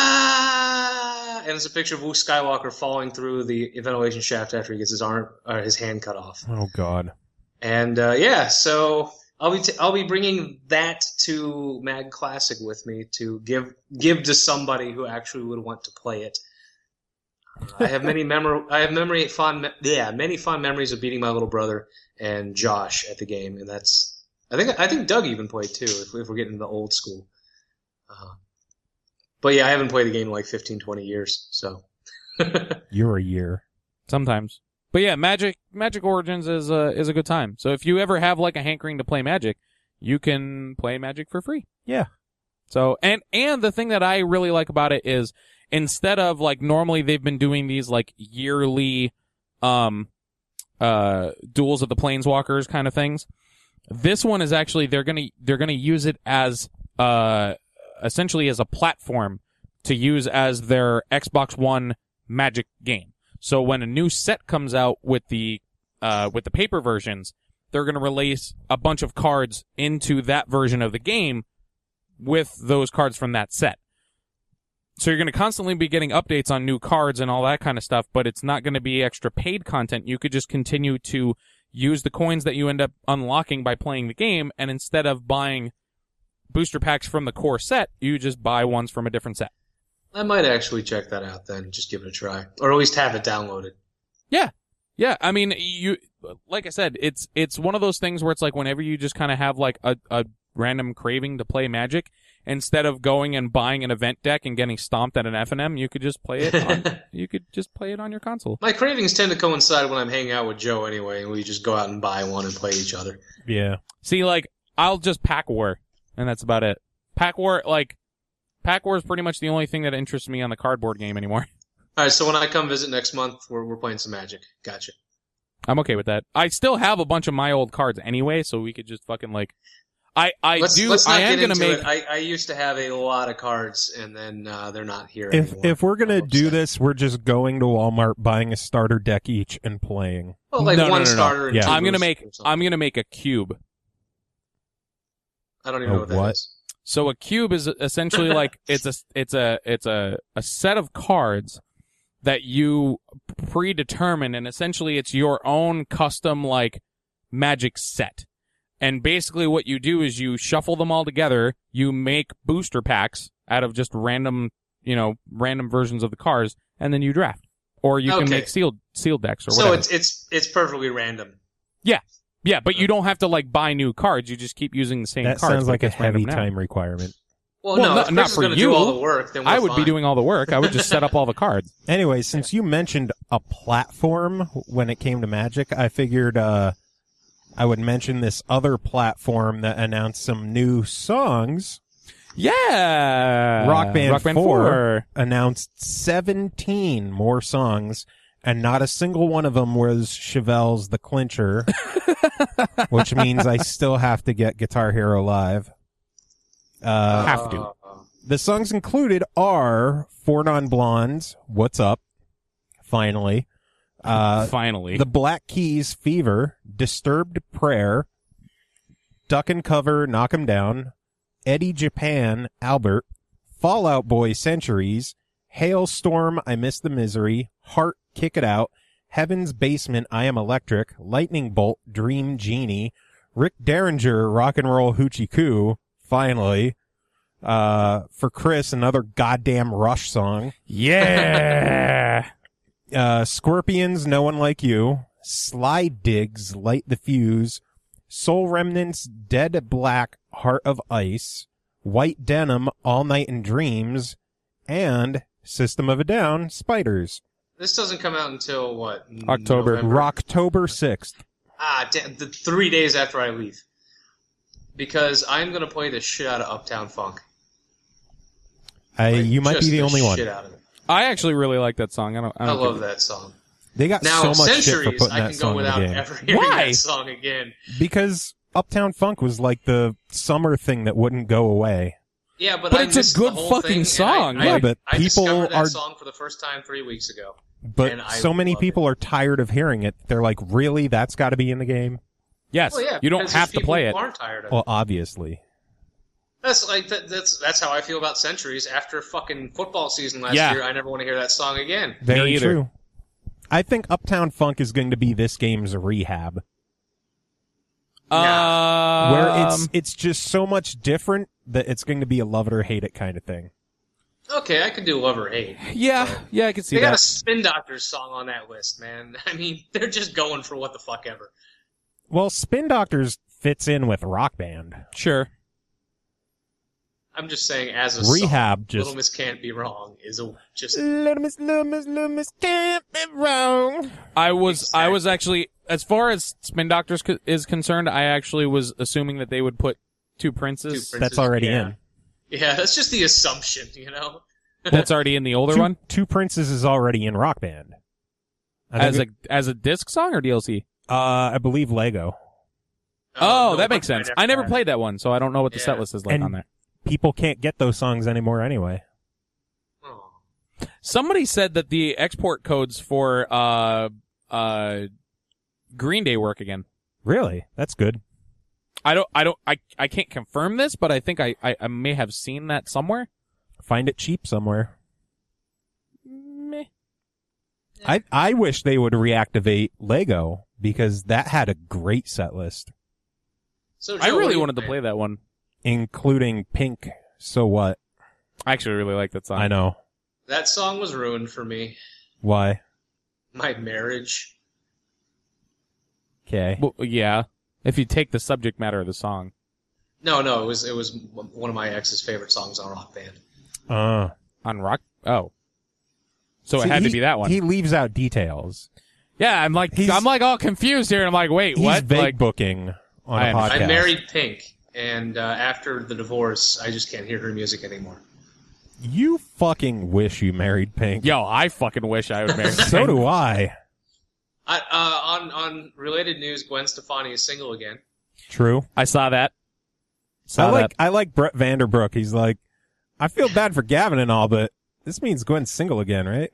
ah! And it's a picture of Luke Skywalker falling through the ventilation shaft after he gets his arm, or his hand cut off. Oh, God. And, uh, yeah, so I'll be, t- I'll be bringing that to Mag Classic with me to give, give to somebody who actually would want to play it. Uh, I have many memor- I have memory fond, me- yeah, many fond memories of beating my little brother and Josh at the game. And that's, I think, I think Doug even played too, if, if we're getting the old school. Uh, but yeah, I haven't played the game in like fifteen, twenty years, so. You're a year. Sometimes. But yeah, Magic Magic Origins is a, is a good time. So if you ever have like a hankering to play Magic, you can play Magic for free. Yeah. So, and, and the thing that I really like about it is instead of like normally they've been doing these like yearly, um, uh, Duels of the Planeswalkers kind of things. This one is actually, they're gonna, they're gonna use it as, uh, essentially as a platform to use as their Xbox One Magic game. So when a new set comes out with the uh with the paper versions, they're going to release a bunch of cards into that version of the game with those cards from that set. So you're going to constantly be getting updates on new cards and all that kind of stuff, but it's not going to be extra paid content. You could just continue to use the coins that you end up unlocking by playing the game, and instead of buying booster packs from the core set, you just buy ones from a different set. I might actually check that out then, just give it a try. Or at least have it downloaded. Yeah. Yeah, I mean, you, like I said, it's, it's one of those things where it's like whenever you just kind of have like a, a random craving to play Magic, instead of going and buying an event deck and getting stomped at an F and M, you could just play it on, you could just play it on your console. My cravings tend to coincide when I'm hanging out with Joe anyway, and we just go out and buy one and play each other. Yeah. See, like, I'll just pack war, and that's about it. Pack war, like, Pack War is pretty much the only thing that interests me on the cardboard game anymore. All right, so when I come visit next month, we're we're playing some Magic. Gotcha. I'm okay with that. I still have a bunch of my old cards anyway, so we could just fucking like. I I let's, do. Let's not I am get gonna into make. It. I I used to have a lot of cards, and then uh, they're not here If anymore. if we're gonna I'm do upset. this, we're just going to Walmart, buying a starter deck each, and playing. well, like No, no, one no, no, no. starter. And Yeah. two I'm gonna boosters make. or something. I'm gonna make a cube. I don't even Oh, know what that what? is. So a cube is essentially like it's a it's a it's a a set of cards that you predetermine, and essentially it's your own custom like Magic set. And basically what you do is you shuffle them all together, you make booster packs out of just random, you know, random versions of the cards, and then you draft. Or you can Okay. make sealed sealed decks or So whatever. it's it's it's perfectly random. Yeah, but you don't have to like buy new cards, you just keep using the same That cards. sounds but like it a gets random heavy now. time requirement. Well, Well, no, no- if not Chris is for going to you. do all the work, then we're I would be fine. doing all the work. I would just set up all the cards. Anyway, since you mentioned a platform when it came to Magic, I figured uh, I would mention this other platform that announced some new songs. Yeah. Rock Band, Rock Band four, four. announced seventeen more songs, and not a single one of them was Chevelle's The Clincher, which means I still have to get Guitar Hero Live. Uh, Have to. Uh, The songs included are Four Non-Blondes, What's Up, finally. Uh, Finally. The Black Keys, Fever, Disturbed Prayer, Duck and Cover, Knock 'em Down, Eddie Japan, Albert, Fall Out Boy, Centuries, Hailstorm, I Miss the Misery, Heart, Kick It Out, Heaven's Basement, I Am Electric, Lightning Bolt, Dream Genie, Rick Derringer, Rock and Roll Hoochie Coo, finally. Uh, for Chris, another goddamn Rush song. Yeah. Uh, Scorpions, No One Like You, Slide Digs, Light the Fuse, Soul Remnants, Dead Black, Heart of Ice, White Denim, All Night in Dreams, and System of a Down, Spiders. this doesn't come out until what? October. November? Rocktober sixth. Ah, damn, the three days after I leave. Because I'm going to play the shit out of Uptown Funk. I, Like, you might just be the only one. Shit out of it. I actually really like that song. I don't. I, I don't love give- that song. They got Now, so much shit for Centuries, putting I that can go song in the without game. ever hearing Why? that song again. Because Uptown Funk was like the summer thing that wouldn't go away. Yeah, but, But I it's a missed good the whole fucking thing, song. and I, Yeah, I, but I people discovered that are- song for the first time three weeks ago. But And I so many love people are tired of hearing it. They're like, really? That's got to be in the game? Yes, Well, yeah, you don't because have there's to people play who it. aren't tired of Well, it. obviously. That's like that, that's that's how I feel about Centuries. After fucking football season last Yeah. year, I never want to hear that song again. Very either. true. I think Uptown Funk is going to be this game's rehab, Um, where it's it's just so much different that it's going to be a love it or hate it kind of thing. Okay, I could do love or hate. yeah, yeah, I can see They got a that. Spin Doctors song on that list, man. I mean, they're just going for what the fuck ever. Well, Spin Doctors fits in with Rock Band. Sure. I'm just saying, as a Rehab song, just- Little Miss Can't Be Wrong is a just Little Miss, Little Miss, Little Miss can't be wrong. I was, I was Exactly. actually, as far as Spin Doctors co- is concerned, I actually was assuming that they would put Two Princes. Two Princes. That's already yeah. in. Yeah, that's just the assumption, you know. That's already in the older Two, one Two Princes is already in Rock Band. I think as a it- as a disc song or D L C. uh, I believe Lego. Oh, no, that makes sense. I never had. played that one, so I don't know what the Yeah. set list is like And- on there. People can't get those songs anymore anyway. Oh. Somebody said that the export codes for uh uh Green Day work again. Really? That's good. I don't, I don't, I, I can't confirm this, but I think I, I, I may have seen that somewhere. Find it cheap somewhere. Meh. I I wish they would reactivate Lego because that had a great set list, So, I Joe, what really do you wanted to think? play that one. including Pink. So what? I actually really like that song. I know. That song was ruined for me. Why? My marriage. Okay. Well, yeah. If you take the subject matter of the song. No, no, it was it was one of my ex's favorite songs on Rock Band. Uh, On rock? Oh. So see, it had he- to be that one. He leaves out details. yeah, I'm like, He's- I'm like all confused here, and I'm like, wait, He's what? vague Like, booking on I a understand. podcast. I married Pink, and uh, after the divorce, I just can't hear her music anymore. You fucking wish you married Pink. yo, I fucking wish I would marry. So do I. I, uh, on on related news, Gwen Stefani is single again. True. I saw that. Saw I like that. I like Brett Vanderbrook. He's like, I feel bad for Gavin and all, but this means Gwen's single again, right?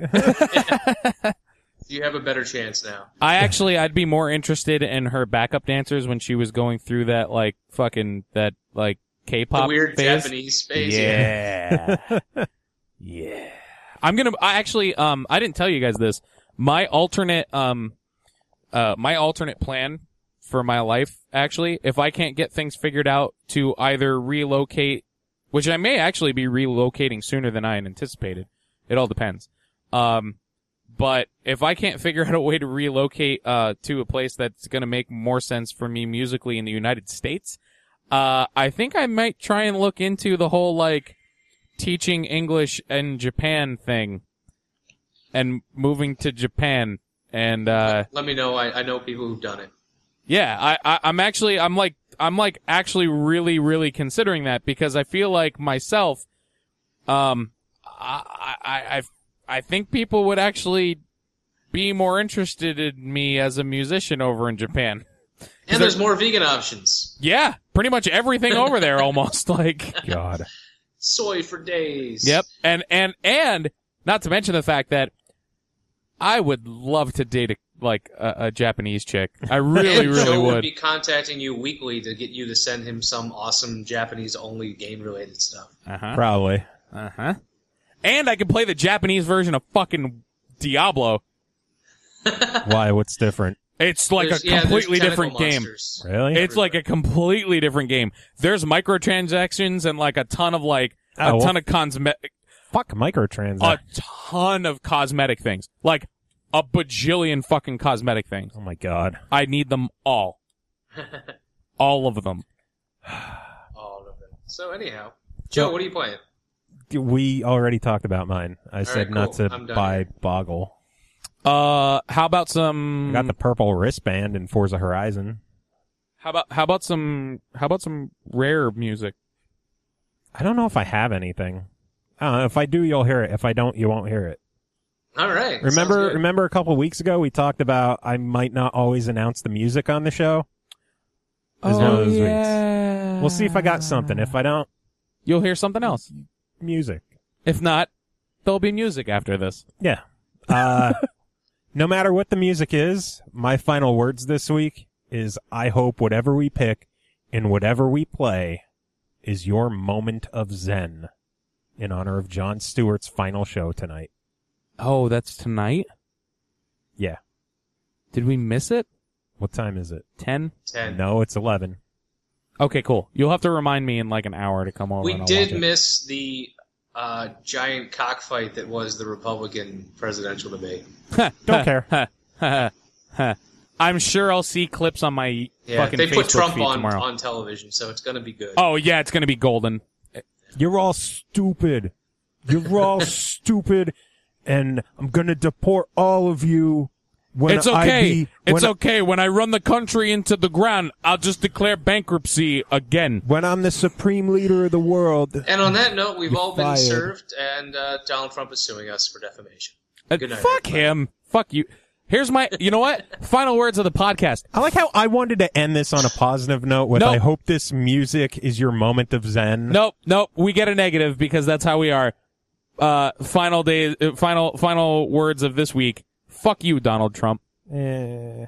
You have a better chance now. I actually, I'd be more interested in her backup dancers when she was going through that, like, fucking, that, like, The K-pop weird phase. Japanese phase. Yeah. yeah. I'm gonna, I actually, um, I didn't tell you guys this. My alternate, um, uh, my alternate plan for my life, actually, if I can't get things figured out to either relocate, which I may actually be relocating sooner than I had anticipated. It all depends. Um, but if I can't figure out a way to relocate, uh, to a place that's gonna make more sense for me musically in the United States, uh, I think I might try and look into the whole, like, teaching English in Japan thing. And moving to Japan. And, uh, Let me know. I, I know people who've done it. yeah, I, I, I'm actually, I'm like, I'm like actually really, really considering that because I feel like myself, um, I, I, I, I think people would actually be more interested in me as a musician over in Japan. And there's more vegan options. Yeah, pretty much everything over there almost like. God. Soy for days. Yep. And, and, and not to mention the fact that I would love to date a, like a, a Japanese chick. I really, And really Joe would would. be contacting you weekly to get you to send him some awesome Japanese-only game-related stuff. Uh-huh. Probably. Uh-huh. And I can play the Japanese version of fucking Diablo. Why? What's different? It's like There's- a yeah, there's completely tentacle different game. monsters. Really? It's like a completely different game. There's microtransactions and like a ton of like a Oh, well- ton of cosmetic, Fuck microtransactions. a ton of cosmetic things. Like a bajillion fucking cosmetic things. Oh my god. I need them all. All of them. All of it. So anyhow, Joe, So- what are you playing? We already talked about mine. I said right, not cool. to I'm done buy here. Boggle. Uh, how about some? I got the purple wristband in Forza Horizon. How about how about some? How about some rare music? I don't know if I have anything. I don't know. If I do, you'll hear it. If I don't, you won't hear it. All right. Remember, sounds good. remember a couple weeks ago we talked about I might not always announce the music on the show. is one of those weeks. yeah. We'll see if I got something. If I don't, You'll hear something else. music. If not, there'll be music after this. Yeah. Uh, no matter what the music is, my final words this week is I hope whatever we pick and whatever we play is your moment of zen in honor of Jon Stewart's final show tonight. Oh, that's tonight? Yeah. Did we miss it? What time is it? ten? Ten. No, it's eleven. Okay, cool. You'll have to remind me in like an hour to come over. We and I'll did watch it. miss the uh, giant cockfight that was the Republican presidential debate. Don't care. I'm sure I'll see clips on my Yeah, fucking they Facebook put Trump feed on, tomorrow. on television, so it's going to be good. Oh yeah, it's gonna be golden. You're all stupid. You're all stupid, and I'm gonna deport all of you. When It's I okay. be, when It's I- okay. When I run the country into the ground, I'll just declare bankruptcy again. When I'm the supreme leader of the world. And on that note, we've You're all been fired. served, and uh, Donald Trump is suing us for defamation. Uh, Good night, fuck everybody. him. Fuck you. Here's my, you know what? Final words of the podcast. I like how I wanted to end this on a positive note with Nope. I hope this music is your moment of zen. Nope, nope. We get a negative because that's how we are. Uh, final day, uh, final, final words of this week. Fuck you, Donald Trump. Eh.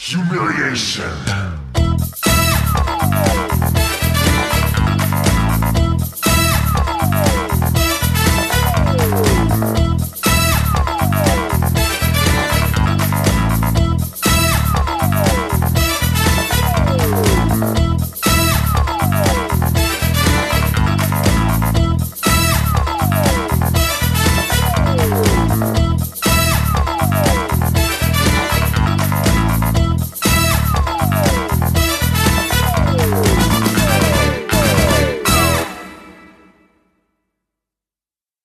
Humiliation.